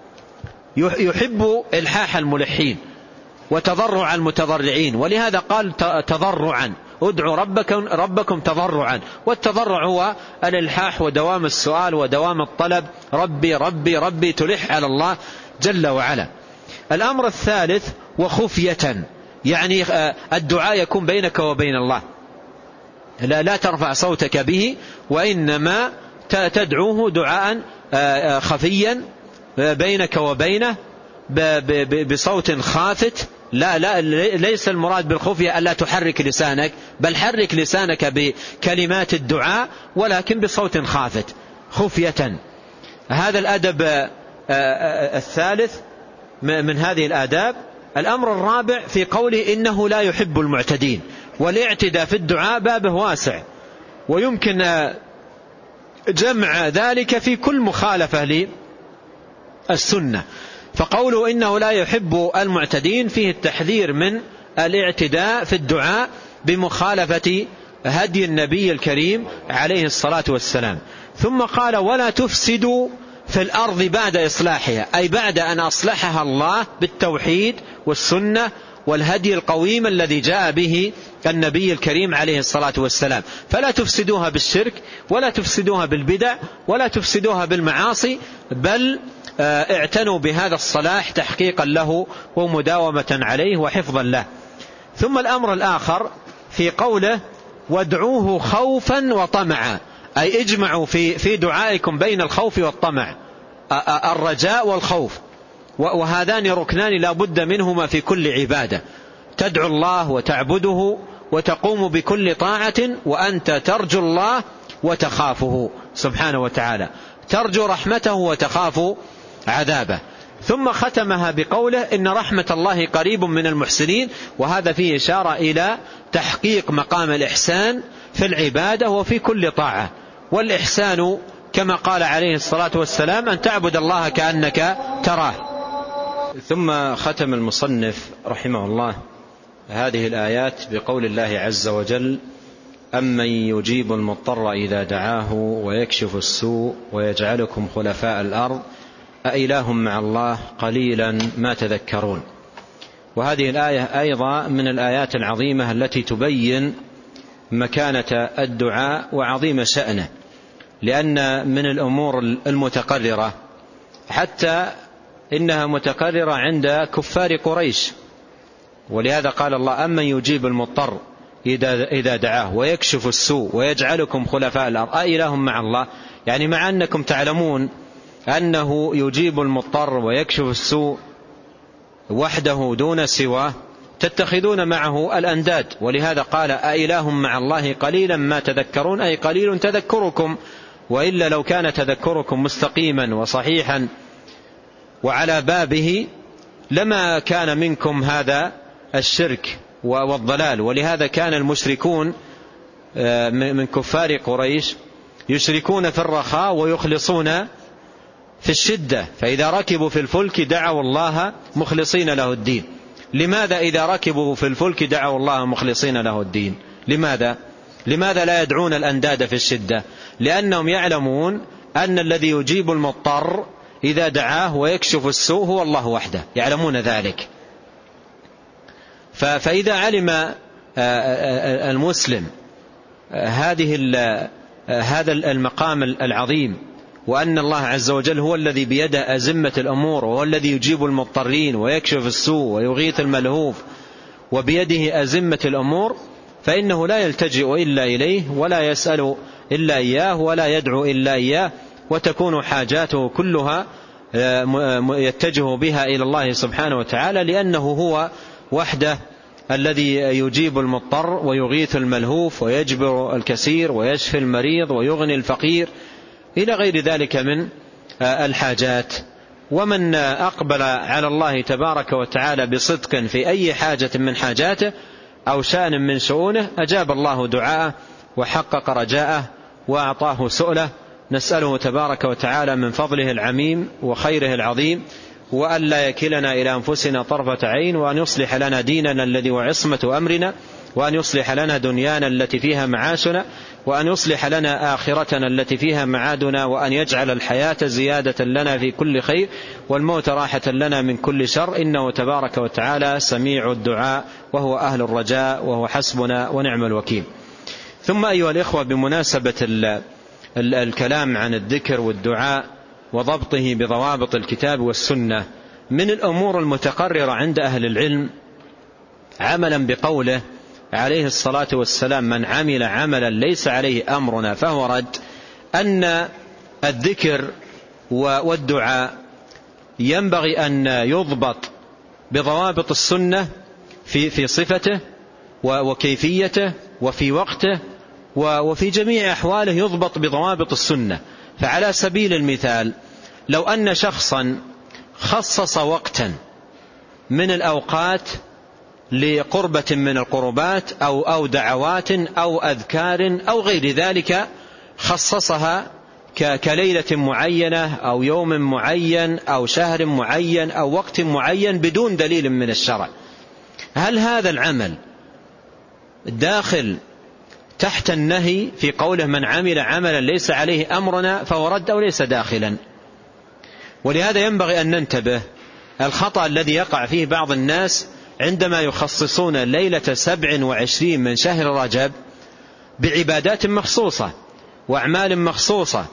Speaker 1: يحب إلحاح الملحين وتضرع المتضرعين، ولهذا قال تضرعا، ادعوا ربكم, ربكم تضرعا. والتضرع هو الإلحاح ودوام السؤال ودوام الطلب، ربي ربي ربي، تلح على الله جل وعلا. الأمر الثالث: وخفية، يعني الدعاء يكون بينك وبين الله، لا, لا ترفع صوتك به، وإنما تدعوه دعاء خفيا بينك وبينه بصوت خافت. لا لا ليس المراد بالخفية ألا تحرك لسانك، بل حرك لسانك بكلمات الدعاء ولكن بصوت خافت خفية. هذا الأدب الثالث من هذه الآداب. الأمر الرابع في قوله إنه لا يحب المعتدين، والاعتداء في الدعاء بابه واسع، ويمكن جمع ذلك في كل مخالفة للسنة. فقوله إنه لا يحب المعتدين فيه التحذير من الاعتداء في الدعاء بمخالفة هدي النبي الكريم عليه الصلاة والسلام. ثم قال: ولا تفسدوا في الأرض بعد إصلاحها، أي بعد أن أصلحها الله بالتوحيد والسنة والهدي القويم الذي جاء به النبي الكريم عليه الصلاة والسلام. فلا تفسدوها بالشرك، ولا تفسدوها بالبدع، ولا تفسدوها بالمعاصي، بل اعتنوا بهذا الصلاح تحقيقا له ومداومة عليه وحفظا له. ثم الأمر الآخر في قوله: وادعوه خوفا وطمعا، أي اجمعوا في في دعائكم بين الخوف والطمع، الرجاء والخوف، وهذان ركنان لا بد منهما في كل عبادة. تدعو الله وتعبده وتقوم بكل طاعة وأنت ترجو الله وتخافه سبحانه وتعالى، ترجو رحمته وتخاف عذابه. ثم ختمها بقوله إن رحمة الله قريب من المحسنين، وهذا فيه إشارة إلى تحقيق مقام الإحسان في العبادة وفي كل طاعة. والإحسان كما قال عليه الصلاة والسلام أن تعبد الله كأنك تراه. ثم ختم المصنف رحمه الله هذه الآيات بقول الله عز وجل: أمن يجيب المضطر إذا دعاه ويكشف السوء ويجعلكم خلفاء الأرض أإله مع الله قليلا ما تذكرون. وهذه الآية أيضا من الآيات العظيمة التي تبين مكانة الدعاء وعظيم شأنه، لأن من الأمور المتقررة حتى إنها متقررة عند كفار قريش. ولهذا قال الله: أمن يجيب المضطر إذا دعاه ويكشف السوء ويجعلكم خلفاء الأرض أإله مع الله. يعني مع أنكم تعلمون أنه يجيب المضطر ويكشف السوء وحده دون سواه تتخذون معه الأنداد. ولهذا قال: أإله مع الله قليلا ما تذكرون، أي قليل تذكركم، وإلا لو كان تذكركم مستقيما وصحيحا وعلى بابه لما كان منكم هذا الشرك والضلال. ولهذا كان المشركون من كفار قريش يشركون في الرخاء ويخلصون في الشدة، فإذا ركبوا في الفلك دعوا الله مخلصين له الدين. لماذا إذا ركبوا في الفلك دعوا الله مخلصين له الدين؟ لماذا؟ لماذا لا يدعون الأنداد في الشدة؟ لأنهم يعلمون أن الذي يجيب المضطر إذا دعاه ويكشف السوء هو الله وحده، يعلمون ذلك. فإذا علم المسلم هذه هذا المقام العظيم، وأن الله عز وجل هو الذي بيده أزمة الأمور، وهو الذي يجيب المضطرين ويكشف السوء ويغيث الملهوف، وبيده أزمة الأمور، فإنه لا يلتجئ إلا إليه، ولا يسأل إلا إياه، ولا يدعو إلا إياه، وتكون حاجاته كلها يتجه بها إلى الله سبحانه وتعالى، لأنه هو وحده الذي يجيب المضطر ويغيث الملهوف ويجبر الكثير ويشفي المريض ويغني الفقير إلى غير ذلك من الحاجات. ومن أقبل على الله تبارك وتعالى بصدق في أي حاجة من حاجاته أو شأن من شؤونه أجاب الله دعاءه وحقق رجاءه وأعطاه سؤله. نسأله تبارك وتعالى من فضله العميم وخيره العظيم، وأن لا يكلنا إلى أنفسنا طرفة عين، وأن يصلح لنا ديننا الذي هو عصمة أمرنا، وأن يصلح لنا دنيانا التي فيها معاشنا، وأن يصلح لنا آخرتنا التي فيها معادنا، وأن يجعل الحياة زيادة لنا في كل خير والموت راحة لنا من كل شر، إنه تبارك وتعالى سميع الدعاء وهو أهل الرجاء وهو حسبنا ونعم الوكيل. ثم أيها الإخوة، بمناسبة الكلام عن الذكر والدعاء وضبطه بضوابط الكتاب والسنة، من الأمور المتقررة عند أهل العلم عملا بقوله عليه الصلاة والسلام: من عمل عملا ليس عليه أمرنا فهو رد، أن الذكر والدعاء ينبغي أن يضبط بضوابط السنة في في صفته وكيفيته وفي وقته وفي جميع أحواله، يضبط بضوابط السنة. فعلى سبيل المثال، لو أن شخصا خصص وقتا من الأوقات لقربة من القربات أو أو دعوات أو أذكار أو غير ذلك، خصصها كليلة معينة أو يوم معين أو شهر معين أو وقت معين بدون دليل من الشرع، هل هذا العمل داخل تحت النهي في قوله من عمل عملا ليس عليه أمرنا فهو رد، أو ليس داخلا؟ ولهذا ينبغي أن ننتبه الخطأ الذي يقع فيه بعض الناس عندما يخصصون ليلة سبع وعشرين من شهر رجب بعبادات مخصوصة وأعمال مخصوصة،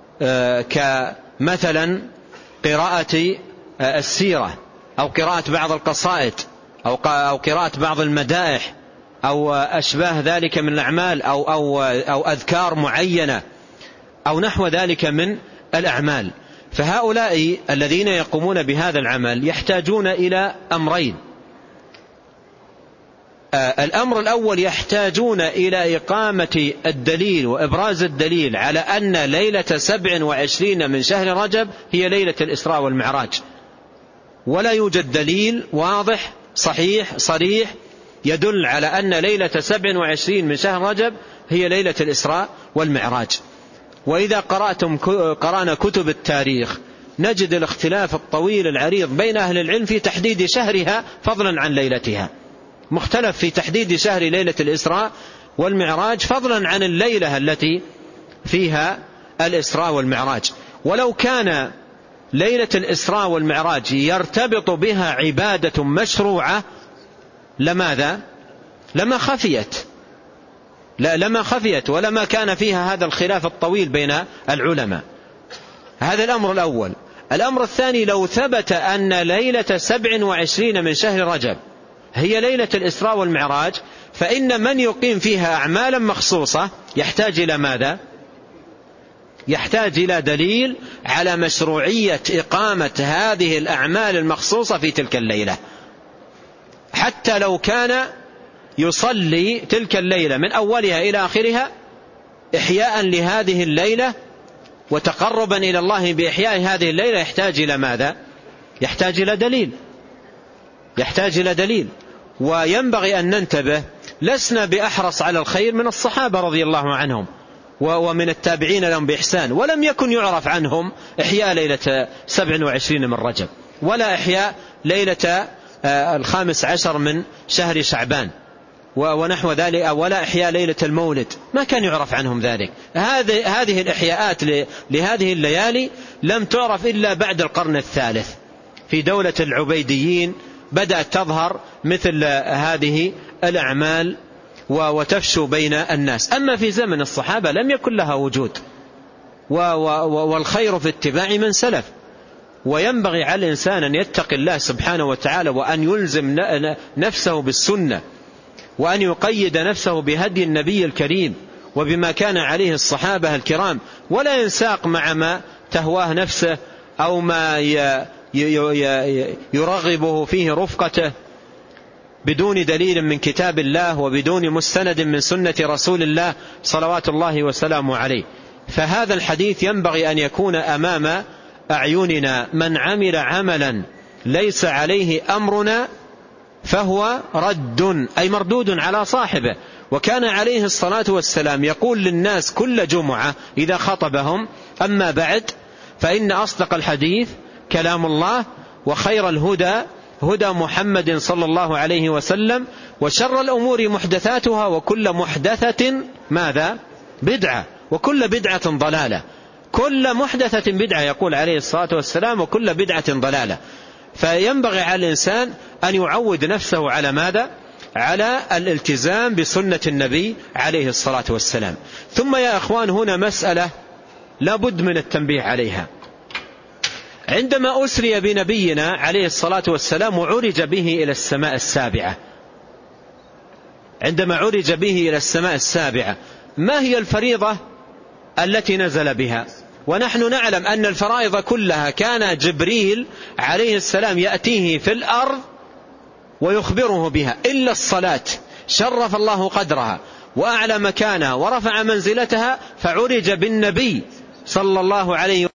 Speaker 1: كمثلا قراءة السيرة أو قراءة بعض القصائد أو قراءة بعض المدائح أو أشباه ذلك من الأعمال أو, أو, أو أذكار معينة أو نحو ذلك من الأعمال. فهؤلاء الذين يقومون بهذا العمل يحتاجون إلى أمرين: الأمر الأول يحتاجون إلى إقامة الدليل وإبراز الدليل على أن ليلة سبع وعشرين من شهر رجب هي ليلة الإسراء والمعراج، ولا يوجد دليل واضح صحيح صريح يدل على أن ليلة سبع وعشرين من شهر رجب هي ليلة الإسراء والمعراج. وإذا قرأتم قرأنا كتب التاريخ نجد الاختلاف الطويل العريض بين أهل العلم في تحديد شهرها فضلا عن ليلتها، مختلف في تحديد شهر ليلة الإسراء والمعراج فضلا عن الليلة التي فيها الإسراء والمعراج. ولو كان ليلة الإسراء والمعراج يرتبط بها عبادة مشروعة لماذا؟ لما خفيت لا لما خفيت ولما كان فيها هذا الخلاف الطويل بين العلماء. هذا الأمر الأول. الأمر الثاني، لو ثبت أن ليلة سبع وعشرين من شهر رجب هي ليلة الإسراء والمعراج، فإن من يقيم فيها أعمالا مخصوصة يحتاج إلى ماذا؟ يحتاج إلى دليل على مشروعية إقامة هذه الأعمال المخصوصة في تلك الليلة، حتى لو كان يصلي تلك الليلة من أولها إلى آخرها إحياء لهذه الليلة وتقربا إلى الله بإحياء هذه الليلة، يحتاج إلى ماذا؟ يحتاج إلى دليل يحتاج إلى دليل. وينبغي أن ننتبه، لسنا بأحرص على الخير من الصحابة رضي الله عنهم ومن التابعين لهم بإحسان، ولم يكن يعرف عنهم إحياء ليلة سبع وعشرين من رجب، ولا إحياء ليلة الخامس عشر من شهر شعبان ونحو ذلك، ولا إحياء ليلة المولد، ما كان يعرف عنهم ذلك. هذه هذه الإحياءات لهذه الليالي لم تعرف إلا بعد القرن الثالث في دولة العبيديين، بدأت تظهر مثل هذه الأعمال وتفشو بين الناس. أما في زمن الصحابة لم يكن لها وجود، والخير في اتباع من سلف. وينبغي على الإنسان أن يتقي الله سبحانه وتعالى، وأن يلزم نفسه بالسنة، وأن يقيد نفسه بهدي النبي الكريم وبما كان عليه الصحابة الكرام، ولا ينساق مع ما تهواه نفسه أو ما يرغبه فيه رفقته بدون دليل من كتاب الله وبدون مستند من سنة رسول الله صلوات الله وسلامه عليه. فهذا الحديث ينبغي أن يكون أمام أعيننا: من عمل عملا ليس عليه أمرنا فهو رد، أي مردود على صاحبه. وكان عليه الصلاة والسلام يقول للناس كل جمعة إذا خطبهم: أما بعد فإن أصدق الحديث كلام الله، وخير الهدى هدى محمد صلى الله عليه وسلم، وشر الأمور محدثاتها، وكل محدثة ماذا؟ بدعة، وكل بدعة ضلالة. كل محدثة بدعة يقول عليه الصلاة والسلام، وكل بدعة ضلالة. فينبغي على الإنسان أن يعود نفسه على ماذا؟ على الالتزام بسنة النبي عليه الصلاة والسلام. ثم يا أخوان، هنا مسألة لا بد من التنبيه عليها. عندما أسري بنبينا عليه الصلاة والسلام وعرج به إلى السماء السابعة، عندما عرج به إلى السماء السابعة، ما هي الفريضة التي نزل بها؟ ونحن نعلم أن الفرائض كلها كان جبريل عليه السلام يأتيه في الأرض ويخبره بها، إلا الصلاة شرف الله قدرها وأعلى مكانها ورفع منزلتها، فعرج بالنبي صلى الله عليه